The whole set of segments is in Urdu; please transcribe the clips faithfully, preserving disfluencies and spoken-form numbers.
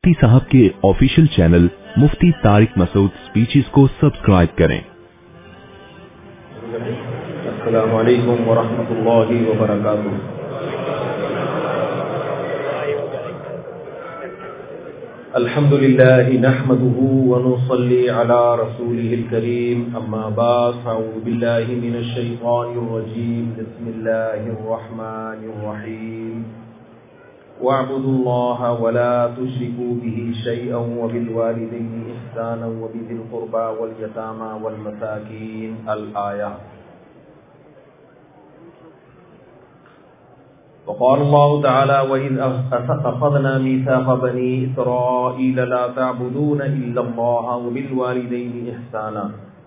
मुफ्ती साहब के official channel Mufti Tariq Masood speeches को सब्सक्राइब करें। अस्सलामु अलैकुम व रहमतुल्लाहि व बरकातुहू। अल्हम्दुलिल्लाहि नहमदुहु व नुसल्ली अला रसूलिहिल करीम, अम्मा बाद, अऊज़ु बिल्लाहि मिनश शैतानिर रजीम, बिस्मिल्लाहिर रहमानिर रहीम। वअब्दुल्लाह व ला तुश्रिकू बिही शैअन व बिल वालिदैनि इहसाना व बिज़िल क़ुरबा वल यतामा वल मसाकीन। अल आया। वक़ाल अल्लाहु तआला वइज़ अख़ज़ना मीसाक़ बनी इसराईल ला तअबुदून इल्लल्लाह व बिल वालिदैनि इहसाना।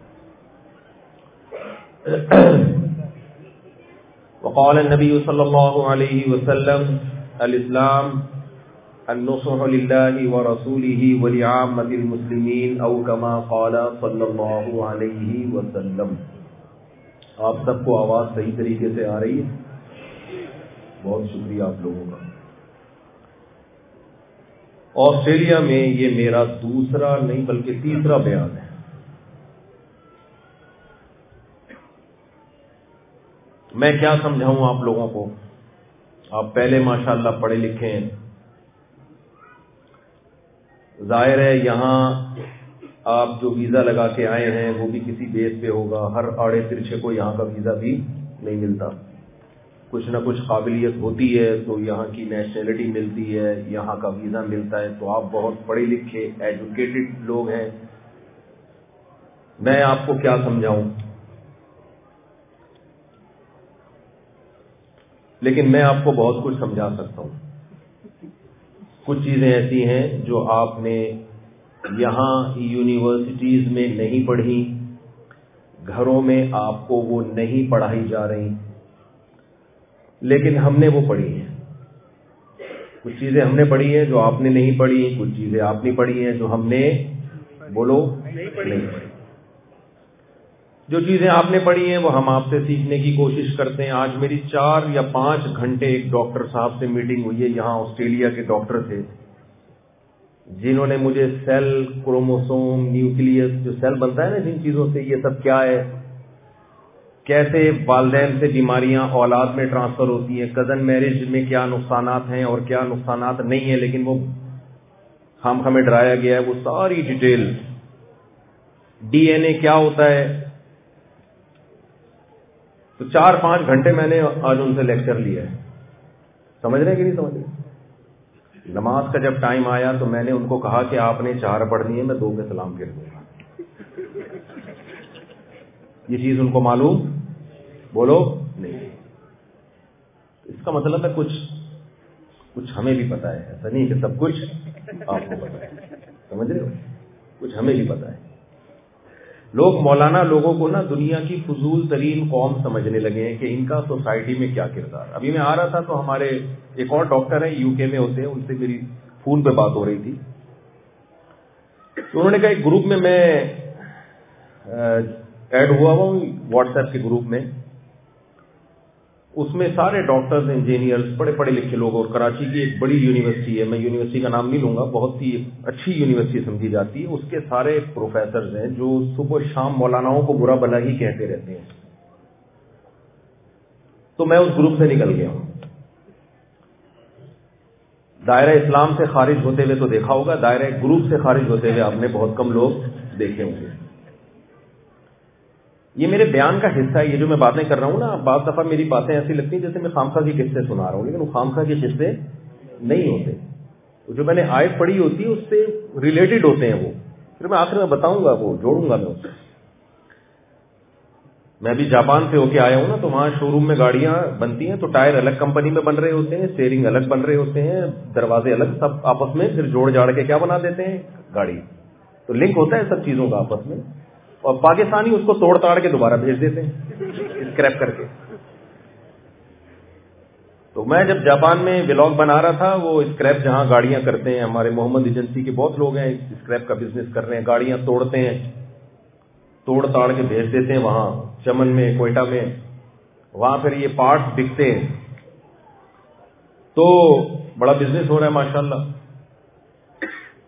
वक़ाल अन्नबी सल्लल्लाहु अलैहि वसल्लम अल इस्लाम अन्नुसुह लिल्लाहि व रसूलिहि व लिआम्मतिल मुस्लिमीन औ कमा क़ाल सल्लल्लाहु अलैहि वसल्लम। आप सबको आवाज़ सही तरीके से आ रही है? बहुत शुक्रिया आप लोगों का। ऑस्ट्रेलिया में ये मेरा दूसरा नहीं बल्कि तीसरा बयान है। मैं क्या समझाऊं आप लोगों को? आप पहले माशाअल्लाह पढ़े लिखे हैं, जाहिर है यहाँ आप जो वीज़ा लगा के आए हैं वो भी किसी बेस पे होगा। हर आड़े तिरछे को यहाँ का वीज़ा भी नहीं मिलता। कुछ ना कुछ काबिलियत होती है तो यहाँ की नेशनैलिटी मिलती है, यहाँ का वीज़ा मिलता है। तो आप बहुत पढ़े लिखे एजुकेटेड लोग हैं। मैं आपको क्या समझाऊं, लेकिन मैं आपको बहुत कुछ समझा सकता हूं। कुछ चीज़ें ऐसी हैं जो आपने यहाँ यूनिवर्सिटीज़ में नहीं पढ़ी, घरों में आपको वो नहीं पढ़ाई जा रही, लेकिन हमने वो पढ़ी हैं। कुछ चीज़ें हमने पढ़ी हैं जो आपने नहीं पढ़ी, कुछ चीज़ें आपने पढ़ी हैं जो हमने, बोलो, नहीं पढ़ी। जो चीज़ें आपने पढ़ी हैं वो हम आपसे सीखने की कोशिश करते हैं। आज मेरी चार या पाँच घंटे एक डॉक्टर साहब से मीटिंग हुई है। यहाँ ऑस्ट्रेलिया के डॉक्टर थे जिन्होंने मुझे सेल, क्रोमोसोम, न्यूक्लियस, जो सेल बनता है ना जिन चीज़ों से, ये सब क्या है, कैसे वालिदैन से बीमारियां औलाद में ट्रांसफर होती हैं, कज़न मैरिज में क्या नुकसानात हैं और क्या नुकसानात नहीं है, लेकिन वो हम हमें डराया गया है, वो सारी डिटेल, डीएनए क्या होता है। तो चार पांच घंटे मैंने आज उनसे लेक्चर लिया है। समझ रहे हैं कि नहीं समझ रहे? नमाज का जब टाइम आया तो मैंने उनको कहा कि आपने चार पढ़नी है, मैं दो के सलाम फिर दूंगा। ये चीज उनको मालूम, बोलो, नहीं। इसका मतलब है कुछ कुछ हमें भी पता है। ऐसा नहीं कि सब कुछ आपको पता है। समझ रहे हो? कुछ हमें भी पता है। लोग, मौलाना लोगों को ना दुनिया की फजूल तरीन कौम समझने लगे हैं कि इनका सोसाइटी में क्या किरदार। अभी मैं आ रहा था तो हमारे एक और डॉक्टर है, यूके में होते हैं, उनसे मेरी फोन पे बात हो रही थी। तो उन्होंने कहा एक ग्रुप में मैं ऐड हुआ हुआ हूँ, व्हाट्सएप के ग्रुप में, उसमें सारे डॉक्टर्स, इंजीनियर्स, बड़े पढ़े लिखे लोग, और कराची की एक बड़ी यूनिवर्सिटी है, मैं यूनिवर्सिटी का नाम नहीं लूंगा, बहुत ही अच्छी यूनिवर्सिटी समझी जाती है, उसके सारे प्रोफेसर्स हैं जो सुबह शाम मौलानाओं को बुरा भला ही कहते रहते हैं। तो मैं उस ग्रुप से निकल गया हूं। दायरा इस्लाम से खारिज होते हुए तो देखा होगा, दायरा ग्रुप से खारिज होते हुए आपने बहुत कम लोग देखे होंगे। ये मेरे बयान का हिस्सा है। ये जो मैं बातें कर रहा हूं ना, बात दफा मेरी बातें ऐसी लगती हैं जैसे मैं खामखा के किस्से सुना रहा हूं, लेकिन वो खामखा के किस्से नहीं होते। तो जो मैंने आयत पढ़ी होती है उससे रिलेटेड होते हैं वो, फिर मैं आखिर में बताऊंगा, वो जोड़ूंगा मैं उससे। मैं भी जापान से होके आया हूं ना, तो वहां शोरूम में गाड़ियां बनती हैं तो टायर अलग कंपनी में बन रहे होते हैं, स्टीयरिंग अलग बन रहे होते हैं, दरवाजे अलग, सब आपस में फिर जोड़ जाड़ के क्या बना देते हैं, गाड़ी। तो लिंक होता है सब चीजों का आपस में, और पाकिस्तानी उसको तोड़ ताड़ के दोबारा भेज देते हैं स्क्रैप करके। तो मैं जब जापान में व्लॉग बना रहा था, वो स्क्रैप जहां गाड़ियां करते हैं, हमारे मोहम्मद एजेंसी के बहुत लोग हैं स्क्रैप का बिजनेस कर रहे हैं, गाड़ियां तोड़ते हैं, तोड़ ताड़ के भेज देते हैं वहां चमन में, कोयटा में, वहां फिर ये पार्ट्स बिकते हैं। तो बड़ा बिजनेस हो रहा है माशाल्लाह।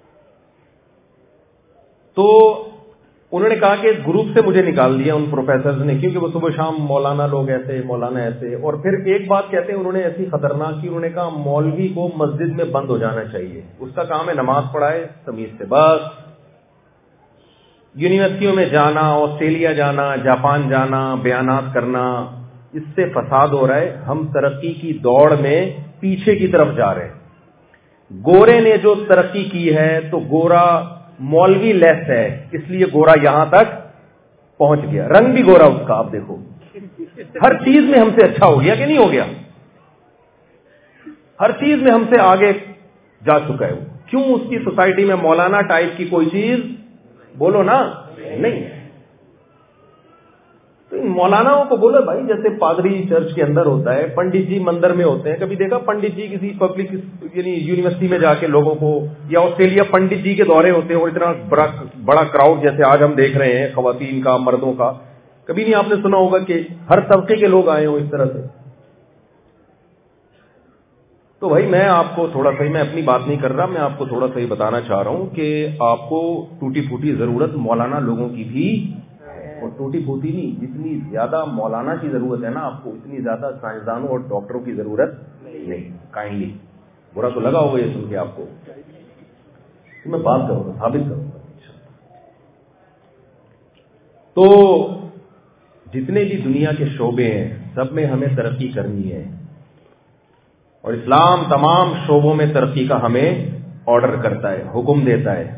تو انہوں نے کہا کہ اس گروپ سے مجھے نکال دیا ان پروفیسرز نے، کیونکہ وہ صبح شام مولانا لوگ ایسے، مولانا ایسے، اور پھر ایک بات کہتے ہیں انہوں نے ایسی خطرناک کی، انہوں نے کہا مولوی کو مسجد میں بند ہو جانا چاہیے، اس کا کام ہے نماز پڑھائے تمیز سے، بس یونیورسٹیوں میں جانا، آسٹریلیا جانا، جاپان جانا، بیانات کرنا، اس سے فساد ہو رہا ہے، ہم ترقی کی دوڑ میں پیچھے کی طرف جا رہے ہیں۔ گورے نے جو ترقی کی ہے تو گورا مولوی لیس ہے، اس لیے گورا یہاں تک پہنچ گیا، رنگ بھی گورا اس کا، آپ دیکھو ہر چیز میں ہم سے اچھا ہو گیا کہ نہیں ہو گیا، ہر چیز میں ہم سے آگے جا چکا ہے وہ، کیوں؟ اس کی سوسائٹی میں مولانا ٹائپ کی کوئی چیز بولو نا نہیں، تو ان مولاناؤں کو بولو بھائی، جیسے پادری چرچ کے اندر ہوتا ہے، پنڈت جی مندر میں ہوتے ہیں، کبھی دیکھا پنڈت جی کسی پبلک یعنی یونیورسٹی میں جا کے لوگوں کو، یا آسٹریلیا پنڈت جی کے دورے ہوتے ہیں اور اتنا بڑا بڑا کراؤڈ جیسے آج ہم دیکھ رہے ہیں، خواتین کا، مردوں کا، کبھی نہیں آپ نے سنا ہوگا کہ ہر طبقے کے لوگ آئے ہوں اس طرح سے۔ تو بھائی میں آپ کو تھوڑا سا، میں اپنی بات نہیں کر رہا، میں آپ کو تھوڑا سا یہ بتانا چاہ رہا ہوں کہ آپ کو ٹوٹی پھوٹی ضرورت مولانا لوگوں کی بھی، اور ٹوٹی پھوٹی نہیں، جتنی زیادہ مولانا کی ضرورت ہے نا آپ کو، اتنی زیادہ سائنسدانوں اور ڈاکٹروں کی ضرورت نہیں۔ کائنڈلی برا تو لگا ہوگا یہ سن کے آپ کو، میں بات کروں گا، ثابت کروں گا۔ تو جتنے بھی دنیا کے شعبے ہیں سب میں ہمیں ترقی کرنی ہے، اور اسلام تمام شعبوں میں ترقی کا ہمیں آرڈر کرتا ہے، حکم دیتا ہے،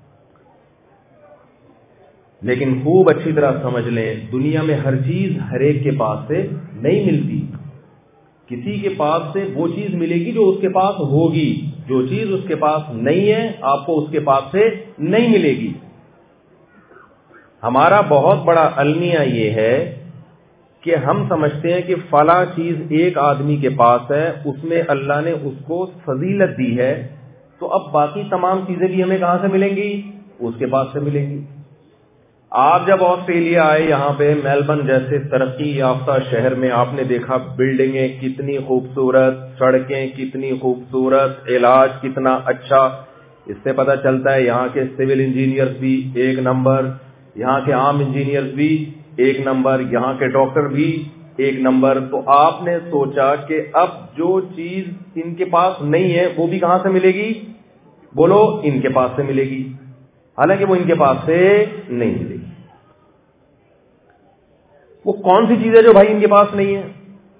لیکن خوب اچھی طرح سمجھ لیں دنیا میں ہر چیز ہر ایک کے پاس سے نہیں ملتی، کسی کے پاس سے وہ چیز ملے گی جو اس کے پاس ہوگی، جو چیز اس کے پاس نہیں ہے آپ کو اس کے پاس سے نہیں ملے گی۔ ہمارا بہت بڑا المیہ یہ ہے کہ ہم سمجھتے ہیں کہ فلاں چیز ایک آدمی کے پاس ہے، اس میں اللہ نے اس کو فضیلت دی ہے، تو اب باقی تمام چیزیں بھی ہمیں کہاں سے ملیں گی؟ اس کے پاس سے ملیں گی۔ آپ جب آسٹریلیا آئے، یہاں پہ میلبرن جیسے ترقی یافتہ شہر میں آپ نے دیکھا بلڈنگیں کتنی خوبصورت، سڑکیں کتنی خوبصورت، علاج کتنا اچھا، اس سے پتہ چلتا ہے یہاں کے سول انجینئرز بھی ایک نمبر، یہاں کے عام انجینئرز بھی ایک نمبر، یہاں کے ڈاکٹر بھی ایک نمبر۔ تو آپ نے سوچا کہ اب جو چیز ان کے پاس نہیں ہے وہ بھی کہاں سے ملے گی؟ بولو، ان کے پاس سے ملے گی، حالانکہ وہ ان کے پاس سے نہیں ملے گی۔ وہ کون سی چیز ہے جو بھائی ان کے پاس نہیں ہے؟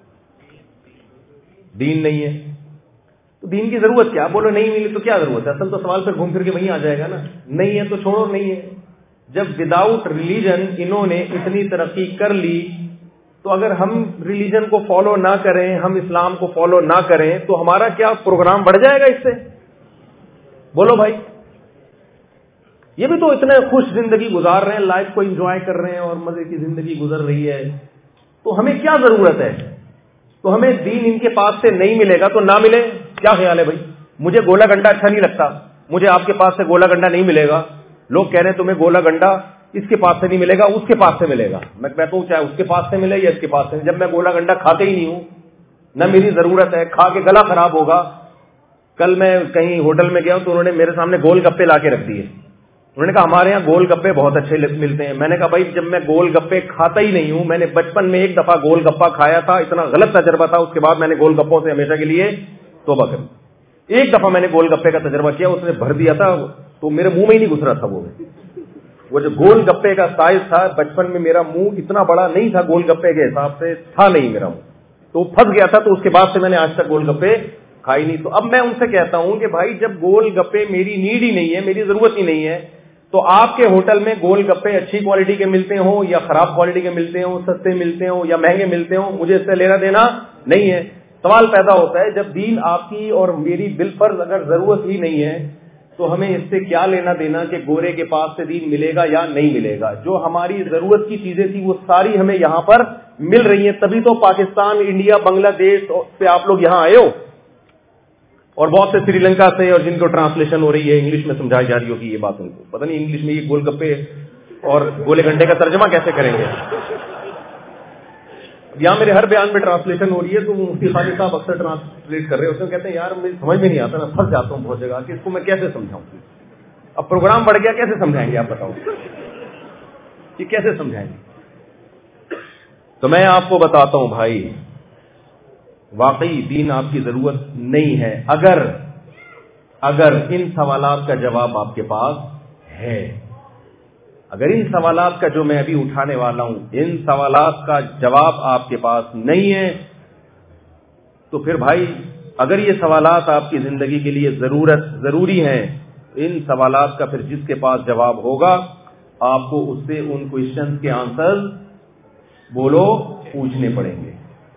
دین نہیں ہے، تو دین کی ضرورت کیا؟ بولو نہیں ملی تو کیا ضرورت ہے؟ اصل تو سوال پھر گھوم پھر کے وہیں آ جائے گا نا، نہیں ہے تو چھوڑو، نہیں ہے۔ جب وداؤٹ ریلیجن انہوں نے اتنی ترقی کر لی، تو اگر ہم ریلیجن کو فالو نہ کریں، ہم اسلام کو فالو نہ کریں، تو ہمارا کیا پروگرام بڑھ جائے گا اس سے؟ بولو بھائی، یہ بھی تو اتنے خوش زندگی گزار رہے ہیں، لائف کو انجوائے کر رہے ہیں اور مزے کی زندگی گزر رہی ہے، تو ہمیں کیا ضرورت ہے؟ تو ہمیں دین ان کے پاس سے نہیں ملے گا تو نہ ملے، کیا خیال ہے بھائی؟ مجھے گولا گنڈا اچھا نہیں لگتا، مجھے آپ کے پاس سے گولا گنڈا نہیں ملے گا، لوگ کہہ رہے ہیں تمہیں گولا گنڈا اس کے پاس سے نہیں ملے گا، اس کے پاس سے ملے گا، میں کہتا ہوں چاہے اس کے پاس سے ملے یا اس کے پاس سے، جب میں گولا گنڈا کھاتے ہی نہیں ہوں، نہ میری ضرورت ہے، کھا کے گلا خراب ہوگا۔ کل میں کہیں ہوٹل میں گیا ہوں تو انہوں نے میرے سامنے گول گپے لا کے رکھ دیے، انہوں نے کہا ہمارے یہاں گول گپے بہت اچھے ملتے ہیں۔ میں نے کہا بھائی جب میں گول گپے کھاتا ہی نہیں ہوں، میں نے بچپن میں ایک دفعہ گول گپا کھایا تھا، اتنا غلط تجربہ تھا، اس کے بعد میں نے گول گپوں سے ہمیشہ کے لیے توبہ کری۔ ایک دفعہ میں نے گول گپے کا تجربہ کیا، اس نے بھر دیا تھا تو میرے منہ میں ہی نہیں گھس رہا تھا، وہ وہ جو گول گپے کا سائز تھا، بچپن میں میرا منہ اتنا بڑا نہیں تھا، گول گپے کے حساب سے تھا نہیں میرا منہ، تو پھنس گیا تھا، تو اس کے بعد سے میں نے آج تک گول گپے کھائی نہیں۔ تو اب میں ان سے کہتا ہوں کہ بھائی جب گول گپے میری نیڈ ہی نہیں ہے، میری ضرورت ہی نہیں ہے، تو آپ کے ہوٹل میں گول گپے اچھی کوالٹی کے ملتے ہوں یا خراب کوالٹی کے ملتے ہوں، سستے ملتے ہوں یا مہنگے ملتے ہوں، مجھے اس سے لینا دینا نہیں ہے۔ سوال پیدا ہوتا ہے جب دین آپ کی اور میری بالفرض اگر ضرورت ہی نہیں ہے تو ہمیں اس سے کیا لینا دینا کہ گورے کے پاس سے دین ملے گا یا نہیں ملے گا؟ جو ہماری ضرورت کی چیزیں تھی وہ ساری ہمیں یہاں پر مل رہی ہیں، تبھی تو پاکستان، انڈیا، بنگلہ دیش سے آپ لوگ یہاں آئے ہو، اور بہت سے سری لنکا سے، اور جن کو ٹرانسلیشن ہو رہی ہے، انگلش میں سمجھائی جا رہی ہوگی یہ بات، ان کو پتہ نہیں انگلش میں یہ گول گپے اور گولے گھنٹے کا ترجمہ کیسے کریں گے۔ یہاں میرے ہر بیان میں ٹرانسلیشن ہو رہی ہے تو مفتی خالد صاحب اکثر ٹرانسلیٹ کر رہے ہوتے ہیں، کہتے ہیں یار مجھے سمجھ میں نہیں آتا، میں پھنس جاتا ہوں بہت جگہ کہ اس کو میں کیسے سمجھاؤں۔ اب پروگرام بڑھ گیا, کیسے سمجھائیں گے آپ بتاؤ, یہ کیسے سمجھائیں گے؟ تو میں آپ کو بتاتا ہوں بھائی, واقعی دین آپ کی ضرورت نہیں ہے اگر اگر ان سوالات کا جواب آپ کے پاس ہے. اگر ان سوالات کا جو میں ابھی اٹھانے والا ہوں, ان سوالات کا جواب آپ کے پاس نہیں ہے, تو پھر بھائی اگر یہ سوالات آپ کی زندگی کے لیے ضرورت ضروری ہیں, ان سوالات کا پھر جس کے پاس جواب ہوگا آپ کو اس سے ان کوشچنز کے آنسر بولو پوچھنے پڑیں گے.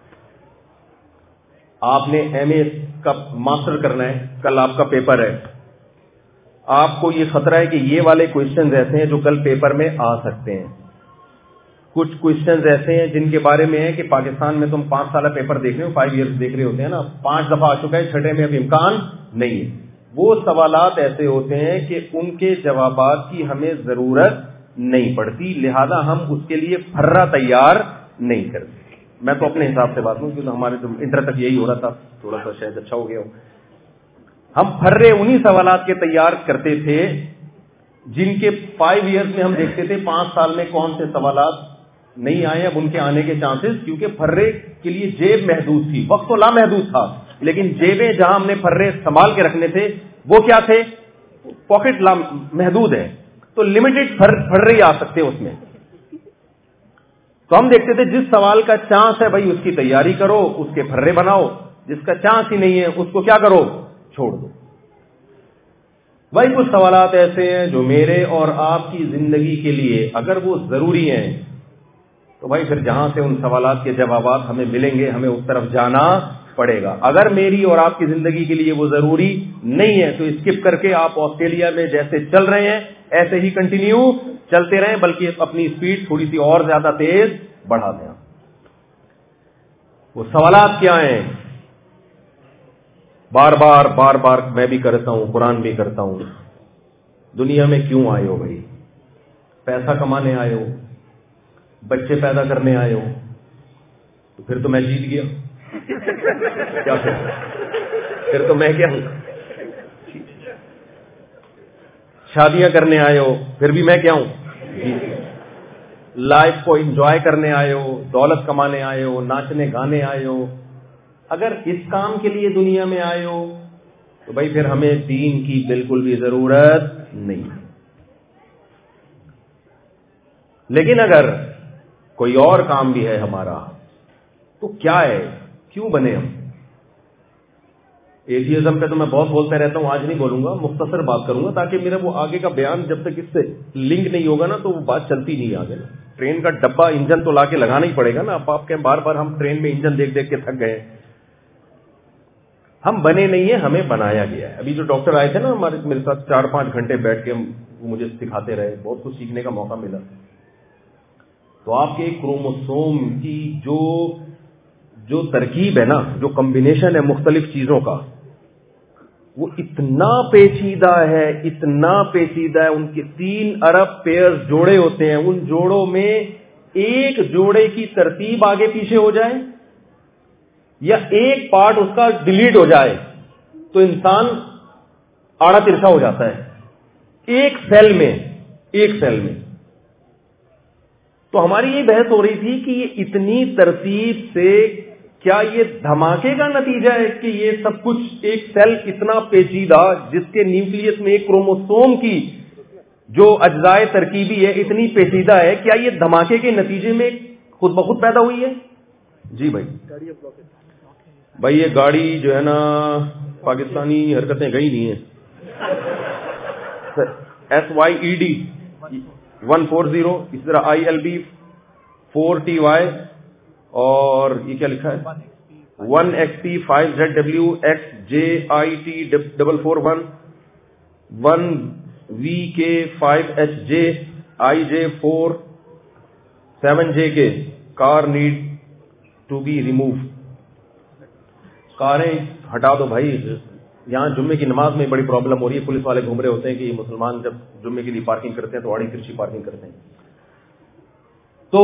آپ نے ایم اے کا ماسٹر کرنا ہے, کل آپ کا پیپر ہے, آپ کو یہ خطرہ ہے کہ یہ والے کوشچنز ایسے ہیں جو کل پیپر میں آ سکتے ہیں. کچھ کوشچنز ایسے ہیں جن کے بارے میں ہے کہ پاکستان میں تم پانچ سالہ پیپر دیکھ رہے ہو, فائیو ایئرس دیکھ رہے ہوتے ہیں نا, پانچ دفعہ آ چکا ہے, چھٹے میں اب امکان نہیں ہے. وہ سوالات ایسے ہوتے ہیں کہ ان کے جوابات کی ہمیں ضرورت نہیں پڑتی, لہذا ہم اس کے لیے پھرا تیار نہیں کرتے. میں تو اپنے حساب سے بات کروں کیونکہ ہمارے جو انٹر تک یہی ہو رہا تھا, تھوڑا سا شاید اچھا ہو گیا ہو. ہم پھرے انہی سوالات کے تیار کرتے تھے جن کے فائیو ایئرس میں ہم دیکھتے تھے پانچ سال میں کون سے سوالات نہیں آئے, اب ان کے آنے کے چانسز, کیونکہ پھرے کے لیے جیب محدود تھی, وقت تو لامحدود تھا, لیکن جیبیں جہاں ہم نے پھرے سنبھال کے رکھنے تھے وہ کیا تھے, پاکٹ محدود ہے, تو لمیٹڈ پھرے آ سکتے اس میں. تو ہم دیکھتے تھے جس سوال کا چانس ہے بھائی اس کی تیاری کرو, اس کے پھرے بناؤ, جس کا چانس ہی نہیں ہے اس کو کیا کرو, چھوڑ دو. بھائی کچھ سوالات ایسے ہیں جو میرے اور آپ کی زندگی کے لیے اگر وہ ضروری ہیں تو بھائی پھر جہاں سے ان سوالات کے جوابات ہمیں ملیں گے ہمیں اس طرف جانا پڑے گا. اگر میری اور آپ کی زندگی کے لیے وہ ضروری نہیں ہے تو اسکپ کر کے آپ آسٹریلیا میں جیسے چل رہے ہیں ایسے ہی کنٹینیو چلتے رہیں, بلکہ اپنی اسپیڈ تھوڑی سی اور زیادہ تیز بڑھا دیں. وہ سوالات کیا ہیں, بار بار بار بار میں بھی کرتا ہوں, قرآن بھی کرتا ہوں, دنیا میں کیوں آئے ہو بھائی؟ پیسہ کمانے آئے ہو, بچے پیدا کرنے آئے ہو, تو پھر تو میں جیت گیا. کیا پھر پھر تو میں کیا ہوں؟ شادیاں کرنے آئے ہو, پھر بھی میں کیا ہوں؟ لائف کو انجوائے کرنے آئے ہو, دولت کمانے آئے ہو, ناچنے گانے آئے ہو. اگر اس کام کے لیے دنیا میں آئے ہو تو بھائی پھر ہمیں دین کی بالکل بھی ضرورت نہیں. لیکن اگر کوئی اور کام بھی ہے ہمارا تو کیا ہے, کیوں بنے ہم؟ ایتھیزم پہ تو میں بہت بولتا رہتا ہوں, آج نہیں بولوں گا, مختصر بات کروں گا تاکہ میرا وہ آگے کا بیان جب تک اس سے لنک نہیں ہوگا نا تو وہ بات چلتی نہیں آگے. ٹرین کا ڈبہ انجن تو لا کے لگانا ہی پڑے گا نا. اب آپ کے بار بار ہم ٹرین میں انجن دیکھ دیکھ کے تھک گئے. ہم بنے نہیں ہیں, ہمیں بنایا گیا ہے. ابھی جو ڈاکٹر آئے تھے نا ہمارے میرے ساتھ, چار پانچ گھنٹے بیٹھ کے مجھے سکھاتے رہے, بہت کچھ سیکھنے کا موقع ملا. تو آپ کے کروموسوم کی جو جو ترکیب ہے نا, جو کمبینیشن ہے مختلف چیزوں کا, وہ اتنا پیچیدہ ہے, اتنا پیچیدہ ہے. ان کے تین ارب پیئرز جوڑے ہوتے ہیں, ان جوڑوں میں ایک جوڑے کی ترتیب آگے پیچھے ہو جائے یا ایک پارٹ اس کا ڈیلیٹ ہو جائے تو انسان آڑا ترچھا ہو جاتا ہے. ایک سیل میں ایک سیل میں تو ہماری یہ بحث ہو رہی تھی کہ یہ اتنی ترتیب سے کیا یہ دھماکے کا نتیجہ ہے کہ یہ سب کچھ ایک سیل اتنا پیچیدہ جس کے نیوکلیس میں ایک کروموسوم کی جو اجزائے ترکیبی ہے اتنی پیچیدہ ہے, کیا یہ دھماکے کے نتیجے میں خود بخود پیدا ہوئی ہے؟ جی بھائی بھائی یہ گاڑی جو ہے نا پاکستانی حرکتیں گئی نہیں ہیں. S Y E D one four zero, اس طرح I L B four T Y, اور یہ کیا لکھا ہے, one X P five Z W X J I T double four one, one V K five H J I J four seven J K. Car need to be remove. کاریں ہٹا دو بھائی. یہاں جمعے کی نماز میں بڑی پرابلم ہو رہی ہے, پولیس والے گھوم رہے ہوتے ہیں کہ یہ مسلمان جب جمعے کے لیے پارکنگ کرتے ہیں تو آڑی ترچھی پارکنگ کرتے ہیں. تو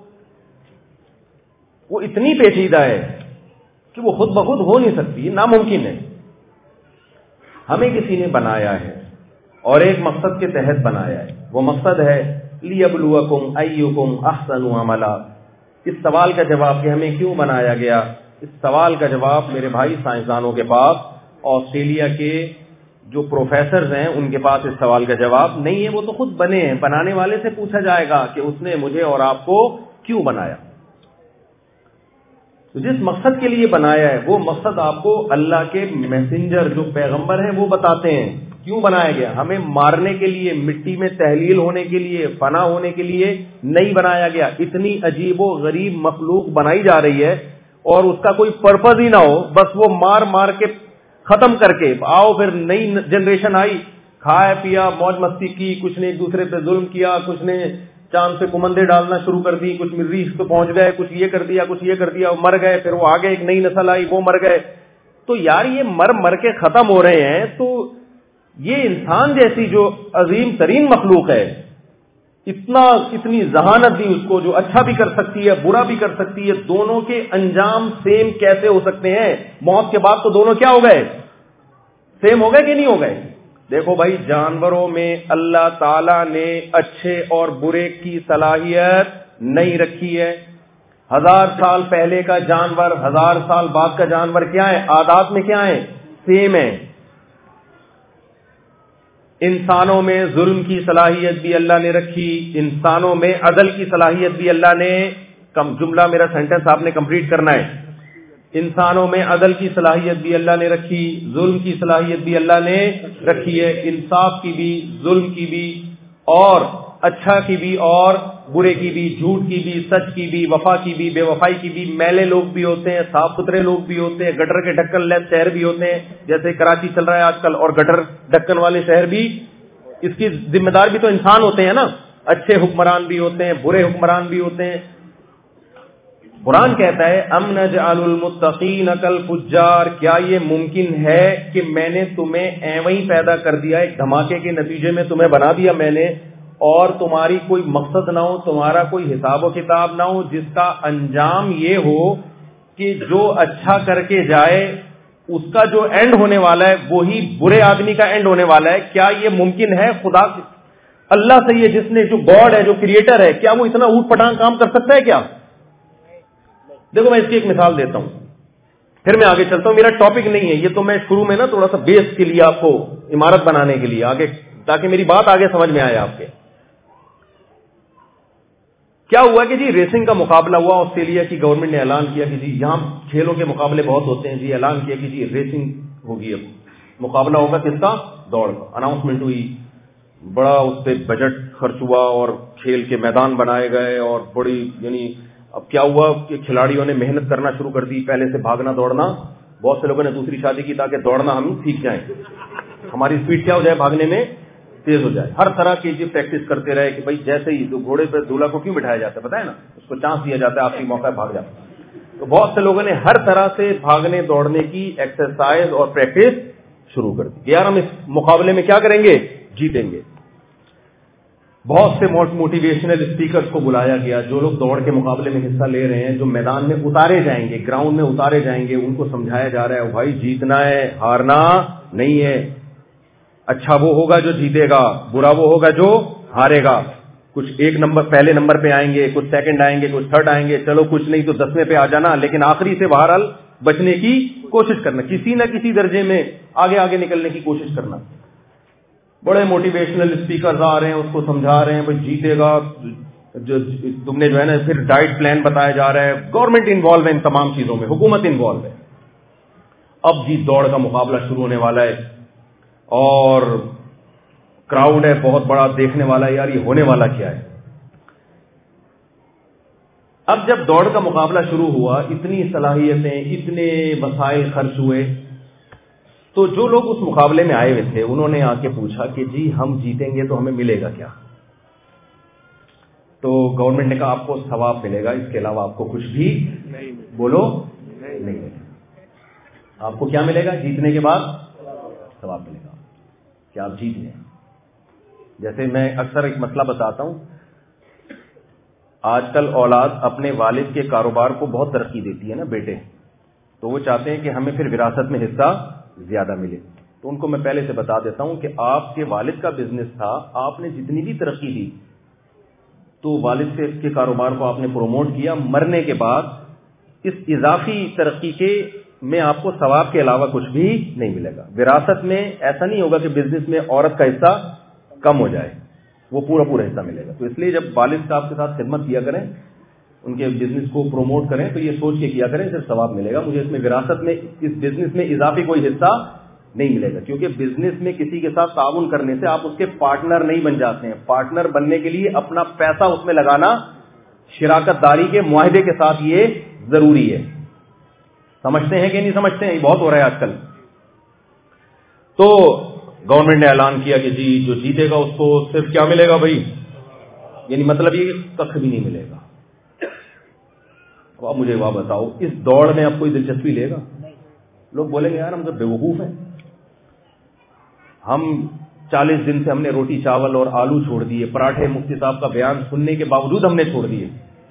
وہ اتنی پیچیدہ ہے کہ وہ خود بخود ہو نہیں سکتی, ناممکن ہے. ہمیں کسی نے بنایا ہے, اور ایک مقصد کے تحت بنایا ہے. وہ مقصد ہے لیبلوکم ایکم احسن عملا. اس سوال کا جواب کہ ہمیں کیوں بنایا گیا، اس سوال کا جواب میرے بھائی سائنسدانوں کے پاس، آسٹریلیا کے جو پروفیسرز ہیں ان کے پاس اس سوال کا جواب نہیں ہے. وہ تو خود بنے ہیں. بنانے والے سے پوچھا جائے گا کہ اس نے مجھے اور آپ کو کیوں بنایا. جس مقصد کے لیے بنایا ہے وہ مقصد آپ کو اللہ کے میسنجر جو پیغمبر ہیں وہ بتاتے ہیں. کیوں بنایا گیا؟ ہمیں مارنے کے لیے، مٹی میں تحلیل ہونے کے لیے، فنا ہونے کے لیے نہیں بنایا گیا. اتنی عجیب و غریب مخلوق بنائی جا رہی ہے اور اس کا کوئی پرپز ہی نہ ہو، بس وہ مار مار کے ختم کر کے آؤ. پھر نئی جنریشن آئی، کھایا پیا، موج مستی کی، کچھ نے ایک دوسرے پہ ظلم کیا، کچھ نے چاند پہ کمندے ڈالنا شروع کر دی، کچھ مریخ پہ پہنچ گئے، کچھ یہ کر دیا، کچھ یہ کر دیا، مر گئے. پھر وہ آگے ایک نئی نسل آئی، وہ مر گئے. تو یار یہ مر مر کے ختم ہو رہے ہیں. تو یہ انسان جیسی جو عظیم ترین مخلوق ہے، اتنا اتنی ذہانت دی اس کو، جو اچھا بھی کر سکتی ہے برا بھی کر سکتی ہے. دونوں کے انجام سیم کیسے ہو سکتے ہیں؟ موت کے بعد تو دونوں کیا ہو گئے؟ سیم ہو گئے کہ نہیں ہو گئے؟ دیکھو بھائی، جانوروں میں اللہ تعالی نے اچھے اور برے کی صلاحیت نہیں رکھی ہے. ہزار سال پہلے کا جانور، ہزار سال بعد کا جانور کیا ہے؟ عادات میں کیا ہے؟ سیم ہے. انسانوں میں ظلم کی صلاحیت بھی اللہ نے رکھی، انسانوں میں عدل کی صلاحیت بھی اللہ نے، کم جملہ میرا سینٹنس آپ نے کمپلیٹ کرنا ہے. انسانوں میں عدل کی صلاحیت بھی اللہ نے رکھی، ظلم کی صلاحیت بھی اللہ نے رکھی ہے. انصاف کی بھی، ظلم کی بھی، اور اچھا کی بھی اور برے کی بھی، جھوٹ کی بھی، سچ کی بھی، وفا کی بھی، بے وفائی کی بھی. میلے لوگ بھی ہوتے ہیں، صاف ستھرے لوگ بھی ہوتے ہیں، گٹر کے ڈھکن لیس شہر بھی ہوتے ہیں جیسے کراچی چل رہا ہے آج کل، اور گٹر ڈھکن والے شہر بھی، اس کی ذمہ دار بھی تو انسان ہوتے ہیں نا. اچھے حکمران بھی ہوتے ہیں، برے حکمران بھی ہوتے ہیں. قرآن کہتا ہے ام نجعل المتقین کالفجار، کیا یہ ممکن ہے کہ میں نے تمہیں ایویں ہی پیدا کر دیا، ایک دھماکے کے نتیجے میں تمہیں بنا دیا میں نے، اور تمہاری کوئی مقصد نہ ہو، تمہارا کوئی حساب و کتاب نہ ہو، جس کا انجام یہ ہو کہ جو اچھا کر کے جائے اس کا جو اینڈ ہونے والا ہے وہی برے آدمی کا اینڈ ہونے والا ہے. کیا یہ ممکن ہے؟ خدا اللہ سے یہ جس نے، جو گاڈ ہے، جو کریٹر ہے، کیا وہ اتنا اوٹ پٹانگ کام کر سکتا ہے کیا؟ دیکھو میں اس کی ایک مثال دیتا ہوں، پھر میں آگے چلتا ہوں. میرا ٹاپک نہیں ہے یہ، تو میں شروع میں نا تھوڑا سا بیس کے لیے آپ کو، عمارت بنانے کے لیے آگے، تاکہ میری بات آگے سمجھ میں آئے آپ کے. کیا ہوا کہ جی ریسنگ کا مقابلہ ہوا، آسٹریلیا کی گورنمنٹ نے اعلان کیا کہ جی یہاں کھیلوں کے مقابلے بہت ہوتے ہیں، جی اعلان کیا کہ جی ریسنگ ہوگی، اب مقابلہ ہوگا کس کا؟ دوڑ کا. اناؤنسمنٹ ہوئی، بڑا اس پہ بجٹ خرچ ہوا اور کھیل کے میدان بنائے گئے، اور بڑی یعنی اب کیا ہوا کہ کھلاڑیوں نے محنت کرنا شروع کر دی، پہلے سے بھاگنا دوڑنا. بہت سے لوگوں نے دوسری شادی کی تاکہ دوڑنا ہم سیکھ جائیں، ہماری اسپیڈ کیا ہو جائے، بھاگنے میں تیز ہو جائے. ہر طرح کی جی پریکٹس کرتے رہے کہ بھائی جیسے ہی گھوڑے پہ دولہا کو کیوں بٹھایا جاتا ہے پتہ ہے نا، اس کو چانس دیا جاتا ہے، آپ کی موقع بھاگ جاتا ہے. تو بہت سے لوگوں نے ہر طرح سے بھاگنے دوڑنے کی ایکسرسائز اور پریکٹس شروع کر دی. یار ہم اس مقابلے میں کیا کریں گے؟ جیتیں گے. بہت سے موٹیویشنل اسپیکرز کو بلایا گیا، جو لوگ دوڑ کے مقابلے میں حصہ لے رہے ہیں، جو میدان میں اتارے جائیں گے، گراؤنڈ میں اتارے جائیں گے، ان کو سمجھایا جا رہا ہے بھائی جیتنا ہے، ہارنا نہیں ہے. اچھا وہ ہوگا جو جیتے گا، برا وہ ہوگا جو ہارے گا. کچھ ایک نمبر پہلے نمبر پہ آئیں گے، کچھ سیکنڈ آئیں گے، کچھ تھرڈ آئیں گے، چلو کچھ نہیں تو دسویں پہ آ جانا، لیکن آخری سے بہرحال بچنے کی کوشش کرنا، کسی نہ کسی درجے میں آگے آگے نکلنے کی کوشش کرنا. بڑے موٹیویشنل اسپیکرز آ رہے ہیں، اس کو سمجھا رہے ہیں بھائی جیتے گا، جو تم نے جو ہے نا، پھر ڈائٹ پلان بتایا جا رہا ہے. گورنمنٹ انوالو ہے ان تمام چیزوں میں، حکومت انوالو ہے. اب جی دوڑ کا مقابلہ شروع ہونے والا ہے اور کراؤڈ ہے بہت بڑا دیکھنے والا ہے، یار یہ ہونے والا کیا ہے. اب جب دوڑ کا مقابلہ شروع ہوا، اتنی صلاحیتیں، اتنے وسائل خرچ ہوئے، تو جو لوگ اس مقابلے میں آئے ہوئے تھے انہوں نے آ کے پوچھا کہ جی ہم جیتیں گے تو ہمیں ملے گا کیا؟ تو گورنمنٹ نے کہا آپ کو ثواب ملے گا، اس کے علاوہ آپ کو کچھ بھی نہیں. بولو نہیں ملے گا. آپ کو کیا ملے گا جیتنے کے بعد؟ ثواب ملے گا کہ آپ جیت لیں. جیسے میں اکثر ایک مسئلہ بتاتا ہوں، آج کل اولاد اپنے والد کے کاروبار کو بہت ترقی دیتی ہے نا بیٹے، تو وہ چاہتے ہیں کہ ہمیں پھر وراثت میں حصہ زیادہ ملے. تو ان کو میں پہلے سے بتا دیتا ہوں کہ آپ کے والد کا بزنس تھا, آپ نے جتنی بھی ترقی دی تو والد سے کے کاروبار کو آپ نے پروموٹ کیا, مرنے کے بعد اس اضافی ترقی کے میں آپ کو ثواب کے علاوہ کچھ بھی نہیں ملے گا. وراثت میں ایسا نہیں ہوگا کہ بزنس میں عورت کا حصہ کم ہو جائے, وہ پورا پورا حصہ ملے گا. تو اس لیے جب والد صاحب کے ساتھ خدمت کیا کریں, ان کے بزنس کو پروموٹ کریں, تو یہ سوچ کے کیا کریں صرف ثواب ملے گا, مجھے اس میں وراثت میں اس بزنس میں اضافی کوئی حصہ نہیں ملے گا. کیونکہ بزنس میں کسی کے ساتھ تعاون کرنے سے آپ اس کے پارٹنر نہیں بن جاتے ہیں. پارٹنر بننے کے لیے اپنا پیسہ اس میں لگانا شراکت داری کے معاہدے کے ساتھ یہ ضروری ہے. سمجھتے ہیں کہ نہیں سمجھتے ہیں؟ یہ بہت ہو رہا ہے آج کل. تو گورنمنٹ نے اعلان کیا کہ جی جو جیتے گا اس کو صرف کیا ملے گا بھائی, یعنی مطلب یہ کخ بھی نہیں ملے گا. اب آپ مجھے وہ بتاؤ, اس دوڑ میں اب کوئی دلچسپی لے گا؟ لوگ بولیں گے یار ہم تو بیوقوف ہیں, ہم چالیس دن سے ہم نے روٹی چاول اور آلو چھوڑ دیے, پراٹھے مفتی صاحب کا بیان سننے کے باوجود ہم نے چھوڑ دیے,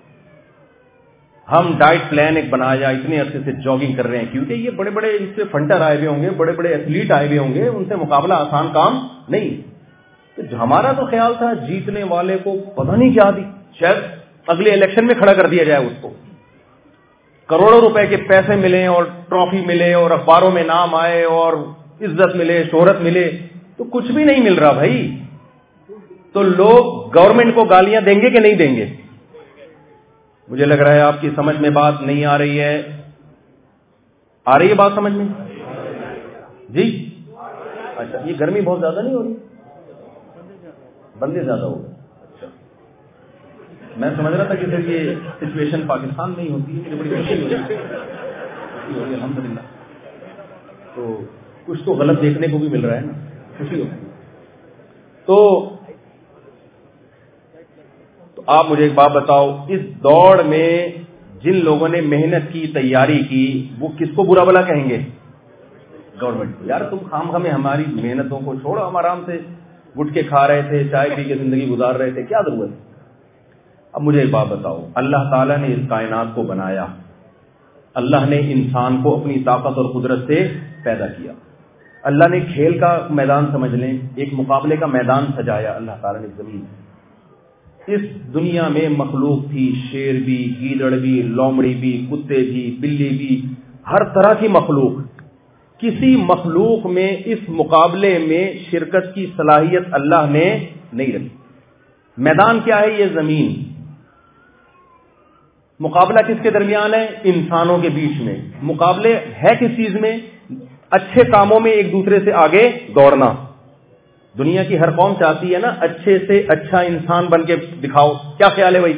ہم ڈائٹ پلان ایک بنایا, اتنے عرصے سے جاگنگ کر رہے ہیں, کیونکہ یہ بڑے بڑے اس سے فنٹر آئے ہوئے ہوں گے, بڑے بڑے ایتھلیٹ آئے ہوئے ہوں گے, ان سے مقابلہ آسان کام نہیں. تو ہمارا تو خیال تھا جیتنے والے کو پتہ نہیں کیا دی, شاید اگلے الیکشن میں کھڑا کر دیا جائے, اس کو کروڑوں روپے کے پیسے ملے اور ٹرافی ملے اور اخباروں میں نام آئے اور عزت ملے, شہرت ملے. تو کچھ بھی نہیں مل رہا بھائی. تو لوگ گورنمنٹ کو گالیاں دیں گے کہ نہیں دیں گے؟ مجھے لگ رہا ہے آپ کی سمجھ میں بات نہیں آ رہی ہے. آ رہی ہے بات سمجھ میں جی؟ اچھا, یہ گرمی بہت زیادہ نہیں ہو رہی, بندے زیادہ ہو گئے. اچھا, میں سمجھ رہا تھا کہ صرف یہ سچویشن پاکستان میں ہی ہوتی ہے, مجھے بڑی خوشی ہو رہی ہے الحمد للہ. تو کچھ تو غلط دیکھنے کو بھی مل رہا ہے نا, خوشی ہوتی ہے. تو آپ مجھے ایک بات بتاؤ, اس دوڑ میں جن لوگوں نے محنت کی, تیاری کی, وہ کس کو برا بھلا کہیں گے؟ گورنمنٹ کو. یار تم خام خامے ہماری محنتوں کو چھوڑو, ہم آرام سے گٹکے کھا رہے تھے, چائے پی کے زندگی گزار رہے تھے, کیا ضرورت ہے؟ اب مجھے ایک بات بتاؤ, اللہ تعالیٰ نے اس کائنات کو بنایا, اللہ نے انسان کو اپنی طاقت اور قدرت سے پیدا کیا, اللہ نے کھیل کا میدان سمجھ لیں, ایک مقابلے کا میدان سجایا اللہ تعالیٰ نے زمین. اس دنیا میں مخلوق تھی, شیر بھی, گیدڑ بھی, لومڑی بھی, کتے بھی, بلی بھی, ہر طرح کی مخلوق. کسی مخلوق میں اس مقابلے میں شرکت کی صلاحیت اللہ نے نہیں رکھی. میدان کیا ہے؟ یہ زمین. مقابلہ کس کے درمیان ہے؟ انسانوں کے بیچ میں. مقابلے ہے کس چیز میں؟ اچھے کاموں میں ایک دوسرے سے آگے دوڑنا. دنیا کی ہر قوم چاہتی ہے نا اچھے سے اچھا انسان بن کے دکھاؤ. کیا خیال ہے بھائی؟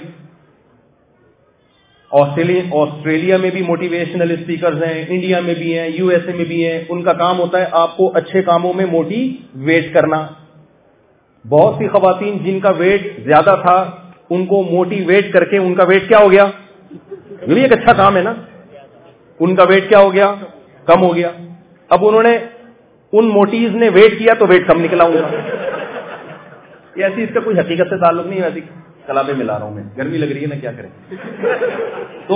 آسٹریلیا آسٹریلیا میں بھی موٹیویشنل اسپیکرز ہیں, انڈیا میں بھی ہیں, یو ایس اے میں بھی ہیں. ان کا کام ہوتا ہے آپ کو اچھے کاموں میں موٹیویٹ کرنا. بہت سی خواتین جن کا ویٹ زیادہ تھا ان کو موٹیویٹ کر کے ان کا ویٹ کیا ہو گیا؟ یہ بھی ایک اچھا کام ہے نا. ان کا ویٹ کیا ہو گیا؟ کم ہو گیا. اب انہوں نے ان موٹیز نے ویٹ کیا تو ویٹ کم نکلا ہوں گا. یہ ایسی اس کا کوئی حقیقت سے تعلق نہیں ہے, ایسی کلابیں ملا رہا ہوں میں, گرمی لگ رہی ہے نا, کیا کریں. تو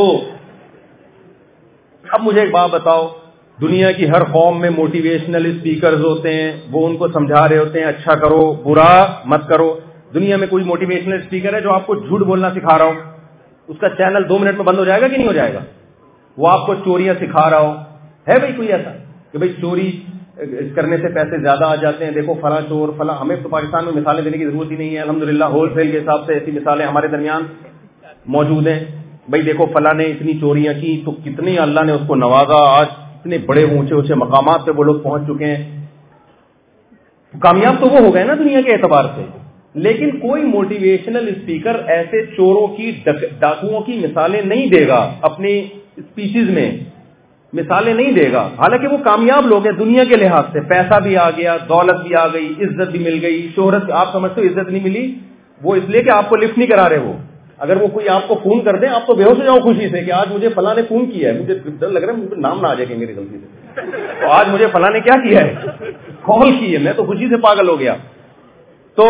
اب مجھے ایک بات بتاؤ, دنیا کی ہر قوم میں موٹیویشنل اسپیکرز ہوتے ہیں, وہ ان کو سمجھا رہے ہوتے ہیں اچھا کرو برا مت کرو. دنیا میں کوئی موٹیویشنل اسپیکر ہے جو آپ کو جھوٹ بولنا سکھا رہا ہو, اس کا چینل دو منٹ میں بند ہو جائے گا کہ نہیں ہو جائے گا؟ وہ آپ کو چوریاں سکھا رہا ہو, ہے بھائی کوئی ایسا کہ بھائی چوری کرنے سے پیسے زیادہ آ جاتے ہیں, دیکھو فلاں چور فلاں. ہمیں تو پاکستان میں مثالیں دینے کی ضرورت ہی نہیں ہے, الحمدللہ ہول سیل کے حساب سے ایسی مثالیں ہمارے درمیان موجود ہیں. بھائی دیکھو فلاں نے اتنی چوریاں کی تو کتنی اللہ نے اس کو نوازا, آج اتنے بڑے اونچے اونچے مقامات پہ وہ لوگ پہنچ چکے ہیں. کامیاب تو وہ ہو گئے نا دنیا کے اعتبار سے. لیکن کوئی موٹیویشنل اسپیکر ایسے چوروں کی ڈاکوؤں کی مثالیں نہیں دے گا, اپنی اسپیچز میں مثالیں نہیں دے گا. حالانکہ وہ کامیاب لوگ ہیں دنیا کے لحاظ سے, پیسہ بھی آ گیا, دولت بھی آ گئی, عزت بھی مل گئی, شہرت. آپ سمجھتے ہو عزت نہیں ملی, وہ اس لیے کہ آپ کو لفٹ نہیں کرا رہے. وہ اگر وہ کوئی آپ کو فون کر دیں آپ تو بے ہوش ہو جاؤ خوشی سے کہ آج مجھے فلاں نے فون کیا ہے, مجھے ڈر لگ رہا ہے مجھے نام نہ آ جائے گا میری غلطی سے, تو آج مجھے فلاں نے کیا کیا ہے, کال کی ہے, میں تو خوشی سے پاگل ہو گیا. تو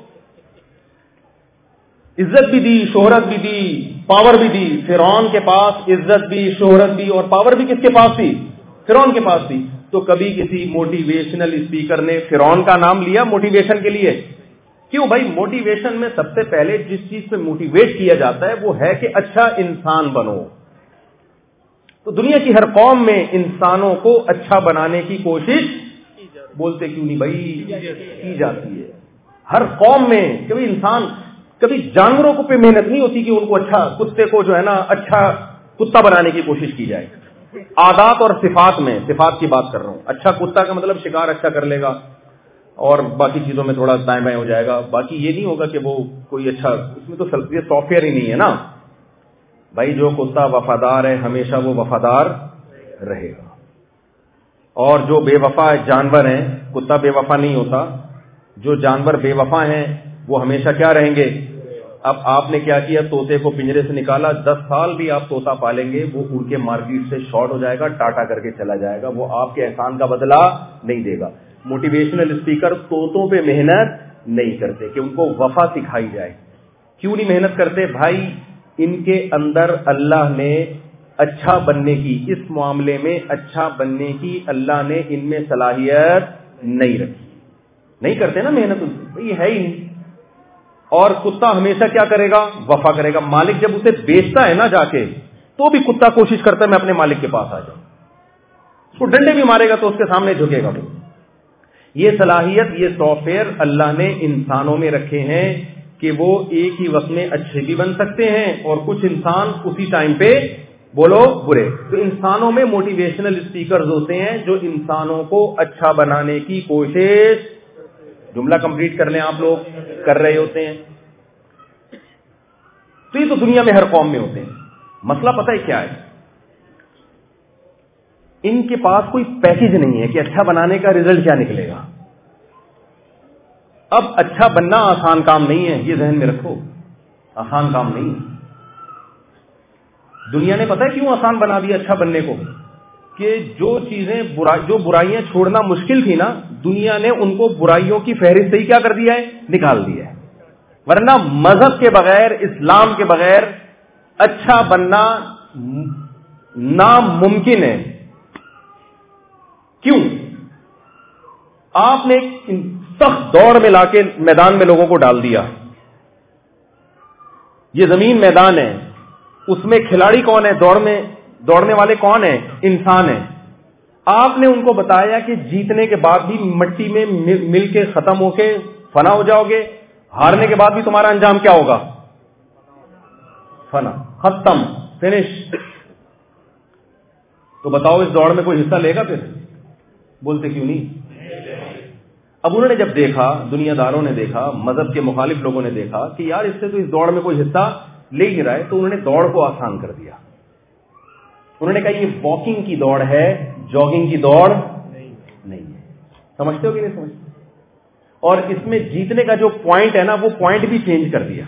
عزت بھی دی, شہرت بھی دی, پاور بھی دی. فرعون کے پاس عزت بھی, شہرت بھی اور پاور بھی کس کے پاس تھی؟ فرعون کے پاس تھی. تو کبھی کسی موٹیویشنل اسپیکر نے فرعون کا نام لیا موٹیویشن کے لیے؟ کیوں بھائی؟ موٹیویشن میں سب سے پہلے جس چیز پہ موٹیویٹ کیا جاتا ہے وہ ہے کہ اچھا انسان بنو. تو دنیا کی ہر قوم میں انسانوں کو اچھا بنانے کی کوشش، بولتے کیوں نہیں بھائی، کی جاتی ہے. ہر قوم میں کبھی انسان، کبھی جانوروں کو پہ محنت نہیں ہوتی کہ ان کو اچھا، کتے کو جو ہے نا اچھا کتا بنانے کی کوشش کی جائے. عادات اور صفات میں، صفات کی بات کر رہا ہوں. اچھا کتا کا مطلب شکار اچھا کر لے گا اور باقی چیزوں میں تھوڑا دائیں بائیں ہو جائے گا، باقی یہ نہیں ہوگا کہ وہ کوئی اچھا، اس میں تو یہ سافٹ ویئر ہی نہیں ہے نا بھائی. جو کتا وفادار ہے ہمیشہ وہ وفادار رہے گا، اور جو بے وفا جانور ہیں، کتا بے وفا نہیں ہوتا، جو جانور بے وفا ہیں وہ ہمیشہ کیا رہیں گے. اب آپ نے کیا کیا، طوطے کو پنجرے سے نکالا، دس سال بھی آپ طوطا پالیں گے وہ اڑ کے مارکیٹ سے شارٹ ہو جائے گا، ٹاٹا کر کے چلا جائے گا، وہ آپ کے احسان کا بدلہ نہیں دے گا. موٹیویشنل اسپیکر طوطوں پہ محنت نہیں کرتے کہ ان کو وفا سکھائی جائے. کیوں نہیں محنت کرتے بھائی؟ ان کے اندر اللہ نے اچھا بننے کی، اس معاملے میں اچھا بننے کی اللہ نے ان میں صلاحیت نہیں رکھی، نہیں کرتے نا محنت، یہ ہے ہی نہیں. اور کتا ہمیشہ کیا کرے گا، وفا کرے گا. مالک جب اسے بیچتا ہے نا جا کے، تو بھی کتا کوشش کرتا ہے میں اپنے مالک کے پاس آ جاؤں، اس کو ڈنڈے بھی مارے گا تو اس کے سامنے جھکے گا. یہ صلاحیت، یہ سافٹ ویئر اللہ نے انسانوں میں رکھے ہیں کہ وہ ایک ہی وقت میں اچھے بھی بن سکتے ہیں اور کچھ انسان اسی ٹائم پہ بولو برے. تو انسانوں میں موٹیویشنل اسپیکرز ہوتے ہیں جو انسانوں کو اچھا بنانے کی کوشش، جملہ کمپلیٹ کر لیں آپ لوگ، کر رہے ہوتے ہیں. تو یہ تو دنیا میں ہر قوم میں ہوتے ہیں. مسئلہ پتہ ہے کیا ہے، ان کے پاس کوئی پیکج نہیں ہے کہ اچھا بنانے کا رزلٹ کیا نکلے گا. اب اچھا بننا آسان کام نہیں ہے، یہ ذہن میں رکھو، آسان کام نہیں ہے. دنیا نے پتہ ہے کیوں آسان بنا دیا اچھا بننے کو؟ کہ جو چیزیں برا جو برائیاں چھوڑنا مشکل تھی نا، دنیا نے ان کو برائیوں کی فہرست ہی کیا کر دیا ہے، نکال دیا ہے. ورنہ مذہب کے بغیر، اسلام کے بغیر اچھا بننا ناممکن ہے. کیوں؟ آپ نے ایک سخت دوڑ میں لا کے میدان میں لوگوں کو ڈال دیا. یہ زمین میدان ہے، اس میں کھلاڑی کون ہے، دوڑ میں دوڑنے والے کون ہیں، انسان ہیں. آپ نے ان کو بتایا کہ جیتنے کے بعد بھی مٹی میں مل کے ختم ہو کے فنا ہو جاؤ گے، ہارنے کے بعد بھی تمہارا انجام کیا ہوگا، فنا، ختم، فنش. تو بتاؤ اس دوڑ میں کوئی حصہ لے گا؟ پھر بولتے کیوں نہیں؟ اب انہوں نے جب دیکھا، دنیا داروں نے دیکھا، مذہب کے مخالف لوگوں نے دیکھا کہ یار اس سے تو اس دوڑ میں کوئی حصہ لے ہی رہا ہے، تو انہوں نے دوڑ کو آسان کر دیا. انہوں نے کہا یہ واکنگ کی دوڑ ہے، جاگنگ کی دوڑ نہیں ہے. سمجھتے ہو کہ نہیں سمجھتے؟ اور اس میں جیتنے کا جو پوائنٹ ہے نا، وہ پوائنٹ بھی چینج کر دیا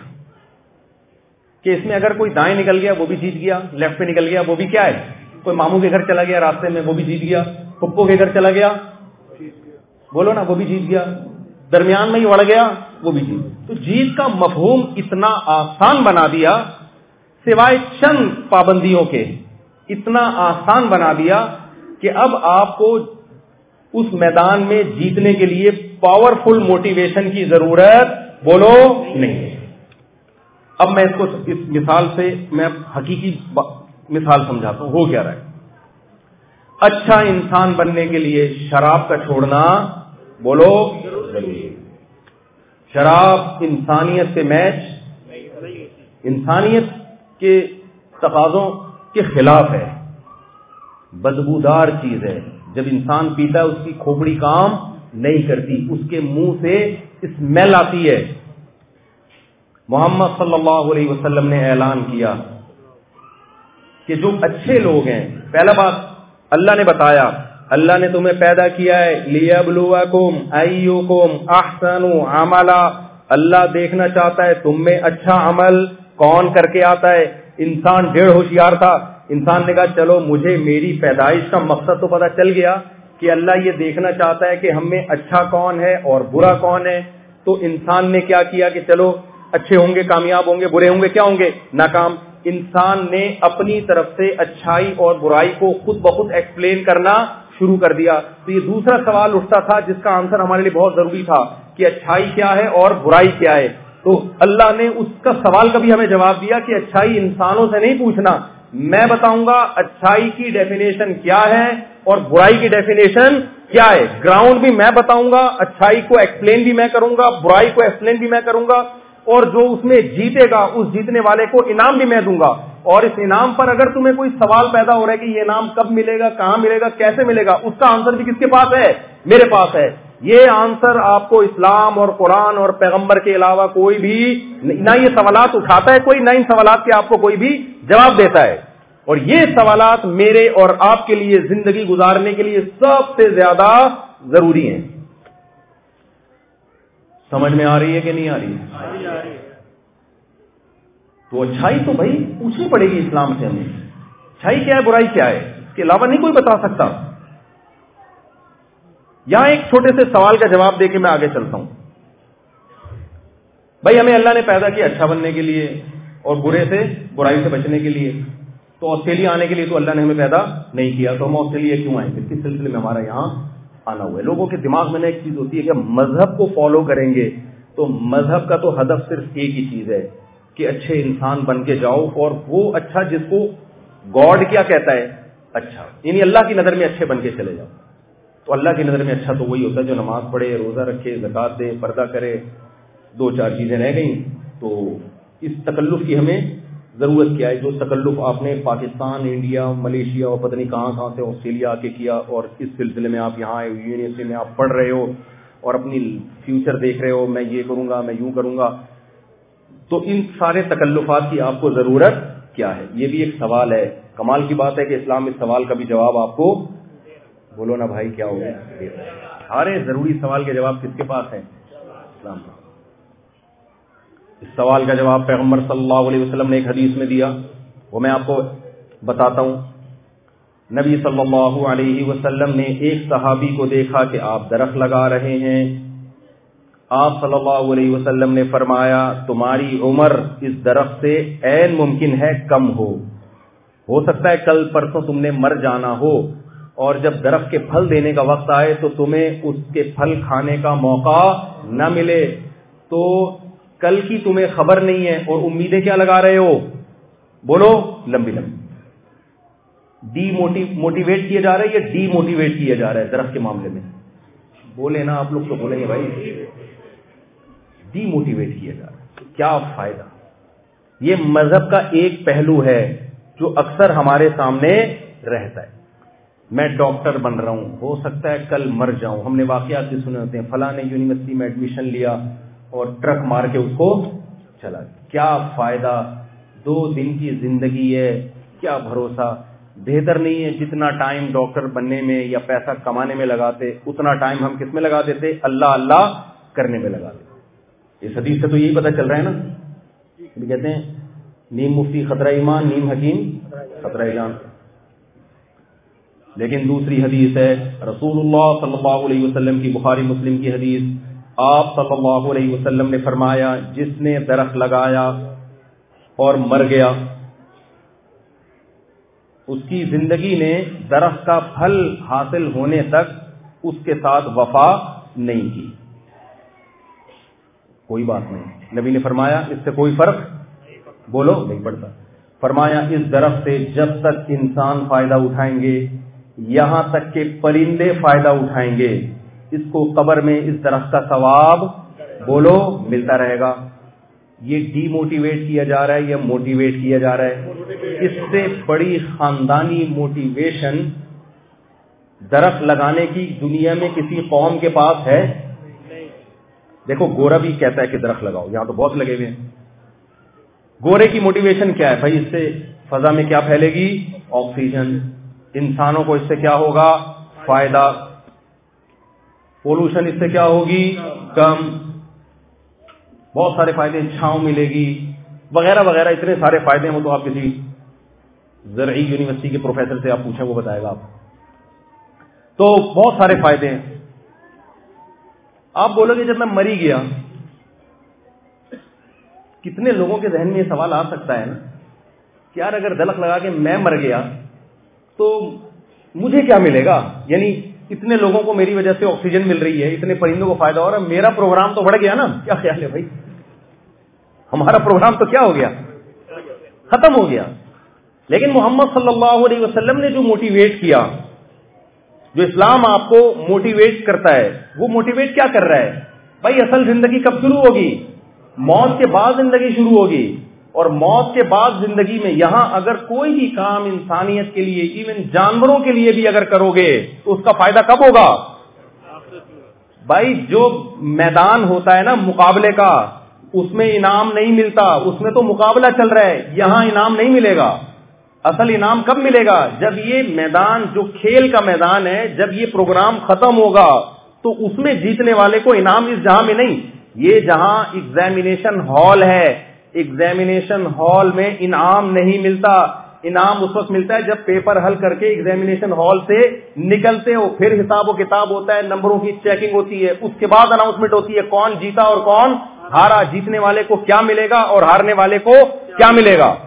کہ اس میں اگر کوئی دائیں نکل گیا وہ بھی جیت گیا، لیفٹ پہ نکل گیا وہ بھی کیا ہے، کوئی ماموں کے گھر چلا گیا راستے میں وہ بھی جیت گیا، پھپھو کے گھر چلا گیا، بولو نا، وہ بھی جیت گیا، درمیان میں ہی اڑ گیا وہ بھی جیت. تو جیت کا مفہوم اتنا آسان بنا دیا، سوائے چند پابندیوں کے اتنا آسان بنا دیا کہ اب آپ کو اس میدان میں جیتنے کے لیے پاورفل موٹیویشن کی ضرورت بولو نہیں. اب میں اس کو اس مثال سے میں حقیقی مثال سمجھاتا ہوں. ہو کیا رہا ہے، اچھا انسان بننے کے لیے شراب کا چھوڑنا بولو ضروری ہے. شراب انسانیت سے میچ، انسانیت کے تقاضوں کے خلاف ہے، بدبودار چیز ہے. جب انسان پیتا ہے اس کی کھوپڑی کام نہیں کرتی، اس کے منہ سے اسمیل آتی ہے. محمد صلی اللہ علیہ وسلم نے اعلان کیا کہ جو اچھے لوگ ہیں، پہلا بات اللہ نے بتایا، اللہ نے تمہیں پیدا کیا ہے لیبلوکم ایکم احسن عملا. اللہ دیکھنا چاہتا ہے تم میں اچھا عمل کون کر کے آتا ہے. انسان ڈیڑھ ہوشیار تھا، انسان نے کہا چلو مجھے میری پیدائش کا مقصد تو پتا چل گیا کہ اللہ یہ دیکھنا چاہتا ہے کہ ہم میں اچھا کون ہے اور برا کون ہے. تو انسان نے کیا کیا کہ چلو اچھے ہوں گے کامیاب ہوں گے، برے ہوں گے کیا ہوں گے، ناکام. انسان نے اپنی طرف سے اچھائی اور برائی کو خود بخود ایکسپلین کرنا شروع کر دیا. تو یہ دوسرا سوال اٹھتا تھا جس کا آنسر ہمارے لیے بہت ضروری تھا کہ اچھائی کیا ہے اور برائی کیا ہے. تو اللہ نے اس کا سوال کا بھی ہمیں جواب دیا کہ اچھائی انسانوں سے نہیں پوچھنا, میں بتاؤں گا اچھائی کی ڈیفینیشن کیا ہے اور برائی کی ڈیفینیشن کیا ہے. گراؤنڈ بھی میں بتاؤں گا, اچھائی کو ایکسپلین بھی میں کروں گا, برائی کو ایکسپلین بھی میں کروں گا, اور جو اس میں جیتے گا اس جیتنے والے کو انعام بھی میں دوں گا. اور اس انعام پر اگر تمہیں کوئی سوال پیدا ہو رہا ہے کہ یہ انعام کب ملے گا, کہاں ملے گا, کیسے ملے گا, اس کا آنسر بھی کس کے پاس ہے؟ میرے پاس ہے. یہ آنسر آپ کو اسلام اور قرآن اور پیغمبر کے علاوہ کوئی بھی نہ یہ سوالات اٹھاتا ہے کوئی, نہ ان سوالات کے آپ کو کوئی بھی جواب دیتا ہے. اور یہ سوالات میرے اور آپ کے لیے زندگی گزارنے کے لیے سب سے زیادہ ضروری ہیں. سمجھ میں آ رہی ہے کہ نہیں آ رہی ہے؟ تو اچھائی تو بھائی پوچھنی پڑے گی اسلام سے ہمیں, اچھائی کیا ہے, برائی کیا ہے, اس کے علاوہ نہیں کوئی بتا سکتا. یہاں ایک چھوٹے سے سوال کا جواب دے کے میں آگے چلتا ہوں. بھائی ہمیں اللہ نے پیدا کیا اچھا بننے کے لیے اور برے سے برائی سے بچنے کے لیے. تو آسٹریلیا آنے کے لیے تو اللہ نے ہمیں پیدا نہیں کیا, تو ہم آسٹریلیا کیوں آئیں گے, کس سلسلے میں ہمارا یہاں آنا ہوا ہے. لوگوں کے دماغ میں ایک چیز ہوتی ہے کہ مذہب کو فالو کریں گے, تو مذہب کا تو ہدف صرف ایک ہی چیز ہے کہ اچھے انسان بن کے جاؤ, اور وہ اچھا جس کو گاڈ کیا کہتا ہے اچھا, یعنی اللہ کی نظر میں اچھے بن کے چلے جاؤ. تو اللہ کی نظر میں اچھا تو وہی ہوتا ہے جو نماز پڑھے, روزہ رکھے, زکات دے, پردہ کرے. دو چار چیزیں رہ گئیں. تو اس تکلف کی ہمیں ضرورت کیا ہے, جو تکلف آپ نے پاکستان, انڈیا, ملیشیا اور پتہ نہیں کہاں کہاں سے آسٹریلیا آ کے کیا, اور اس سلسلے میں آپ یہاں یونیورسٹی میں آپ پڑھ رہے ہو اور اپنی فیوچر دیکھ رہے ہو, میں یہ کروں گا, میں یوں کروں گا. تو ان سارے تکلفات کی آپ کو ضرورت کیا ہے, یہ بھی ایک سوال ہے. کمال کی بات ہے کہ اسلام اس سوال کا بھی جواب آپ کو, بولو نا بھائی کیا ہوگا, سارے ضروری سوال کے جواب کس کے پاس ہیں؟ اسلام کا. اس سوال کا جواب پیغمبر صلی اللہ علیہ وسلم نے ایک حدیث میں دیا, وہ میں آپ کو بتاتا ہوں. نبی صلی اللہ علیہ وسلم نے ایک صحابی کو دیکھا کہ آپ درخت لگا رہے ہیں. آپ صلی اللہ علیہ وسلم نے فرمایا تمہاری عمر اس درخت سے عین ممکن ہے کم ہو, ہو سکتا ہے کل پرسوں تم نے مر جانا ہو, اور جب درخت کے پھل دینے کا وقت آئے تو تمہیں اس کے پھل کھانے کا موقع نہ ملے, تو کل کی تمہیں خبر نہیں ہے اور امیدیں کیا لگا رہے ہو, بولو لمبی لمبی. ڈی موٹیویٹ کیا جا رہا ہے یا ڈی موٹیویٹ کیا جا رہا ہے درخت کے معاملے میں؟ بولے نا آپ لوگ تو بولیں گے بھائی. ڈی موٹیویٹ کیا جا رہا ہے, کیا فائدہ. یہ مذہب کا ایک پہلو ہے جو اکثر ہمارے سامنے رہتا ہے. میں ڈاکٹر بن رہا ہوں, ہو سکتا ہے کل مر جاؤں. ہم نے واقعات بھی سنے ہوتے ہیں, فلاں نے یونیورسٹی میں ایڈمیشن لیا اور ٹرک مار کے اس کو چلا, کیا فائدہ. دو دن کی زندگی ہے, کیا بھروسہ. بہتر نہیں ہے جتنا ٹائم ڈاکٹر بننے میں یا پیسہ کمانے میں لگاتے اتنا ٹائم ہم کس میں لگا دیتے, اللہ اللہ کرنے میں لگا دیتے. اس حدیث سے تو یہی پتہ چل رہا ہے نا, کہتے ہیں نیم مفتی خطرہ ایمان, نیم حکیم خطرہ جان. لیکن دوسری حدیث ہے رسول اللہ صلی اللہ علیہ وسلم کی, بخاری مسلم کی حدیث. آپ صلی اللہ علیہ وسلم نے فرمایا جس نے درخت لگایا اور مر گیا, اس کی زندگی نے درخت کا پھل حاصل ہونے تک اس کے ساتھ وفا نہیں کی. کوئی بات نہیں, نبی نے فرمایا اس سے کوئی فرق بولو نہیں پڑتا. فرمایا اس درخت سے جب تک انسان فائدہ اٹھائیں گے, یہاں تک کہ پرندے فائدہ اٹھائیں گے, اس کو قبر میں اس درخت کا ثواب بولو ملتا رہے گا. یہ ڈی موٹیویٹ کیا جا رہا ہے یا موٹیویٹ کیا جا رہا ہے؟ اس سے بڑی خاندانی موٹیویشن درخت لگانے کی دنیا میں کسی قوم کے پاس ہے؟ دیکھو گورا بھی کہتا ہے کہ درخت لگاؤ, یہاں تو بہت لگے ہوئے ہیں. گورے کی موٹیویشن کیا ہے بھائی؟ اس سے فضا میں کیا پھیلے گی؟ آکسیجن. انسانوں کو اس سے کیا ہوگا؟ فائدہ. پولوشن اس سے کیا ہوگی؟ کم. بہت سارے فائدے, چھاؤں ملے گی وغیرہ وغیرہ, اتنے سارے فائدے ہیں. وہ تو آپ کسی زرعی یونیورسٹی کے پروفیسر سے آپ پوچھیں, وہ بتائے گا آپ. تو بہت سارے فائدے ہیں. آپ بولو گے جب میں مری گیا, کتنے لوگوں کے ذہن میں یہ سوال آ سکتا ہے نا کہ یار اگر درخت لگا کے میں مر گیا تو مجھے کیا ملے گا؟ یعنی اتنے لوگوں کو میری وجہ سے آکسیجن مل رہی ہے, اتنے پرندوں کو فائدہ ہو رہا ہے, میرا پروگرام تو بڑھ گیا نا. کیا خیال ہے بھائی؟ ہمارا پروگرام تو کیا ہو گیا؟ ختم ہو گیا. لیکن محمد صلی اللہ علیہ وسلم نے جو موٹیویٹ کیا, جو اسلام آپ کو موٹیویٹ کرتا ہے, وہ موٹیویٹ کیا کر رہا ہے؟ بھائی اصل زندگی کب شروع ہوگی؟ موت کے بعد زندگی شروع ہوگی. اور موت کے بعد زندگی میں یہاں اگر کوئی بھی کام انسانیت کے لیے, ایون جانوروں کے لیے بھی اگر کرو گے تو اس کا فائدہ کب ہوگا؟ بھائی جو میدان ہوتا ہے نا مقابلے کا, اس میں انعام نہیں ملتا, اس میں تو مقابلہ چل رہا ہے. یہاں انعام نہیں ملے گا. اصل انعام کب ملے گا؟ جب یہ میدان جو کھیل کا میدان ہے, جب یہ پروگرام ختم ہوگا تو اس میں جیتنے والے کو انعام اس جہاں میں نہیں. یہ جہاں ایگزامینیشن ہال ہے, ایگزامینیشن ہال میں انعام نہیں ملتا. انعام اس وقت ملتا ہے جب پیپر حل کر کے ایگزامینیشن ہال سے نکلتے ہو, پھر حساب و کتاب ہوتا ہے, نمبروں کی چیکنگ ہوتی ہے, اس کے بعد اناؤنسمنٹ ہوتی ہے کون جیتا اور کون ہارا, جیتنے والے کو کیا ملے گا اور ہارنے والے کو کیا ملے گا.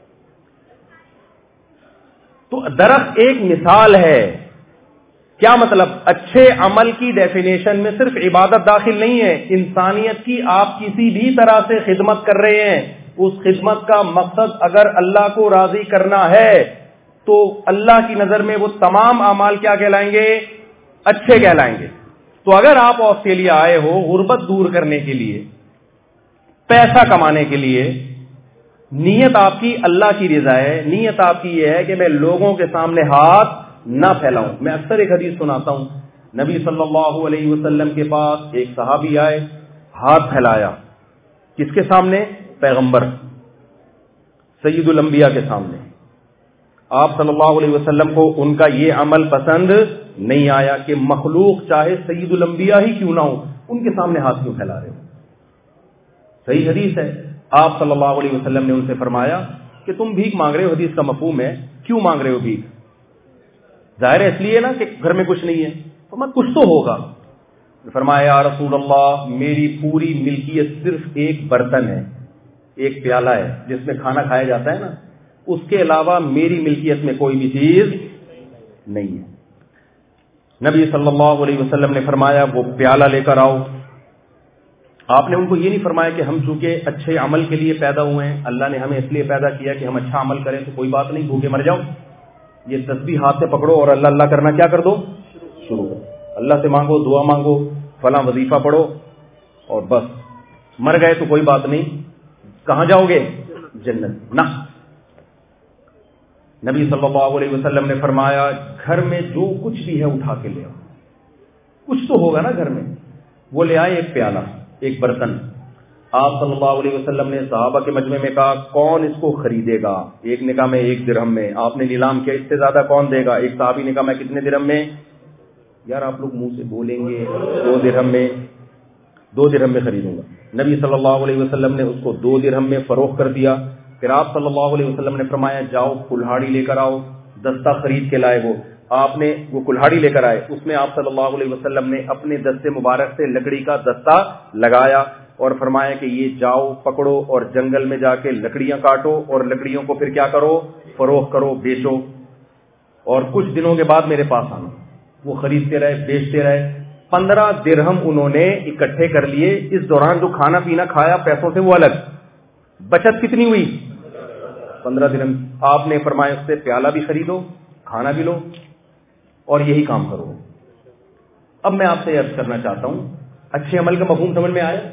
تو درخت ایک مثال ہے. کیا مطلب؟ اچھے عمل کی ڈیفینیشن میں صرف عبادت داخل نہیں ہے. انسانیت کی آپ کسی بھی طرح سے خدمت کر رہے ہیں, اس خدمت کا مقصد اگر اللہ کو راضی کرنا ہے تو اللہ کی نظر میں وہ تمام اعمال کیا کہلائیں گے؟ اچھے کہلائیں گے. تو اگر آپ آسٹریلیا آئے ہو غربت دور کرنے کے لیے, پیسہ کمانے کے لیے, نیت آپ کی اللہ کی رضا ہے, نیت آپ کی یہ ہے کہ میں لوگوں کے سامنے ہاتھ نہ پھیلاؤں. میں اکثر ایک حدیث سناتا ہوں, نبی صلی اللہ علیہ وسلم کے پاس ایک صحابی آئے, ہاتھ پھیلایا. کس کے سامنے؟ پیغمبر سید الانبیاء کے سامنے. آپ صلی اللہ علیہ وسلم کو ان کا یہ عمل پسند نہیں آیا کہ مخلوق چاہے سید الانبیاء ہی کیوں نہ ہو, ان کے سامنے ہاتھ کیوں پھیلا رہے ہو. صحیح حدیث ہے. آپ صلی اللہ علیہ وسلم نے ان سے فرمایا کہ تم بھیک مانگ رہے ہو, حدیث کا مفہوم ہے کیوں مانگ رہے ہو بھیک؟ ظاہر ہے اس لیے نا کہ گھر میں کچھ نہیں ہے, تو میں کچھ تو ہوگا. فرمایا یا رسول اللہ, میری پوری ملکیت صرف ایک برتن ہے, ایک پیالہ ہے جس میں کھانا کھایا جاتا ہے نا, اس کے علاوہ میری ملکیت میں کوئی بھی چیز نہیں ہے. نبی صلی اللہ علیہ وسلم نے فرمایا وہ پیالہ لے کر آؤ. آپ نے ان کو یہ نہیں فرمایا کہ ہم چونکہ اچھے عمل کے لیے پیدا ہوئے ہیں, اللہ نے ہمیں اس لیے پیدا کیا کہ ہم اچھا عمل کریں, تو کوئی بات نہیں, بھوکے مر جاؤ. یہ تسبیح ہاتھ سے پکڑو اور اللہ اللہ کرنا کیا کر دو, شروع کرو. اللہ سے مانگو, دعا مانگو, فلاں وظیفہ پڑھو, اور بس مر گئے تو کوئی بات نہیں. کہاں جاؤ گے؟ جنت. نہ, نبی صلی اللہ علیہ وسلم نے فرمایا گھر میں جو کچھ بھی ہے اٹھا کے لے آؤ. کچھ تو ہوگا نا گھر میں. وہ لے آئے ایک پیالہ, ایک برتن. آپ صلی اللہ علیہ وسلم نے صحابہ کے مجمع میں کہا کون اس کو خریدے گا؟ ایک نے کہا میں ایک درہم میں. آپ نے نیلام کیا, اس سے زیادہ کون دے گا؟ ایک صحابی نے کہا میں کتنے درہم میں؟ یار آپ لوگ منہ سے بولیں گے دو درہم میں, دو درہم میں خریدوں گا. نبی صلی اللہ علیہ وسلم نے اس کو دو درہم میں فروخت کر دیا. پھر آپ صلی اللہ علیہ وسلم نے فرمایا جاؤ کلہاڑی لے کر آؤ. دستہ خرید کے لائے. وہ آپ نے وہ کلہاڑی لے کر آئے, اس میں آپ صلی اللہ علیہ وسلم نے اپنے دستے مبارک سے لکڑی کا دستہ لگایا اور فرمایا کہ یہ جاؤ پکڑو اور جنگل میں جا کے لکڑیاں کاٹو, اور لکڑیوں کو پھر کیا کرو؟ فروخت کرو, بیچو, اور کچھ دنوں کے بعد میرے پاس آنا. وہ خریدتے رہے, بیچتے رہے. پندرہ درہم انہوں نے اکٹھے کر لیے. اس دوران جو کھانا پینا کھایا پیسوں سے وہ الگ, بچت کتنی ہوئی؟ پندرہ درہم. آپ نے فرمایا اس سے پیالہ بھی خریدو, کھانا بھی لو, اور یہی کام کرو. اب میں آپ سے عرض کرنا چاہتا ہوں, اچھے عمل کا مفہوم سمجھ میں آیا؟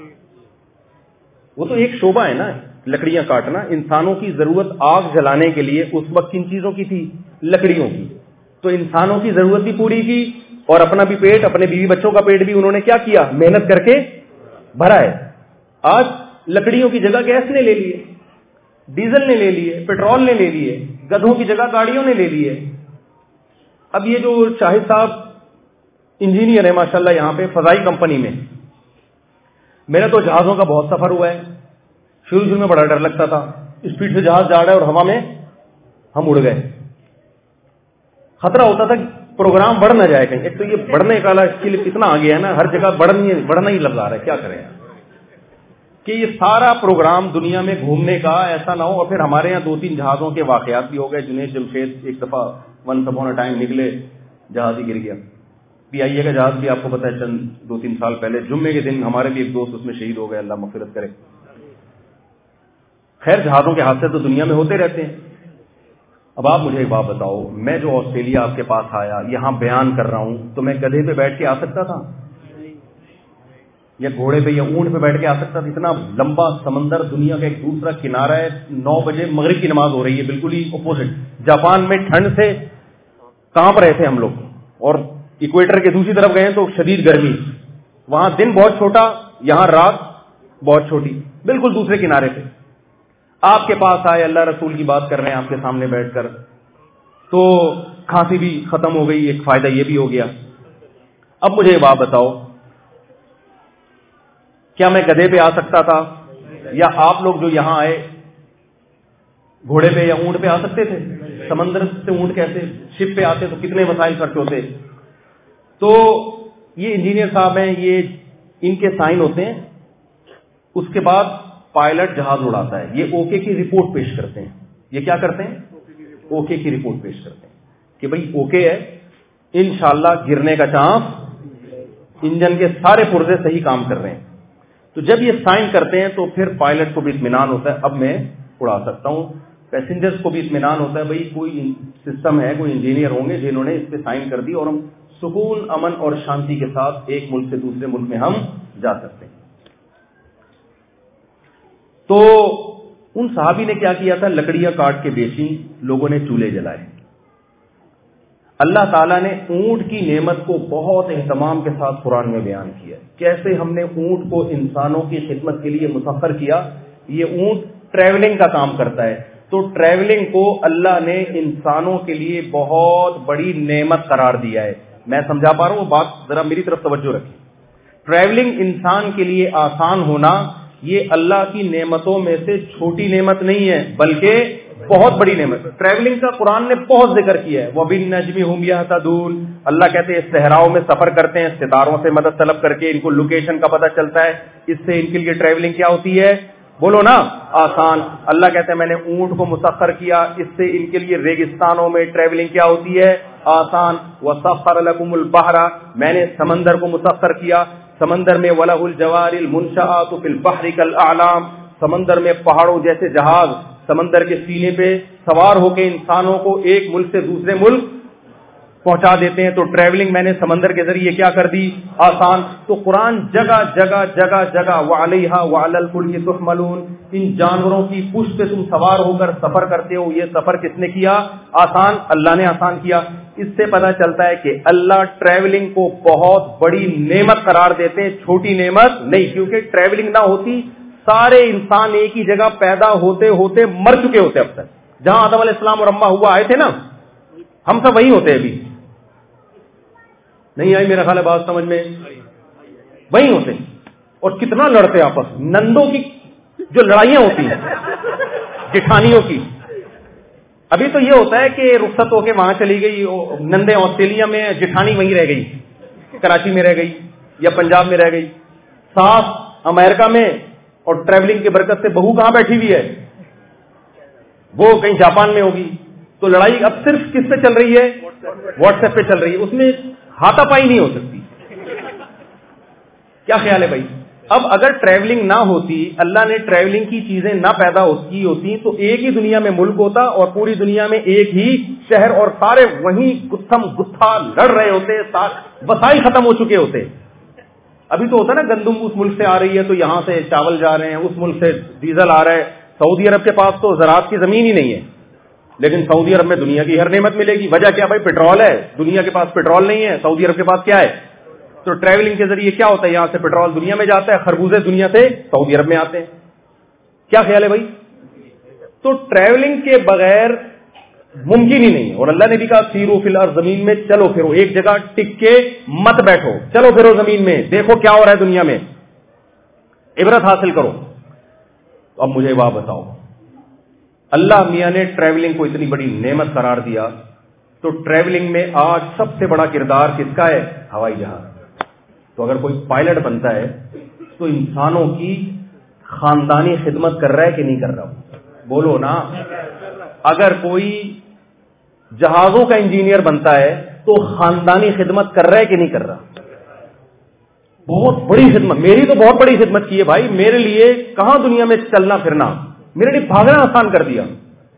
وہ تو ایک شعبہ ہے نا, لکڑیاں کاٹنا. انسانوں کی ضرورت آگ جلانے کے لیے اس وقت کن چیزوں کی تھی؟ لکڑیوں کی. تو انسانوں کی ضرورت بھی پوری کی, اور اپنا بھی پیٹ, اپنے بیوی بچوں کا پیٹ بھی انہوں نے کیا کیا؟ محنت کر کے بھرا ہے. آج لکڑیوں کی جگہ گیس نے لے لیے, ڈیزل نے لے لیے, پیٹرول نے لے لیے, گدھوں کی جگہ گاڑیوں نے لے لیے. اب یہ جو شاہد صاحب انجینئر ہے ماشاءاللہ یہاں پہ فضائی کمپنی میں, میرا تو جہازوں کا بہت سفر ہوا ہے. شروع شروع میں بڑا ڈر لگتا تھا, اسپیڈ سے جہاز جا رہا ہے اور ہوا میں ہم اڑ گئے. خطرہ ہوتا تھا پروگرام بڑھ نہ جائے کہیں. ایک تو یہ بڑھنے کا اسکل اتنا آ گیا ہے نا, ہر جگہ بڑھنی بڑھنا ہی لفظ آ رہا ہے. کیا کریں کہ یہ سارا پروگرام دنیا میں گھومنے کا ایسا نہ ہو, اور پھر ہمارے یہاں دو تین جہازوں کے واقعات بھی ہو گئے. جنید جمشید ایک دفعہ ونس اپون اے ٹائم نکلے, جہاز ہی گر گیا. پی آئی اے کا جہاز بھی آپ کو پتا ہے چند دو تین سال پہلے جمعے کے دن ہمارے بھی ایک دوست اس میں شہید ہو گئے, اللہ مغفرت کرے. خیر جہازوں کے حادثے تو دنیا میں ہوتے رہتے ہیں. اب آپ مجھے ایک بات بتاؤ, میں جو آسٹریلیا آپ کے پاس آیا, یہاں بیان کر رہا ہوں, تو میں گدھے پہ بیٹھ کے آ سکتا تھا یا گھوڑے پہ یا اونٹ پہ بیٹھ کے آ سکتا تھا؟ اتنا لمبا سمندر, دنیا کا ایک دوسرا کنارہ ہے, نو بجے مغرب کی نماز ہو رہی ہے, بالکل ہی اپوزٹ. جاپان میں ٹھنڈ سے کانپ رہے تھے ہم لوگ, اور اکویٹر کے دوسری طرف گئے تو شدید گرمی. وہاں دن بہت چھوٹا, یہاں رات بہت چھوٹی, بالکل دوسرے کنارے پہ. آپ کے پاس آئے, اللہ رسول کی بات کر رہے ہیں آپ کے سامنے بیٹھ کر, تو کھانسی بھی ختم ہو گئی, ایک فائدہ یہ بھی ہو گیا. اب مجھے یہ بات بتاؤ, کیا میں گدھے پہ آ سکتا تھا, یا آپ لوگ جو یہاں آئے گھوڑے پہ یا اونٹ پہ آ سکتے تھے؟ سمندر سے اونٹ کیسے, شپ پہ آتے تو کتنے وسائل خرچ ہوتے. تو یہ انجینئر صاحب ہیں, یہ ان کے سائن ہوتے ہیں, اس کے بعد پائلٹ جہاز اڑاتا ہے, یہ اوکے کی رپورٹ پیش کرتے ہیں. یہ کیا کرتے ہیں؟ اوکے کی رپورٹ پیش کرتے ہیں کہ بھئی اوکے ہے, انشاءاللہ گرنے کا چانس, انجن کے سارے پرزے صحیح کام کر رہے ہیں. تو جب یہ سائن کرتے ہیں تو پھر پائلٹ کو بھی اطمینان ہوتا ہے, اب میں اڑا سکتا ہوں. پیسنجرز کو بھی اطمینان ہوتا ہے, بھئی کوئی سسٹم ہے, کوئی انجینئر ہوں گے جنہوں نے اس پہ سائن کر دی, اور ہم سکون, امن اور شانتی کے ساتھ ایک ملک سے دوسرے ملک میں ہم جا سکتے ہیں. تو ان صحابی نے کیا کیا تھا, لکڑیاں کاٹ کے بیچی, لوگوں نے چولہے جلائے. اللہ تعالیٰ نے اونٹ کی نعمت کو بہت اہتمام کے ساتھ قرآن میں بیان کیا, کیسے ہم نے اونٹ کو انسانوں کی خدمت کے لیے مسخر کیا. یہ اونٹ ٹریولنگ کا کام کرتا ہے, تو ٹریولنگ کو اللہ نے انسانوں کے لیے بہت بڑی نعمت قرار دیا ہے. میں سمجھا پا رہا ہوں, وہ بات ذرا میری طرف توجہ رکھیں. ٹریولنگ انسان کے لیے آسان ہونا یہ اللہ کی نعمتوں میں سے چھوٹی نعمت نہیں ہے, بلکہ بہت بڑی نعمت. ٹریولنگ کا قرآن نے بہت ذکر کیا ہے. وَبِالنَّجْمِ هُمْ يَهْتَدُونَ, اللہ کہتے ہیں صحراؤں میں سفر کرتے ہیں, ستاروں سے مدد طلب کر کے ان کو لوکیشن کا پتہ چلتا ہے, اس سے ان کے لیے ٹریولنگ کیا ہوتی ہے, بولو نا, آسان. اللہ کہتے ہیں میں نے اونٹ کو مسخر کیا, اس سے ان کے لیے ریگستانوں میں ٹریولنگ کیا ہوتی ہے, آسان. وَسَخَّرَ لَكُمُ الْبَحْرَ, میں نے سمندر کو مسخر کیا. سمندر میں وَلَهُ الْجَوَارِ الْمُنشَآتُ فِي الْبَحْرِ كَالْأَعْلَامِ, سمندر میں پہاڑوں جیسے جہاز سمندر کے سینے پہ سوار ہو کے انسانوں کو ایک ملک سے دوسرے ملک پہنچا دیتے ہیں. تو ٹریولنگ میں نے سمندر کے ذریعے کیا کر دی, آسان. تو قرآن جگہ جگہ جگہ جگہ وَعَلَيْهَا وَعَلَى الْفُلْكِ تُحْمَلُونَ, ان جانوروں کی پشت پہ تم سوار ہو کر سفر کرتے ہو, یہ سفر کس نے کیا, آسان, اللہ نے آسان کیا. اس سے پتہ چلتا ہے کہ اللہ ٹریولنگ کو بہت بڑی نعمت قرار دیتے ہیں, چھوٹی نعمت نہیں. کیونکہ ٹریولنگ نہ ہوتی سارے انسان ایک ہی جگہ پیدا ہوتے ہوتے مر چکے ہوتے. اب تک جہاں آدم علیہ السلام اور اما ہوا آئے تھے نا, ہم سب وہیں ہوتے. ابھی نہیں آئی میرا خیال ہے بات سمجھ میں, وہیں ہوتے. اور کتنا لڑتے آپس, نندوں کی جو لڑائیاں ہوتی ہیں جٹھانیوں کی. ابھی تو یہ ہوتا ہے کہ رخصت ہو کے وہاں چلی گئی, نندے آسٹریلیا میں, جٹھانی وہیں رہ گئی, کراچی میں رہ گئی یا پنجاب میں رہ گئی, ساس امریکہ میں, اور ٹریولنگ کی برکت سے بہو کہاں بیٹھی ہوئی ہے, وہ کہیں جاپان میں ہوگی. تو لڑائی اب صرف کس پہ چل رہی ہے, واٹس ایپ پہ چل رہی ہے, اس میں ہاتھا پائی نہیں ہو سکتی. کیا خیال ہے بھائی؟ اب اگر ٹریولنگ نہ ہوتی, اللہ نے ٹریولنگ کی چیزیں نہ پیدا کی ہوتی, تو ایک ہی دنیا میں ملک ہوتا اور پوری دنیا میں ایک ہی شہر, اور سارے وہیں گتھم گتھا لڑ رہے ہوتے, وسائل ختم ہو چکے ہوتے. ابھی تو ہوتا ہے نا, گندم اس ملک سے آ رہی ہے تو یہاں سے چاول جا رہے ہیں, اس ملک سے ڈیزل آ رہا ہے. سعودی عرب کے پاس تو زراعت کی زمین ہی نہیں ہے, لیکن سعودی عرب میں دنیا کی ہر نعمت ملے گی. وجہ کیا بھائی, پیٹرول ہے. دنیا کے پاس پیٹرول نہیں ہے, سعودی عرب کے پاس کیا ہے. تو ٹریولنگ کے ذریعے کیا ہوتا ہے, یہاں سے پیٹرول دنیا میں جاتا ہے, خربوزے دنیا سے سعودی عرب میں آتے ہیں. کیا خیال ہے بھائی؟ تو ٹریولنگ کے بغیر ممکن ہی نہیں. اور اللہ نے بھی کہا سیرو فی الارض, زمین میں چلو پھرو, ایک جگہ ٹک کے مت بیٹھو, چلو پھرو زمین میں, دیکھو کیا ہو رہا ہے دنیا میں, عبرت حاصل کرو. تو اب مجھے بات بتاؤ, اللہ میاں نے ٹریولنگ کو اتنی بڑی نعمت قرار دیا, تو ٹریولنگ میں آج سب سے بڑا کردار کس کا ہے, ہوائی جہاز. تو اگر کوئی پائلٹ بنتا ہے تو انسانوں کی خاندانی خدمت کر رہا ہے کہ نہیں کر رہا, بولو نا. اگر کوئی جہازوں کا انجینئر بنتا ہے تو خاندانی خدمت کر رہا ہے کہ نہیں کر رہا؟ بہت بڑی خدمت. میری تو بہت بڑی خدمت کی ہے بھائی. میرے لیے کہاں دنیا میں چلنا پھرنا, میرے لیے بھاگنا آسان کر دیا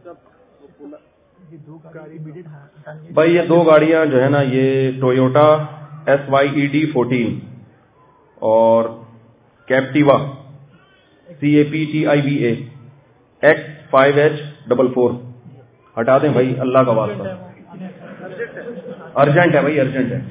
بھائی. یہ دو گاڑیاں جو ہے نا, یہ Toyota S Y E D fourteen اور Captiva C A P T I B A X five H double four ہٹا دیں بھائی, اللہ کا واسطہ. ارجنٹ ہے بھائی, ارجنٹ ہے.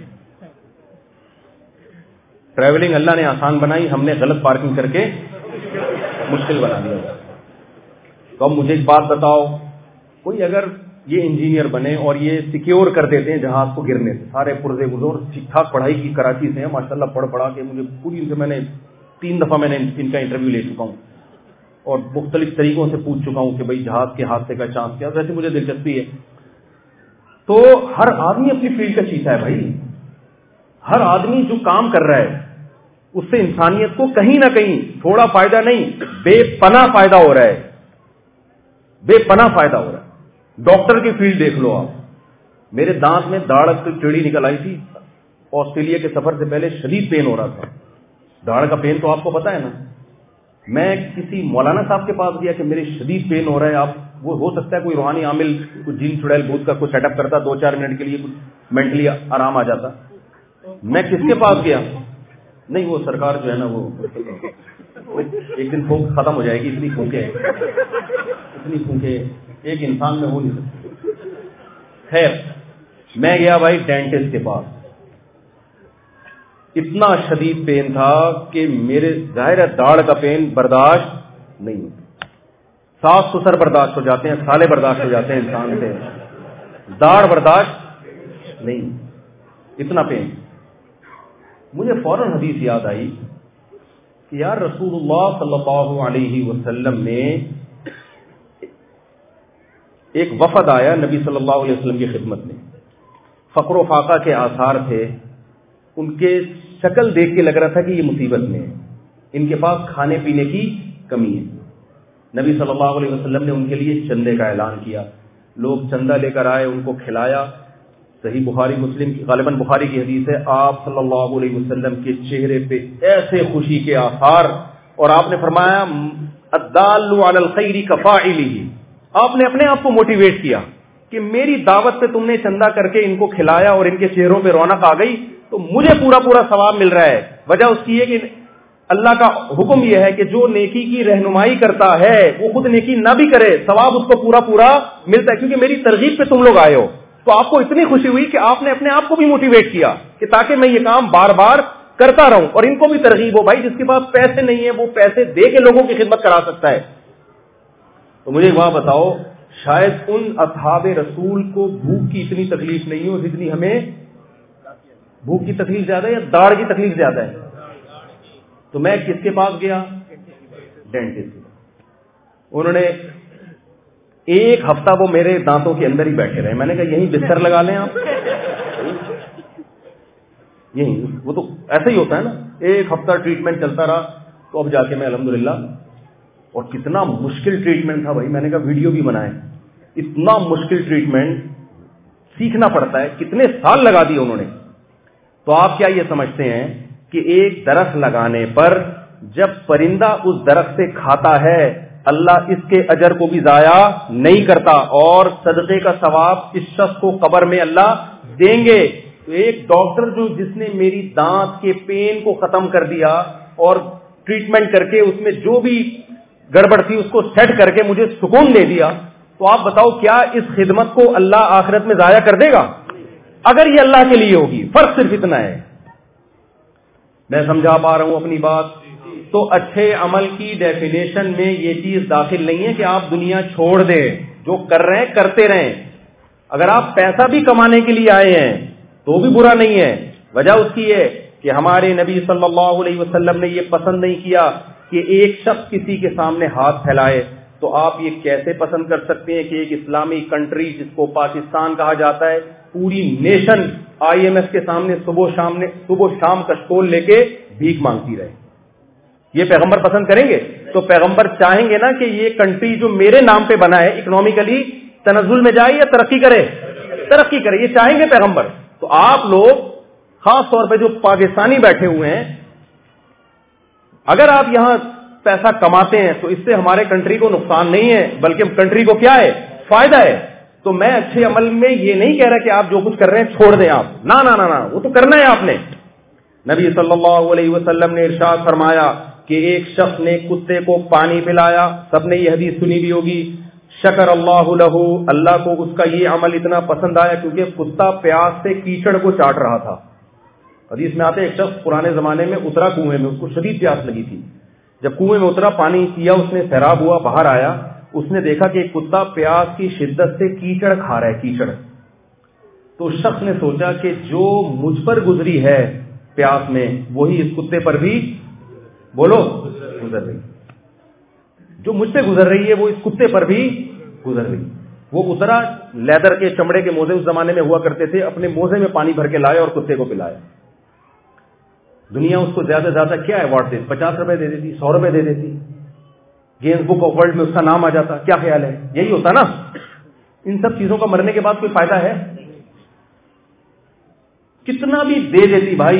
ٹریولنگ اللہ نے آسان بنائی, ہم نے غلط پارکنگ کر کے مشکل بنا دیا. تو اب مجھے ایک بات بتاؤ, کوئی اگر یہ انجینئر بنے اور یہ سیکیور کر دیتے ہیں جہاز کو گرنے سے, سارے پرزے گزور ٹھیک ٹھاک پڑھائی کی کراچی سے ہیں ماشاء اللہ, پڑھ پڑھا کے مجھے پوری ان سے میں نے تین دفعہ میں نے ان کا انٹرویو لے چکا ہوں اور مختلف طریقوں سے پوچھ چکا ہوں کہ بھائی جہاز کے حادثے کا چانس کیا. ویسے مجھے دلچسپی ہے. تو ہر آدمی اپنی فیلڈ کا چیتا ہے بھائی. ہر آدمی جو کام کر رہا ہے اس سے انسانیت کو کہیں نہ کہیں تھوڑا فائدہ نہیں, بے پناہ فائدہ ہو رہا ہے, بے پناہ فائدہ ہو رہا ہے. ڈاکٹر کی فیلڈ دیکھ لو آپ. میرے دانت میں داڑھ کی ٹیڑھی نکل آئی تھی, آسٹریلیا کے سفر سے پہلے شدید پین ہو رہا تھا. داڑھ کا پین تو آپ کو پتا ہے نا. میں کسی مولانا صاحب کے پاس گیا کہ میرے شدید پین ہو رہا ہے, آپ وہ ہو سکتا ہے کوئی روحانی عامل کچھ جین چڑیل بھوت کا کوئی سیٹ اپ کرتا, دو چار منٹ کے لیے کچھ مینٹلی آرام آ جاتا. میں کس کے پاس گیا؟ نہیں وہ سرکار جو ہے نا وہ ایک دن پھونک ختم ہو جائے گی, اتنی پھونکے اتنی پھونکے ایک انسان میں ہو نہیں سکتی. خیر میں گیا بھائی ڈینٹسٹ کے پاس. اتنا شدید پین تھا کہ میرے ظاہر داڑھ کا پین برداشت نہیں ہوتا. ساس سسر برداشت ہو جاتے ہیں, سالے برداشت ہو جاتے ہیں انسان سے, داڑھ برداشت نہیں, اتنا پین. مجھے فوراً حدیث یاد آئی کہ یار رسول اللہ صلی اللہ علیہ وسلم نے ایک وفد آیا نبی صلی اللہ علیہ وسلم کی خدمت میں, فقر و فاقہ کے آثار تھے, ان کے شکل دیکھ کے لگ رہا تھا کہ یہ مصیبت میں ہے, ان کے پاس کھانے پینے کی کمی ہے. نبی صلی اللہ علیہ وسلم نے ان کے لیے چندے کا اعلان کیا. لوگ چندہ لے کر آئے, ان کو کھلایا. صحیح بخاری مسلم کی غالباً بخاری کی حدیث ہے, آپ صلی اللہ علیہ وسلم کے چہرے پہ ایسے خوشی کے آثار, اور آپ نے فرمایا الدال علی الخیر کفاعلہ, آپ نے اپنے آپ کو موٹیویٹ کیا کہ میری دعوت پہ تم نے چندہ کر کے ان کو کھلایا اور ان کے چہروں پہ رونق آ گئی تو مجھے پورا پورا ثواب مل رہا ہے. وجہ اس کی ہے کہ اللہ کا حکم یہ ہے کہ جو نیکی کی رہنمائی کرتا ہے وہ خود نیکی نہ بھی کرے, ثواب اس کو پورا پورا ملتا ہے, کیونکہ میری ترغیب پہ تم لوگ آئے ہو. تو آپ کو اتنی خوشی ہوئی کہ آپ نے اپنے آپ کو بھی موٹیویٹ کیا کہ تاکہ میں یہ کام بار بار کرتا رہوں, اور ان کو بھی ترغیب ہو بھائی جس کے پاس پیسے نہیں ہے وہ پیسے دے کے لوگوں کی خدمت کرا سکتا ہے. تو مجھے وہاں بتاؤ, شاید ان اصحاب رسول کو بھوک کی اتنی تکلیف نہیں ہو جتنی ہمیں بھوک کی تکلیف زیادہ ہے یا داڑھ کی تکلیف زیادہ ہے. تو میں کس کے پاس گیا؟ ڈینٹسٹ. انہوں نے ایک ہفتہ وہ میرے دانتوں کے اندر ہی بیٹھے رہے. میں نے کہا یہیں بستر لگا لیں آپ, یہیں. وہ تو ایسا ہی ہوتا ہے نا, ایک ہفتہ ٹریٹمنٹ چلتا رہا. تو اب جا کے میں الحمدللہ, اور کتنا مشکل ٹریٹمنٹ تھا بھائی, میں نے کہا ویڈیو بھی بنائے. اتنا مشکل ٹریٹمنٹ, سیکھنا پڑتا ہے, کتنے سال لگا دیے انہوں نے. تو آپ کیا یہ سمجھتے ہیں کہ ایک درخت لگانے پر جب پرندہ اس درخت سے کھاتا ہے اللہ اس کے اجر کو بھی ضائع نہیں کرتا, اور صدقے کا ثواب اس شخص کو قبر میں اللہ دیں گے. تو ایک ڈاکٹر جو جس نے میری دانت کے پین کو ختم کر دیا اور ٹریٹمنٹ کر کے اس میں جو بھی گڑبڑ تھی اس کو سیٹ کر کے مجھے سکون دے دیا, تو آپ بتاؤ کیا اس خدمت کو اللہ آخرت میں ضائع کر دے گا؟ اگر یہ اللہ کے لیے ہوگی. فرق صرف اتنا ہے. میں سمجھا پا رہا ہوں اپنی بات؟ تو اچھے عمل کی ڈیفینیشن میں یہ چیز داخل نہیں ہے کہ آپ دنیا چھوڑ دیں, جو کر رہے ہیں کرتے رہیں. اگر آپ پیسہ بھی کمانے کے لیے آئے ہیں تو بھی برا نہیں ہے. وجہ اس کی ہے کہ ہمارے نبی صلی اللہ علیہ وسلم نے یہ پسند نہیں کیا کہ ایک شخص کسی کے سامنے ہاتھ پھیلائے. تو آپ یہ کیسے پسند کر سکتے ہیں کہ ایک اسلامی کنٹری جس کو پاکستان کہا جاتا ہے, پوری نیشن آئی ایم ایف کے سامنے صبح شام نے صبح شام کشکول لے کے بھیک مانگتی رہے؟ یہ پیغمبر پسند کریں گے؟ تو پیغمبر چاہیں گے نا کہ یہ کنٹری جو میرے نام پہ بنا ہے اکنامکلی تنزل میں جائے یا ترقی کرے؟ ترقی کرے, یہ چاہیں گے پیغمبر. تو آپ لوگ خاص طور پہ جو پاکستانی بیٹھے ہوئے ہیں, اگر آپ یہاں پیسہ کماتے ہیں تو اس سے ہمارے کنٹری کو نقصان نہیں ہے, بلکہ کنٹری کو کیا ہے, فائدہ ہے. تو میں اچھے عمل میں یہ نہیں کہہ رہا کہ آپ جو کچھ کر رہے ہیں چھوڑ دیں آپ, نہ نہ نہ وہ تو کرنا ہے آپ نے. نبی صلی اللہ علیہ وسلم نے ارشاد فرمایا کہ ایک شخص نے کتے کو پانی پلایا, سب نے یہ حدیث سنی بھی ہوگی, شکر اللہ لہو, اللہ کو اس کا یہ عمل اتنا پسند آیا کیونکہ کتا پیاس سے کیچڑ کو چاٹ رہا تھا. حدیث میں آتے ایک شخص پرانے زمانے میں اترا کنویں میں, اس کو شدید پیاس لگی تھی. جب کنویں میں اترا, پانی پیا, اس نے سیراب ہوا, باہر آیا, اس نے دیکھا کہ ایک کتا پیاس کی شدت سے کیچڑ کھا رہا ہے, کیچڑ. تو اس شخص نے سوچا کہ جو مجھ پر گزری ہے پیاس میں وہی اس کتے پر بھی بولو گزر رہی, جو مجھ سے گزر رہی ہے وہ اس کتے پر بھی گزر رہی. وہ اترا, لیدر کے چمڑے کے موزے اس زمانے میں ہوا کرتے تھے, اپنے موزے میں پانی بھر کے لائے اور کتے کو پلایا. دنیا اس کو زیادہ سے زیادہ کیا ایوارڈ دیتی, پچاس روپے دے دیتی, سو روپے دے دیتی, گینز بک آف ورلڈ میں اس کا نام آ جاتا. کیا خیال ہے, یہی ہوتا نا. ان سب چیزوں کا مرنے کے بعد کوئی فائدہ ہے؟ کتنا بھی دے دیتی بھائی,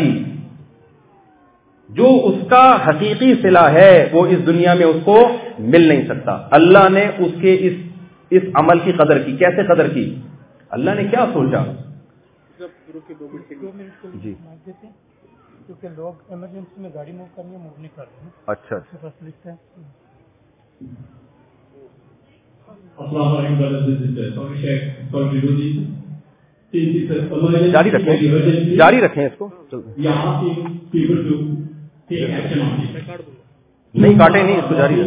جو اس کا حقیقی صلہ ہے وہ اس دنیا میں اس کو مل نہیں سکتا. اللہ نے اس کے اس اس عمل کی قدر کی. کیسے قدر کی؟ اللہ نے کیا سوچا جی, کیونکہ لوگ ایمرجنسی میں گاڑی موو کرنے موو نہیں کر رہے ہیں. اچھا جاری رکھیں جاری رکھیں اس کو, نہیں کاٹے نہیں, اس کو جاری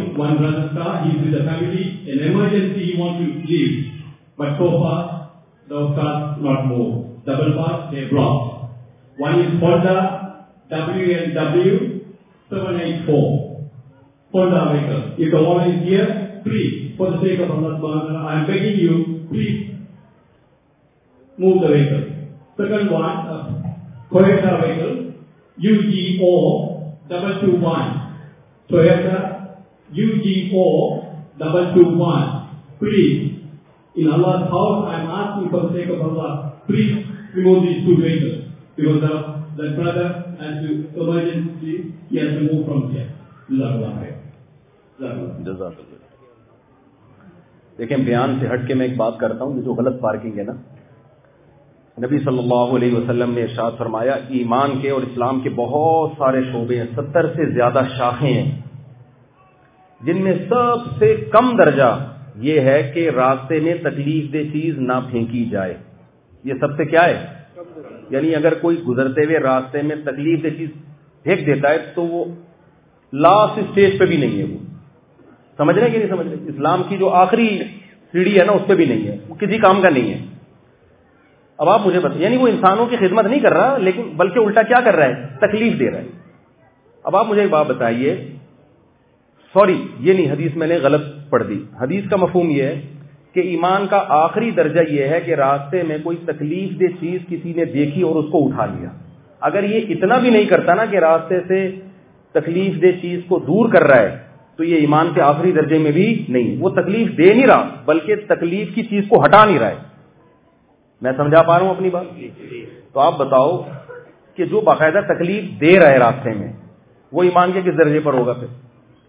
رکھیں. W and W seven eight four. Honda vehicle. If the owner is here, please, for the sake of Allah subhanahu wa ta'ala, I am begging you, please move the vehicle. Second one, uh, Toyota vehicle, U G O double two one. Toyota U G O double two one. Please, in Allah's house, I am asking for the sake of Allah, please remove these two vehicles because the that brother has to emergency, he has to move from here. دیکھیں, بیان سے ہٹ کے میں ایک بات کرتا ہوں, جو غلط پارکنگ ہے نا, نبی صلی اللہ علیہ وسلم نے ارشاد فرمایا ایمان کے اور اسلام کے بہت سارے شعبے ہیں, ستر سے زیادہ شاخیں ہیں, جن میں سب سے کم درجہ یہ ہے کہ راستے میں تکلیف دہ چیز نہ پھینکی جائے. یہ سب سے کیا ہے, یعنی اگر کوئی گزرتے ہوئے راستے میں تکلیف دہ چیز پھینک دیتا ہے تو وہ لاسٹ اسٹیج پہ بھی نہیں ہے. وہ سمجھ رہے ہیں کہ نہیں سمجھ رہے, اسلام کی جو آخری سیڑھی ہے نا اس پہ بھی نہیں ہے, وہ کسی کام کا نہیں ہے. اب آپ مجھے بتائیں, یعنی وہ انسانوں کی خدمت نہیں کر رہا, لیکن بلکہ الٹا کیا کر رہا ہے, تکلیف دے رہا ہے. اب آپ مجھے ایک بات بتائیے, سوری یہ نہیں, حدیث میں نے غلط پڑھ دی. حدیث کا مفہوم یہ ہے کہ ایمان کا آخری درجہ یہ ہے کہ راستے میں کوئی تکلیف دہ چیز کسی نے دیکھی اور اس کو اٹھا لیا. اگر یہ اتنا بھی نہیں کرتا نا کہ راستے سے تکلیف دہ چیز کو دور کر رہا ہے, تو یہ ایمان کے آخری درجے میں بھی نہیں. وہ تکلیف دے نہیں رہا بلکہ تکلیف کی چیز کو ہٹا نہیں رہا ہے. میں سمجھا پا رہا ہوں اپنی بات؟ تو آپ بتاؤ کہ جو باقاعدہ تکلیف دے رہا ہے راستے میں, وہ ایمان کے کس درجے پر ہوگا پھر؟